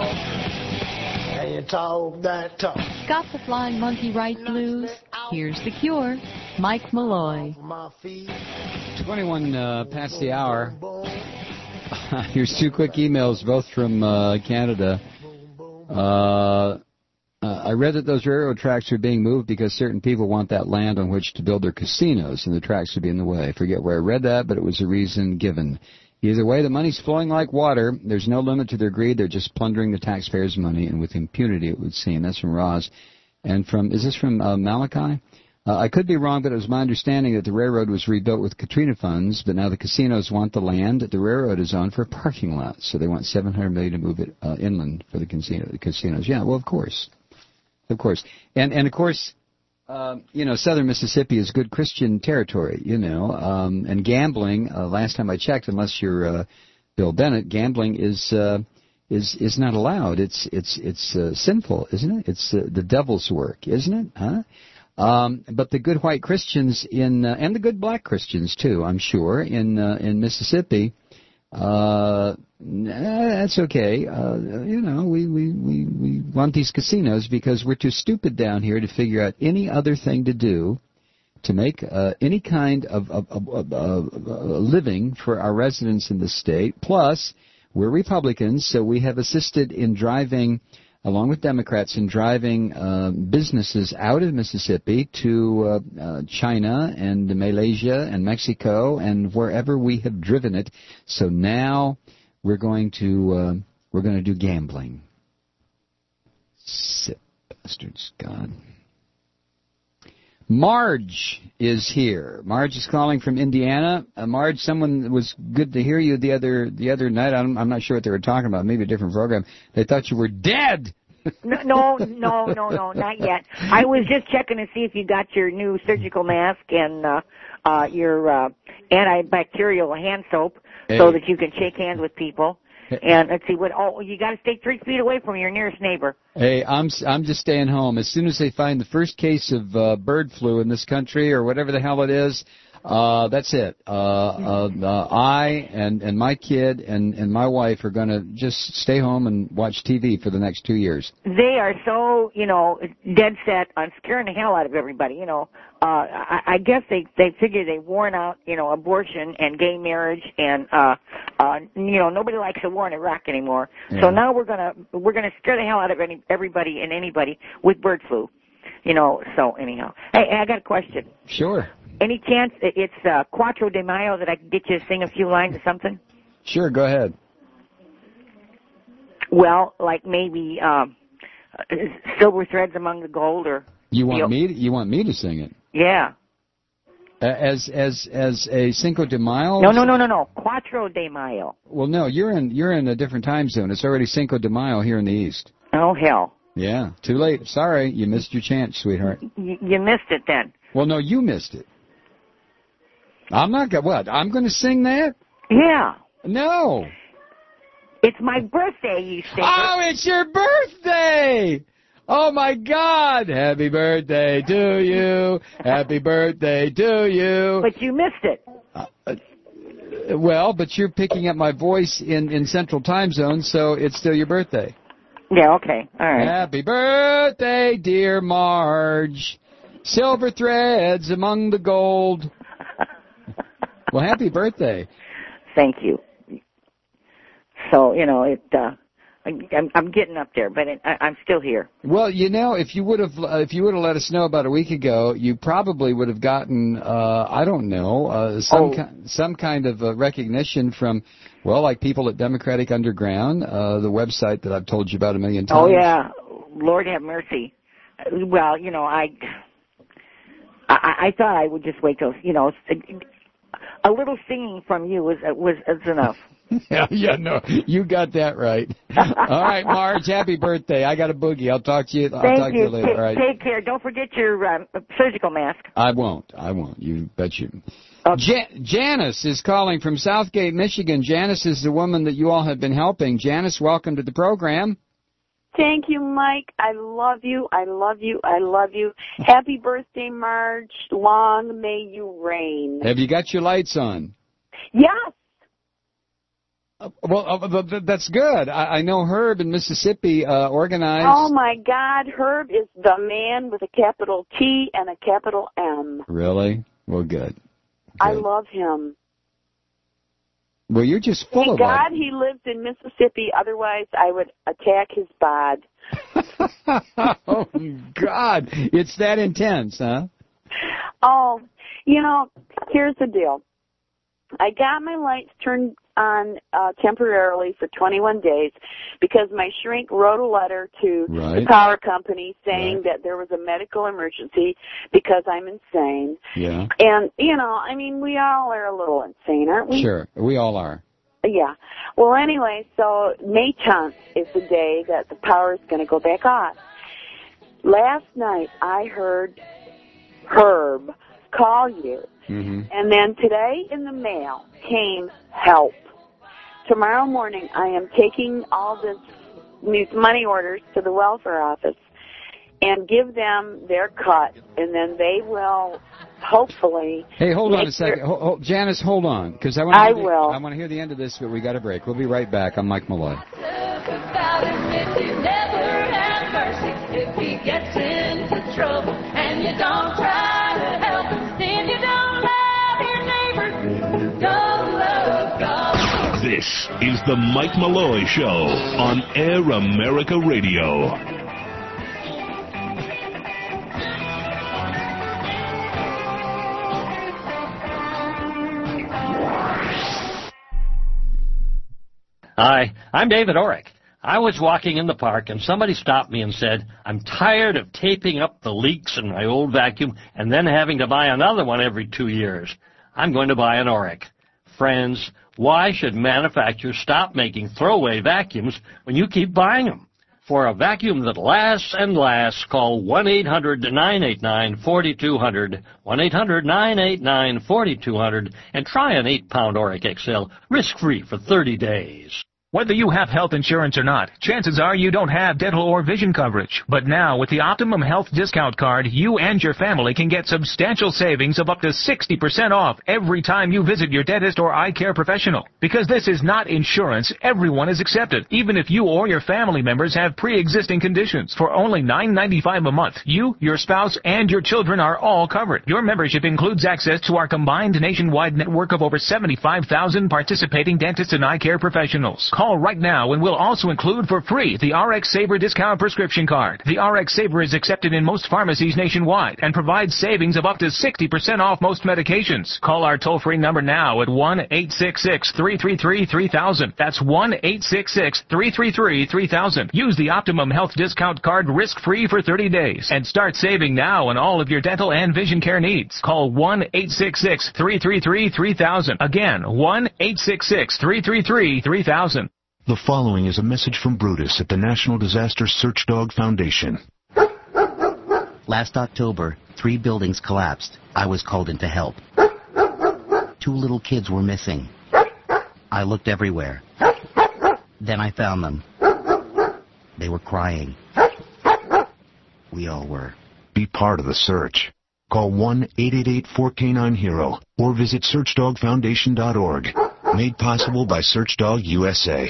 and you talk that talk. Got the flying monkey right blues? Here's the cure. Mike Malloy. twenty-one uh, past the hour. Here's two quick emails, both from uh, Canada. Uh, uh, I read that those railroad tracks are being moved because certain people want that land on which to build their casinos, and the tracks would be in the way. I forget where I read that, but it was a reason given. Either way, the money's flowing like water. There's no limit to their greed. They're just plundering the taxpayers' money, and with impunity, it would seem. That's from Roz. And from, is this from uh, Malachi? Uh, I could be wrong, but it was my understanding that the railroad was rebuilt with Katrina funds, but now the casinos want the land that the railroad is on for a parking lot, so they want seven hundred million dollars to move it uh, inland for the, casino, the casinos. Yeah, well, of course. Of course. And, and of course, uh, you know, southern Mississippi is good Christian territory, you know, um, and gambling, uh, last time I checked, unless you're uh, Bill Bennett, gambling is... Uh, is is not allowed. It's it's it's uh, sinful, isn't it? It's uh, the devil's work, isn't it? Huh? Um, but the good white Christians in uh, and the good black Christians too, I'm sure, in uh, in Mississippi, uh, that's okay. Uh, you know, we, we we we want these casinos because we're too stupid down here to figure out any other thing to do to make uh, any kind of, of, of, of, of, of living for our residents in the state. Plus, we're Republicans, so we have assisted in driving, along with Democrats, in driving uh, businesses out of Mississippi to uh, uh, China and Malaysia and Mexico and wherever we have driven it. So now we're going to uh, we're going to do gambling. Sick bastards, God. Marge is here. Marge is calling from Indiana. Uh, Marge, someone was good to hear you the other the other night. I'm, I'm not sure what they were talking about. Maybe a different program. They thought you were dead. No, no, no, no, no, not yet. I was just checking to see if you got your new surgical mask and uh, uh, your uh, antibacterial hand soap, hey. So that you can shake hands with people. And let's see what. Oh, you got to stay three feet away from your nearest neighbor. Hey, I'm I'm just staying home. As soon as they find the first case of uh, bird flu in this country or whatever the hell it is, uh, that's it. Uh, uh, uh, I and and my kid and and my wife are going to just stay home and watch T V for the next two years. They are so, you know, dead set on scaring the hell out of everybody. You know, uh, I, I guess they they figure they've worn out, you know, abortion and gay marriage and uh, uh, you know, nobody likes a war in Iraq anymore. Yeah. So now we're gonna we're gonna scare the hell out of any everybody and anybody with bird flu. You know, so anyhow, hey, I got a question. Sure. Any chance it's uh, Quattro de Mayo that I can get you to sing a few lines or something? Sure, go ahead. Well, like maybe um, Silver Threads Among the Gold, or you want you know, me? To, you want me to sing it? Yeah. Uh, as as as a Cinco de Mayo? No, no, no, no, no. Quattro de Mayo. Well, no, you're in you're in a different time zone. It's already Cinco de Mayo here in the East. Oh hell. Yeah, too late. Sorry, you missed your chance, sweetheart. Y- you missed it then. Well, no, you missed it. I'm not going. What? I'm going to sing that? Yeah. No. It's my birthday, you sticker. Oh, it's your birthday! Oh my God! Happy birthday to you. Happy birthday to you. But you missed it. Uh, uh, well, but you're picking up my voice in in Central Time Zone, so it's still your birthday. Yeah. Okay. All right. Happy birthday, dear Marge. Silver threads among the gold. Well, happy birthday. Thank you. So, you know, it. Uh, I'm, I'm getting up there, but it, I, I'm still here. Well, you know, if you would have, uh, if you would have let us know about a week ago, you probably would have gotten, uh, I don't know, uh, some oh. ki- some kind of uh, recognition from, well, like people at Democratic Underground, uh, the website that I've told you about a million times. Oh yeah, Lord have mercy. Well, you know, I, I, I thought I would just wait till, you know, a little singing from you was was, was enough. Yeah, yeah, no, you got that right. All right, Marge, happy birthday. I got a boogie. I'll talk to you. I'll Thank talk you. to you later. Take, All right. Take care. Don't forget your um, surgical mask. I won't. I won't. You bet you. Okay. Ja- Janice is calling from Southgate, Michigan. Janice is the woman that you all have been helping. Janice, welcome to the program. Thank you, Mike. I love you. I love you. I love you. Happy birthday, Marge. Long may you reign. Have you got your lights on? Yes. well, uh, th- that's good. I, I know Herb in Mississippi uh, organized. Oh, my God. Herb is the man with a capital T and a capital M. Really? Well, good. good. I love him. Well, you're just full Thank of God life. he lives in Mississippi. Otherwise, I would attack his bod. Oh, God. It's that intense, huh? Oh, you know, here's the deal. I got my lights turned on uh, temporarily for twenty-one days because my shrink wrote a letter to right. the power company saying right. that there was a medical emergency because I'm insane. Yeah. And, you know, I mean, we all are a little insane, aren't we? Sure. We all are. Yeah. Well, anyway, so May tenth is the day that the power is going to go back on. Last night I heard Herb call you. Mm-hmm. And then today in the mail came help. Tomorrow morning I am taking all this, these money orders to the welfare office and give them their cut, and then they will hopefully... Hey, hold on a second. Hold, hold, Janice, hold on, because I want I to will. I want to hear the end of this, but we got a break. We'll be right back. I'm Mike Malloy. If he gets into trouble and you don't try to help him, then you don't love your neighbor, don't love God. This is the Mike Malloy Show on Air America Radio. Hi, I'm David Orrick. I was walking in the park and somebody stopped me and said, I'm tired of taping up the leaks in my old vacuum and then having to buy another one every two years. I'm going to buy an Orrick. Friends, why should manufacturers stop making throwaway vacuums when you keep buying them? For a vacuum that lasts and lasts, call one eight hundred nine eight nine four two zero zero, one eight hundred nine eight nine four two zero zero, and try an eight pound Orrick X L risk-free for thirty days. Whether you have health insurance or not, chances are you don't have dental or vision coverage. But now, with the Optimum Health Discount Card, you and your family can get substantial savings of up to sixty percent off every time you visit your dentist or eye care professional. Because this is not insurance, everyone is accepted, even if you or your family members have pre-existing conditions. For only nine ninety-five a month, you, your spouse, and your children are all covered. Your membership includes access to our combined nationwide network of over seventy-five thousand participating dentists and eye care professionals. Call right now and we'll also include for free the R X Saver Discount Prescription Card. The R X Saver is accepted in most pharmacies nationwide and provides savings of up to sixty percent off most medications. Call our toll-free number now at one eight six six three three three three thousand. That's one eight six six three three three three thousand. Use the Optimum Health Discount Card risk-free for thirty days and start saving now on all of your dental and vision care needs. Call one eight six six three three three three thousand. Again, one eight six six three three three three thousand. The following is a message from Brutus at the National Disaster Search Dog Foundation. Last October, three buildings collapsed. I was called in to help. Two little kids were missing. I looked everywhere. Then I found them. They were crying. We all were. Be part of the search. Call one eight eight eight four K nine HERO or visit search dog foundation dot org. Made possible by Searchdog U S A.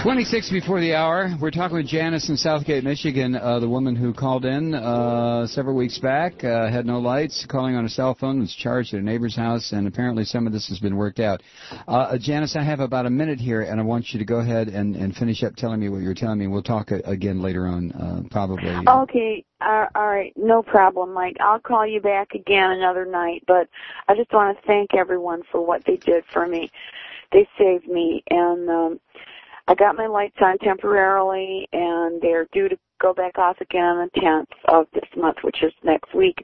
twenty-six before the hour. We're talking with Janice in Southgate, Michigan, uh, the woman who called in uh, several weeks back, uh, had no lights, calling on her cell phone, was charged at a neighbor's house, and apparently some of this has been worked out. Uh, Janice, I have about a minute here, and I want you to go ahead and, and finish up telling me what you were telling me. We'll talk uh, again later on, uh, probably. Okay, uh, all right, no problem, Mike. I'll call you back again another night, but I just want to thank everyone for what they did for me. They saved me, and um, I got my lights on temporarily, and they're due to go back off again on the tenth of this month, which is next week.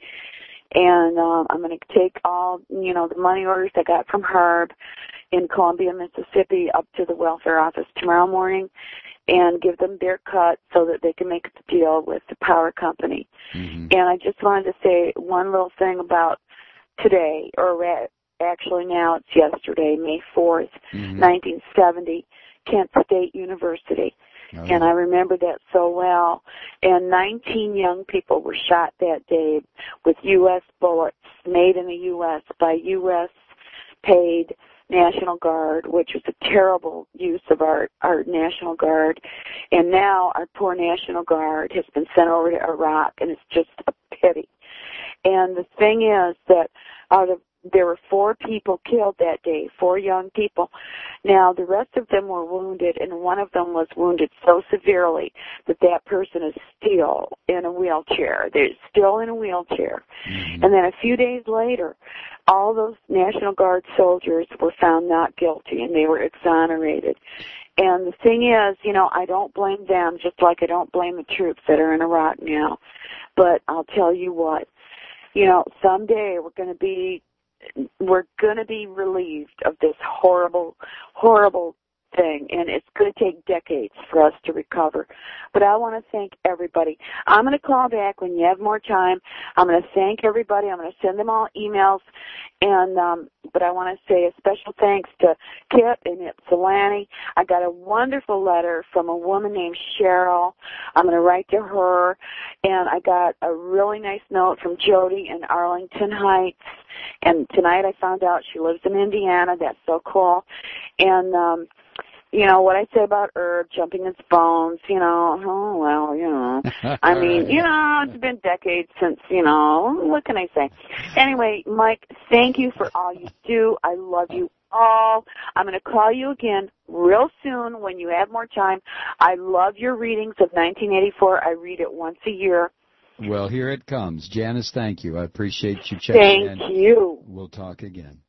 And um, I'm going to take all, you know, the money orders I got from Herb in Columbia, Mississippi, up to the welfare office tomorrow morning and give them their cut so that they can make the deal with the power company. Mm-hmm. And I just wanted to say one little thing about today, or actually now it's yesterday, May fourth, mm-hmm. nineteen seventy. Kent State University. Oh. And I remember that so well. And nineteen young people were shot that day with U S bullets made in the U S by U S paid National Guard, which was a terrible use of our, our National Guard. And now our poor National Guard has been sent over to Iraq, and it's just a pity. And the thing is that out of there were four people killed that day, four young people. Now, the rest of them were wounded, and one of them was wounded so severely that that person is still in a wheelchair. They're still in a wheelchair. Mm-hmm. And then a few days later, all those National Guard soldiers were found not guilty, and they were exonerated. And the thing is, you know, I don't blame them, just like I don't blame the troops that are in Iraq now. But I'll tell you what, you know, someday we're going to be we're going to be relieved of this horrible, horrible thing, and it's going to take decades for us to recover. But I want to thank everybody. I'm going to call back when you have more time. I'm going to thank everybody. I'm going to send them all emails. And um, but I want to say a special thanks to Kip in Ypsilanti. I got a wonderful letter from a woman named Cheryl. I'm going to write to her. And I got a really nice note from Jody in Arlington Heights. And tonight I found out she lives in Indiana. That's so cool. And um, you know, what I say about Herb jumping its bones, you know, oh, well, you know. I mean, you know, it's been decades since, you know, what can I say? Anyway, Mike, thank you for all you do. I love you all. I'm going to call you again real soon when you have more time. I love your readings of nineteen eighty-four. I read it once a year. Well, here it comes. Janice, thank you. I appreciate you checking in. Thank you. We'll talk again.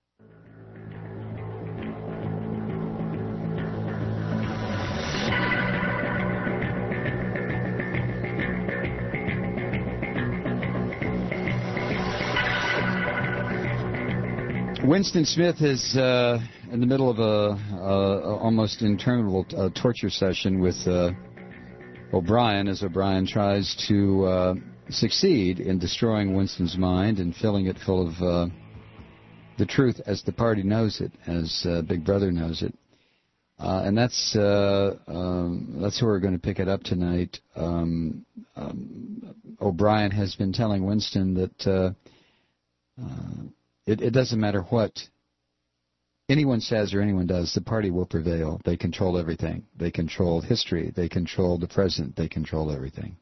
Winston Smith is uh, in the middle of a, a almost interminable uh, torture session with uh, O'Brien as O'Brien tries to uh, succeed in destroying Winston's mind and filling it full of uh, the truth as the party knows it, as uh, Big Brother knows it. Uh, and that's uh, um, that's where we're going to pick it up tonight. Um, um, O'Brien has been telling Winston that uh, uh, it, it doesn't matter what anyone says or anyone does, the party will prevail. They control everything. They control history. They control the present. They control everything.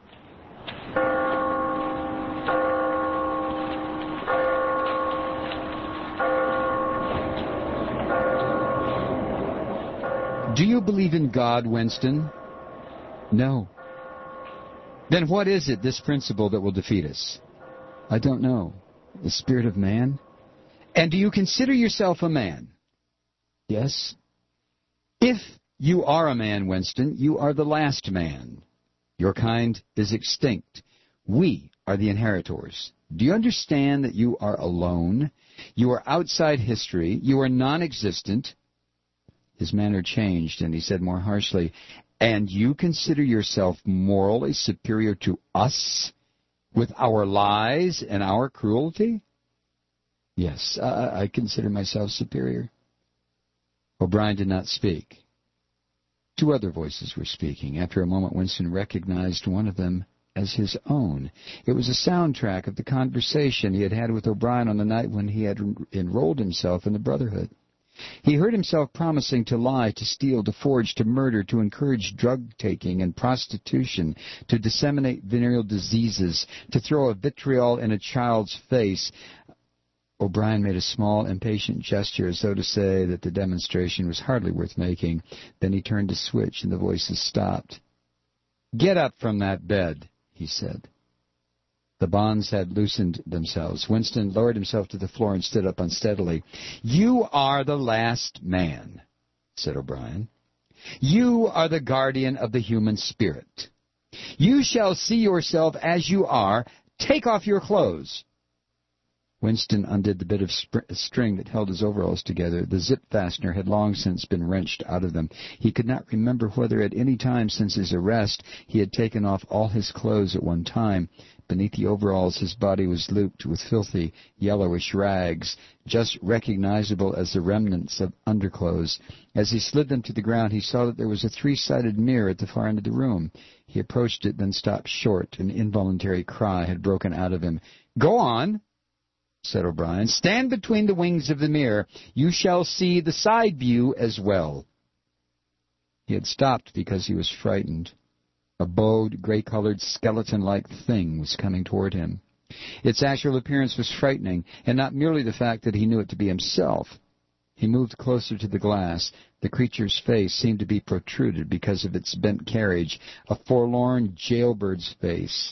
Do you believe in God, Winston? No. Then what is it, this principle, that will defeat us? I don't know. The spirit of man? And do you consider yourself a man? Yes. If you are a man, Winston, you are the last man. Your kind is extinct. We are the inheritors. Do you understand that you are alone? You are outside history. You are non-existent. His manner changed, and he said more harshly, and you consider yourself morally superior to us with our lies and our cruelty? Yes, I, I consider myself superior. O'Brien did not speak. Two other voices were speaking. After a moment, Winston recognized one of them as his own. It was a soundtrack of the conversation he had had with O'Brien on the night when he had enrolled himself in the Brotherhood. He heard himself promising to lie, to steal, to forge, to murder, to encourage drug-taking and prostitution, to disseminate venereal diseases, to throw a vitriol in a child's face. O'Brien made a small, impatient gesture as though to say that the demonstration was hardly worth making. Then he turned to switch, and the voices stopped. "Get up from that bed," he said. The bonds had loosened themselves. Winston lowered himself to the floor and stood up unsteadily. "You are the last man," said O'Brien. "You are the guardian of the human spirit. You shall see yourself as you are. Take off your clothes." Winston undid the bit of sp- string that held his overalls together. The zip fastener had long since been wrenched out of them. He could not remember whether at any time since his arrest he had taken off all his clothes at one time. Beneath the overalls his body was looped with filthy, yellowish rags, just recognizable as the remnants of underclothes. As he slid them to the ground, he saw that there was a three-sided mirror at the far end of the room. He approached it, then stopped short. An involuntary cry had broken out of him. "Go on," said O'Brien. "Stand between the wings of the mirror. You shall see the side view as well." He had stopped because he was frightened. A bowed, gray-colored, skeleton-like thing was coming toward him. Its actual appearance was frightening, and not merely the fact that he knew it to be himself. He moved closer to the glass. The creature's face seemed to be protruded because of its bent carriage, a forlorn jailbird's face,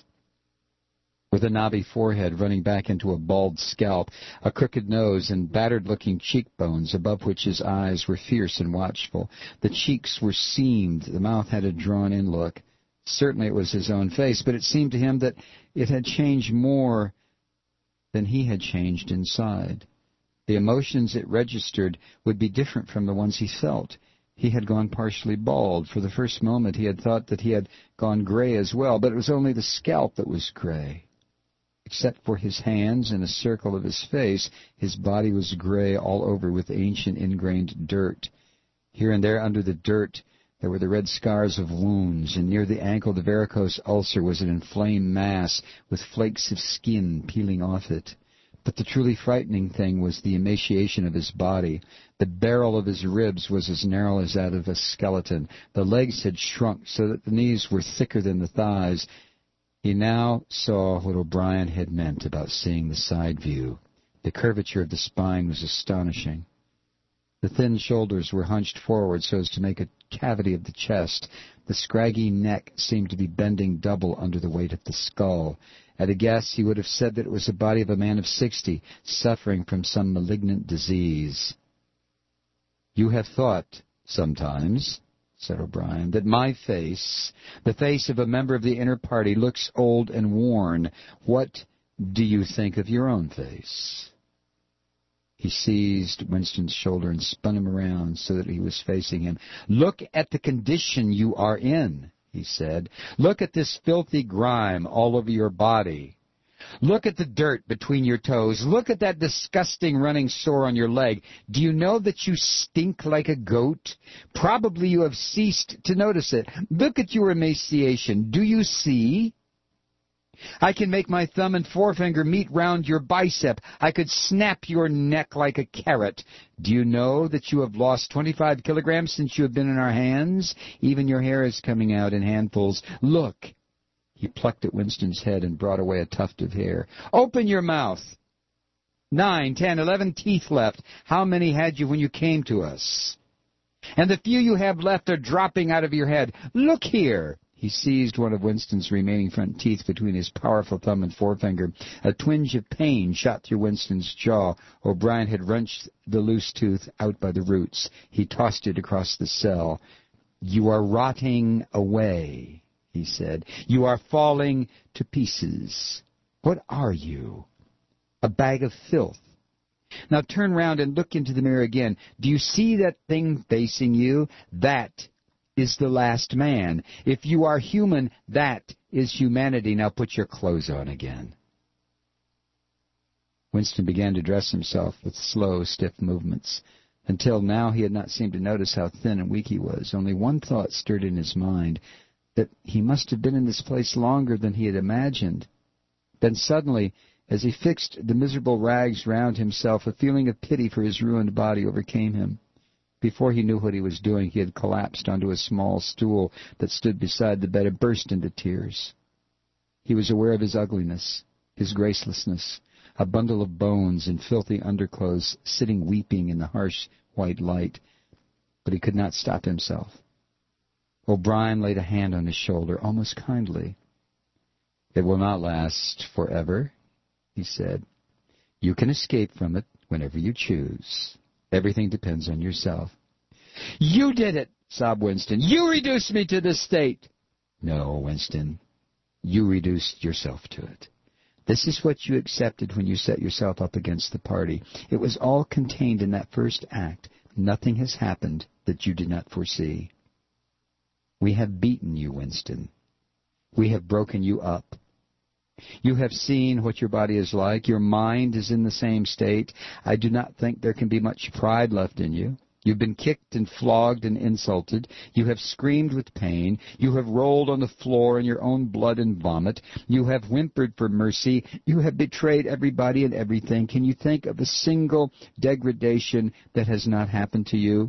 with a knobby forehead running back into a bald scalp, a crooked nose, and battered-looking cheekbones, above which his eyes were fierce and watchful. The cheeks were seamed, the mouth had a drawn-in look. Certainly it was his own face, but it seemed to him that it had changed more than he had changed inside. The emotions it registered would be different from the ones he felt. He had gone partially bald. For the first moment he had thought that he had gone gray as well, but it was only the scalp that was gray. Except for his hands and a circle of his face, his body was gray all over with ancient ingrained dirt. Here and there under the dirt there were the red scars of wounds, and near the ankle the varicose ulcer was an inflamed mass with flakes of skin peeling off it. But the truly frightening thing was the emaciation of his body. The barrel of his ribs was as narrow as that of a skeleton. The legs had shrunk so that the knees were thicker than the thighs. He now saw what O'Brien had meant about seeing the side view. The curvature of the spine was astonishing. The thin shoulders were hunched forward so as to make a cavity of the chest. The scraggy neck seemed to be bending double under the weight of the skull. At a guess, he would have said that it was the body of a man of sixty, suffering from some malignant disease. "You have thought, sometimes," said O'Brien, "that my face, the face of a member of the inner party, looks old and worn. What do you think of your own face?" He seized Winston's shoulder and spun him around so that he was facing him. "Look at the condition you are in," he said. "Look at this filthy grime all over your body. Look at the dirt between your toes. Look at that disgusting running sore on your leg. Do you know that you stink like a goat? Probably you have ceased to notice it. Look at your emaciation. Do you see? I can make my thumb and forefinger meet round your bicep. I could snap your neck like a carrot. Do you know that you have lost twenty-five kilograms since you have been in our hands? Even your hair is coming out in handfuls. Look." He plucked at Winston's head and brought away a tuft of hair. "Open your mouth. Nine, ten, eleven teeth left. How many had you when you came to us? And the few you have left are dropping out of your head. Look here." He seized one of Winston's remaining front teeth between his powerful thumb and forefinger. A twinge of pain shot through Winston's jaw. O'Brien had wrenched the loose tooth out by the roots. He tossed it across the cell. "You are rotting away," he said. "You are falling to pieces. What are you? A bag of filth. Now turn round and look into the mirror again. Do you see that thing facing you? That is the last man. If you are human, that is humanity. Now put your clothes on again." Winston began to dress himself with slow, stiff movements. Until now he had not seemed to notice how thin and weak he was. Only one thought stirred in his mind, that he must have been in this place longer than he had imagined. Then suddenly, As he fixed the miserable rags round himself, a feeling of pity for his ruined body overcame him. Before he knew what he was doing, he had collapsed onto a small stool that stood beside the bed and burst into tears. He was aware of his ugliness, his gracelessness, a bundle of bones in filthy underclothes sitting weeping in the harsh white light, but he could not stop himself. O'Brien laid a hand on his shoulder, almost kindly. "It will not last forever," he said. "You can escape from it whenever you choose. Everything depends on yourself." "You did it!" sobbed Winston. "You reduced me to this state." "No, Winston. You reduced yourself to it. This is what you accepted when you set yourself up against the party. It was all contained in that first act. Nothing has happened that you did not foresee. We have beaten you, Winston. We have broken you up. You have seen what your body is like. Your mind is in the same state. I do not think there can be much pride left in you. You've been kicked and flogged and insulted. You have screamed with pain. You have rolled on the floor in your own blood and vomit. You have whimpered for mercy. You have betrayed everybody and everything. Can you think of a single degradation that has not happened to you?"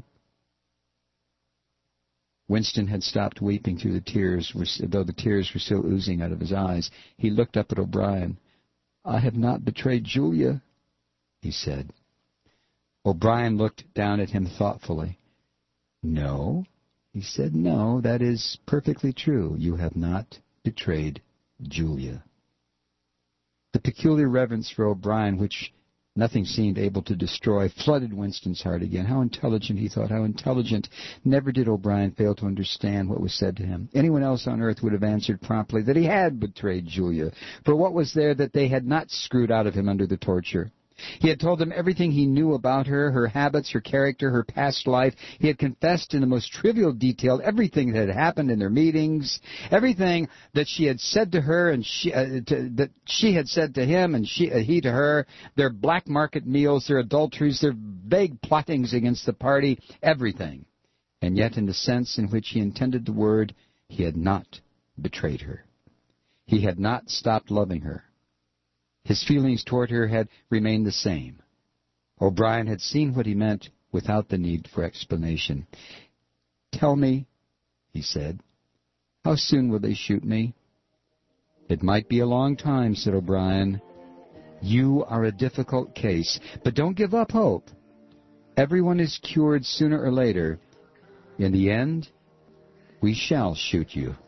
Winston had stopped weeping through the tears, though the tears were still oozing out of his eyes. He looked up at O'Brien. "I have not betrayed Julia," he said. O'Brien looked down at him thoughtfully. "No," he said, "no, that is perfectly true. You have not betrayed Julia." The peculiar reverence for O'Brien, which nothing seemed able to destroy, flooded Winston's heart again. How intelligent, he thought, how intelligent. Never did O'Brien fail to understand what was said to him. Anyone else on earth would have answered promptly that he had betrayed Julia. For what was there that they had not screwed out of him under the torture? He had told them everything he knew about her, her habits, her character, her past life. He had confessed in the most trivial detail everything that had happened in their meetings, everything that she had said to her and she, uh, to, that she had said to him and she, uh, he to her, their black market meals, their adulteries, their vague plottings against the party, everything. And yet, in the sense in which he intended the word, he had not betrayed her. He had not stopped loving her. His feelings toward her had remained the same. O'Brien had seen what he meant without the need for explanation. "Tell me," he said, "how soon will they shoot me?" "It might be a long time," said O'Brien. "You are a difficult case, but don't give up hope. Everyone is cured sooner or later. In the end, we shall shoot you."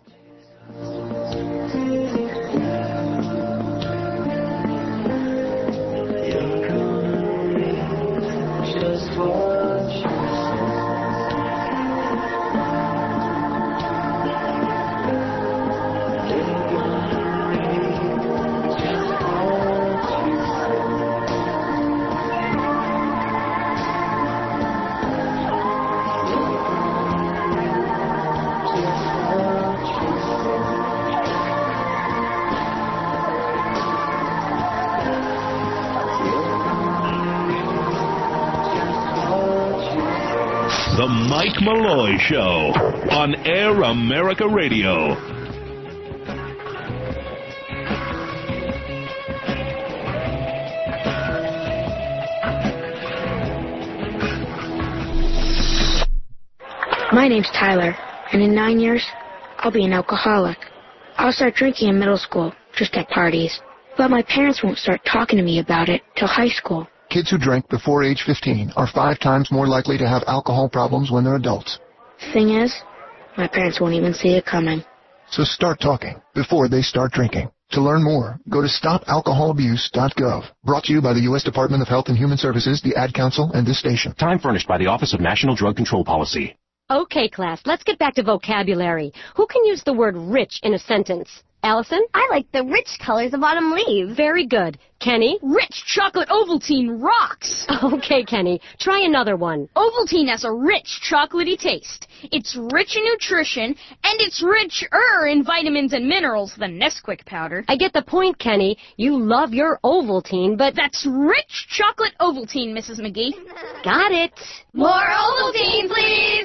The Mike Malloy Show on Air America Radio. My name's Tyler, and in nine years, I'll be an alcoholic. I'll start drinking in middle school, just at parties. But my parents won't start talking to me about it till high school. Kids who drink before age fifteen are five times more likely to have alcohol problems when they're adults. Thing is, my parents won't even see it coming. So start talking before they start drinking. To learn more, go to stop alcohol abuse dot gov. Brought to you by the U S Department of Health and Human Services, the Ad Council, and this station. Time furnished by the Office of National Drug Control Policy. Okay, class, let's get back to vocabulary. Who can use the word rich in a sentence? Allison? I like the rich colors of autumn leaves. Very good. Kenny? Rich chocolate Ovaltine rocks. Okay, Kenny. Try another one. Ovaltine has a rich chocolatey taste. It's rich in nutrition, and it's richer in vitamins and minerals than Nesquik powder. I get the point, Kenny. You love your Ovaltine, but... That's rich chocolate Ovaltine, Missus McGee. Got it. More Ovaltine, please.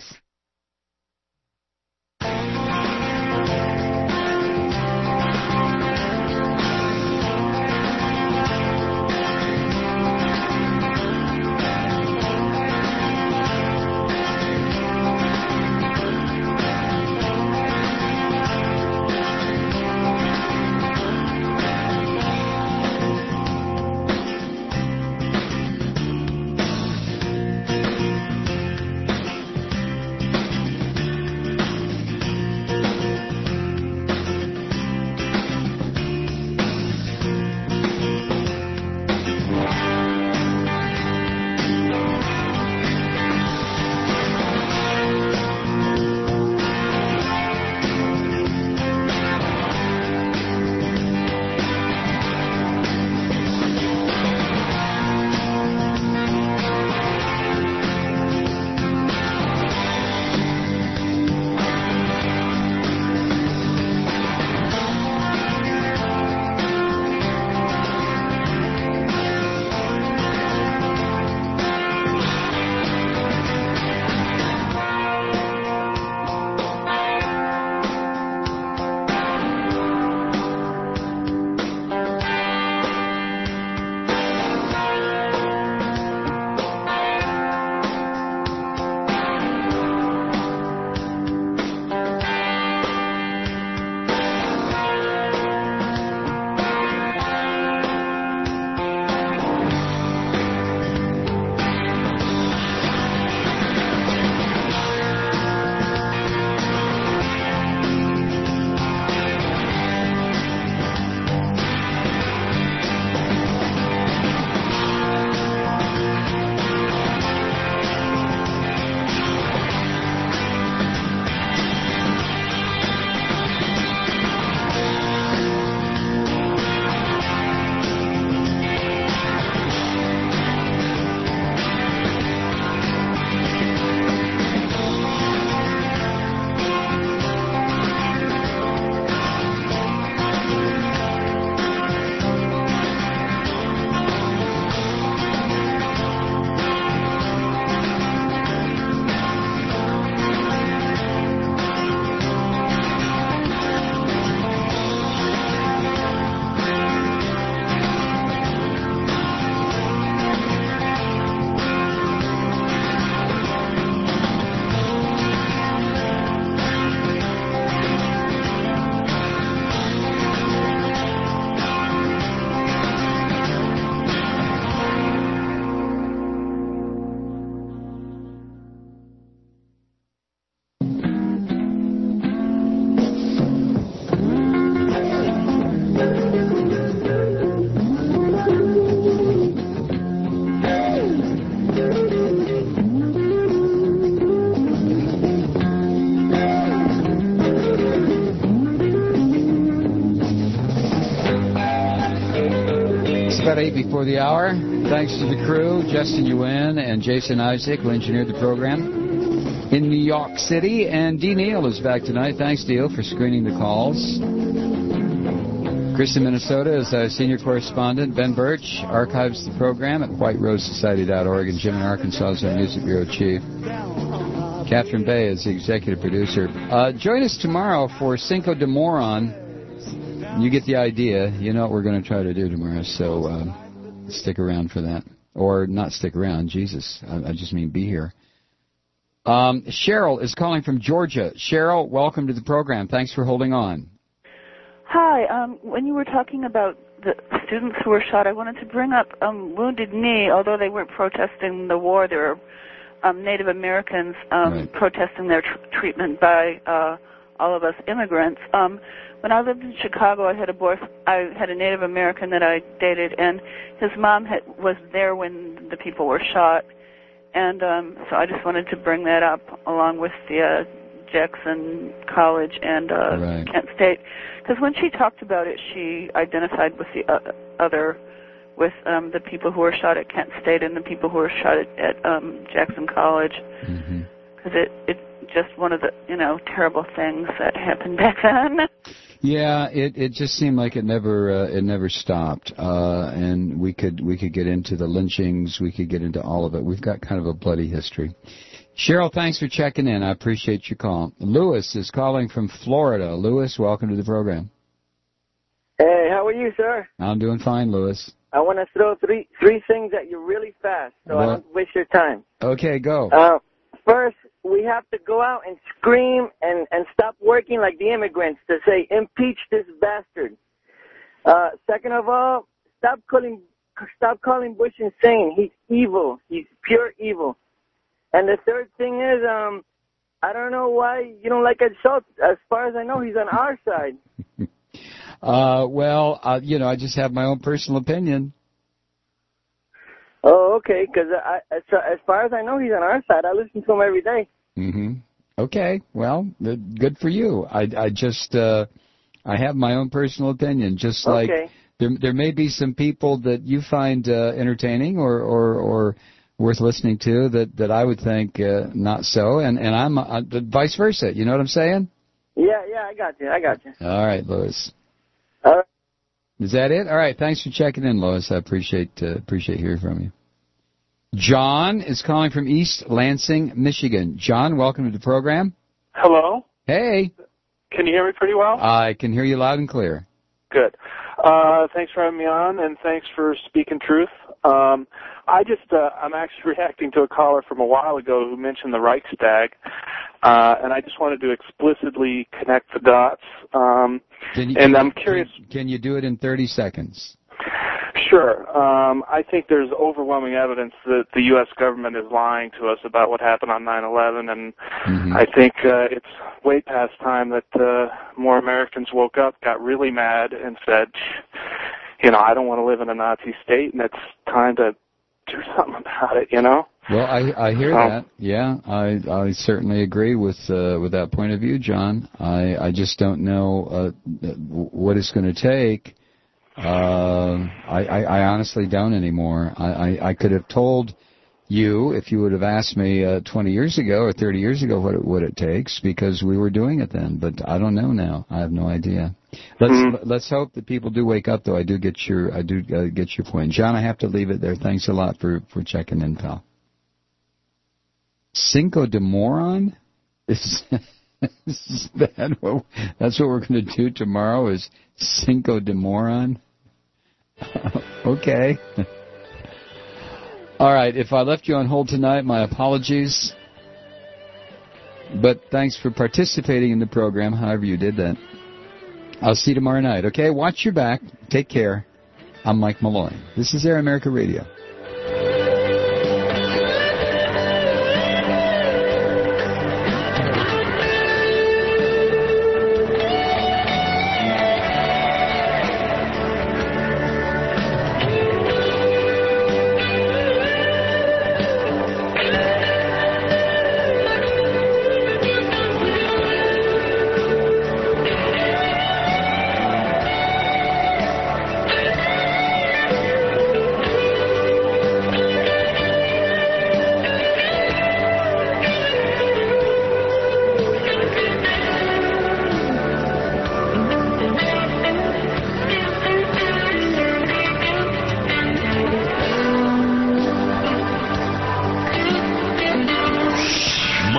about eight before the hour. Thanks to the crew, Justin Yuen and Jason Isaac, who engineered the program in New York City. And Dee Neal is back tonight. Thanks, Dee, for screening the calls. Chris in Minnesota is our senior correspondent. Ben Birch archives the program at white rose society dot org. And Jim in Arkansas is our music bureau chief. Catherine Bay is the executive producer. Uh, join us tomorrow for Cinco de Moron. You get the idea. You know what we're going to try to do tomorrow, so uh, stick around for that. Or not stick around, Jesus. I, I just mean be here. Um, Cheryl is calling from Georgia. Cheryl, welcome to the program. Thanks for holding on. Hi. Um, when you were talking about the students who were shot, I wanted to bring up um, Wounded Knee. Although they weren't protesting the war, they were um, Native Americans um, right. protesting their tr- treatment by uh, all of us immigrants. Um, when I lived in Chicago, I had a boy. I had a Native American that I dated, and his mom had, was there when the people were shot. And um, so I just wanted to bring that up along with the uh, Jackson College and uh, right. Kent State, because when she talked about it, she identified with the uh, other, with um, the people who were shot at Kent State and the people who were shot at, at um, Jackson College, because mm-hmm. it it just one of the you know terrible things that happened back then. Yeah, it it just seemed like it never uh, it never stopped, uh, and we could we could get into the lynchings, we could get into all of it. We've got kind of a bloody history. Cheryl, thanks for checking in. I appreciate your call. Lewis is calling from Florida. Lewis, welcome to the program. Hey, how are you, sir? I'm doing fine, Lewis. I want to throw three three things at you really fast, so well, I don't waste your time. Okay, go. Uh, first, we have to go out and scream and, and stop working like the immigrants to say, impeach this bastard. Uh, second of all, stop calling stop calling Bush insane. He's evil. He's pure evil. And the third thing is, um, I don't know why you don't like Ed Schultz. As far as I know, he's on our side. uh, well, uh, you know, I just have my own personal opinion. Oh, okay, because as, as far as I know, he's on our side. I listen to him every day. Mm-hmm. Okay, well, good for you. I, I just, uh, I have my own personal opinion, just like okay. there, there may be some people that you find uh, entertaining or, or, or worth listening to that, that I would think uh, not so, and, and I'm uh, vice versa. You know what I'm saying? Yeah, yeah, I got you. I got you. All right, Louis. All right. Is that it? All right, thanks for checking in, Lois. I appreciate uh, appreciate hearing from you. John is calling from East Lansing, Michigan. John, welcome to the program. Hello. Hey. Can you hear me pretty well? I can hear you loud and clear. Good. Uh, thanks for having me on, and thanks for speaking truth. Um, I just, uh, I'm actually reacting to a caller from a while ago who mentioned the Reichstag, uh, and I just wanted to explicitly connect the dots. Um, can you, and can, I'm curious. Can, can you do it in thirty seconds? Sure. Um, I think there's overwhelming evidence that the U S government is lying to us about what happened on nine eleven, and mm-hmm. I think uh, it's way past time that uh, more Americans woke up, got really mad, and said, you know, I don't want to live in a Nazi state, and it's time to do something about it, you know? Well, I, I hear so, that. Yeah, I I certainly agree with uh, with that point of view, John. I, I just don't know uh, what it's going to take. Uh, I, I, I honestly don't anymore. I, I, I could have told you if you would have asked me uh, twenty years ago or thirty years ago what it, what it takes, because we were doing it then. But I don't know now. I have no idea. Let's mm-hmm. let's hope that people do wake up, though. I do get your I do uh, get your point, John. I have to leave it there. Thanks a lot for, for checking in, pal. Cinco de Moron? Is, is that what, that's what we're going to do tomorrow? Is Cinco de Moron? Okay. All right, if I left you on hold tonight, my apologies. But thanks for participating in the program, however you did that. I'll see you tomorrow night, okay? Watch your back. Take care. I'm Mike Malloy. This is Air America Radio.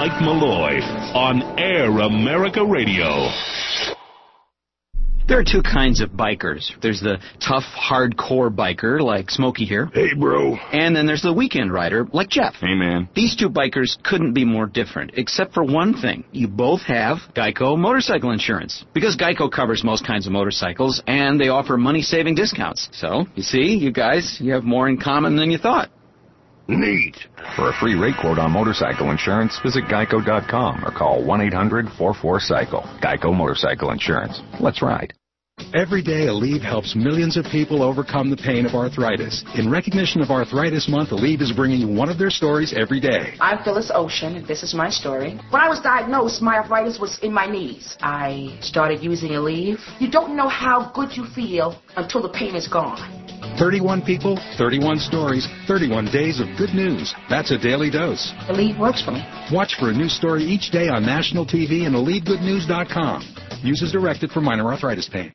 Mike Malloy on Air America Radio. There are two kinds of bikers. There's the tough, hardcore biker, like Smokey here. Hey, bro. And then there's the weekend rider, like Jeff. Hey, man. These two bikers couldn't be more different, except for one thing. You both have Geico motorcycle insurance. Because Geico covers most kinds of motorcycles, and they offer money-saving discounts. So, you see, you guys, you have more in common than you thought. Neat. For a free rate quote on motorcycle insurance, visit geico dot com or call one eight hundred four four cycle. Geico Motorcycle Insurance. Let's ride. Every day, Aleve helps millions of people overcome the pain of arthritis. In recognition of Arthritis Month, Aleve is bringing you one of their stories every day. I'm Phyllis Ocean, and this is my story. When I was diagnosed, my arthritis was in my knees. I started using Aleve. You don't know how good you feel until the pain is gone. thirty-one people, thirty-one stories, thirty-one days of good news. That's a daily dose. Aleve works for me. Watch for a new story each day on national T V and Aleve Good News dot com. Use as directed for minor arthritis pain.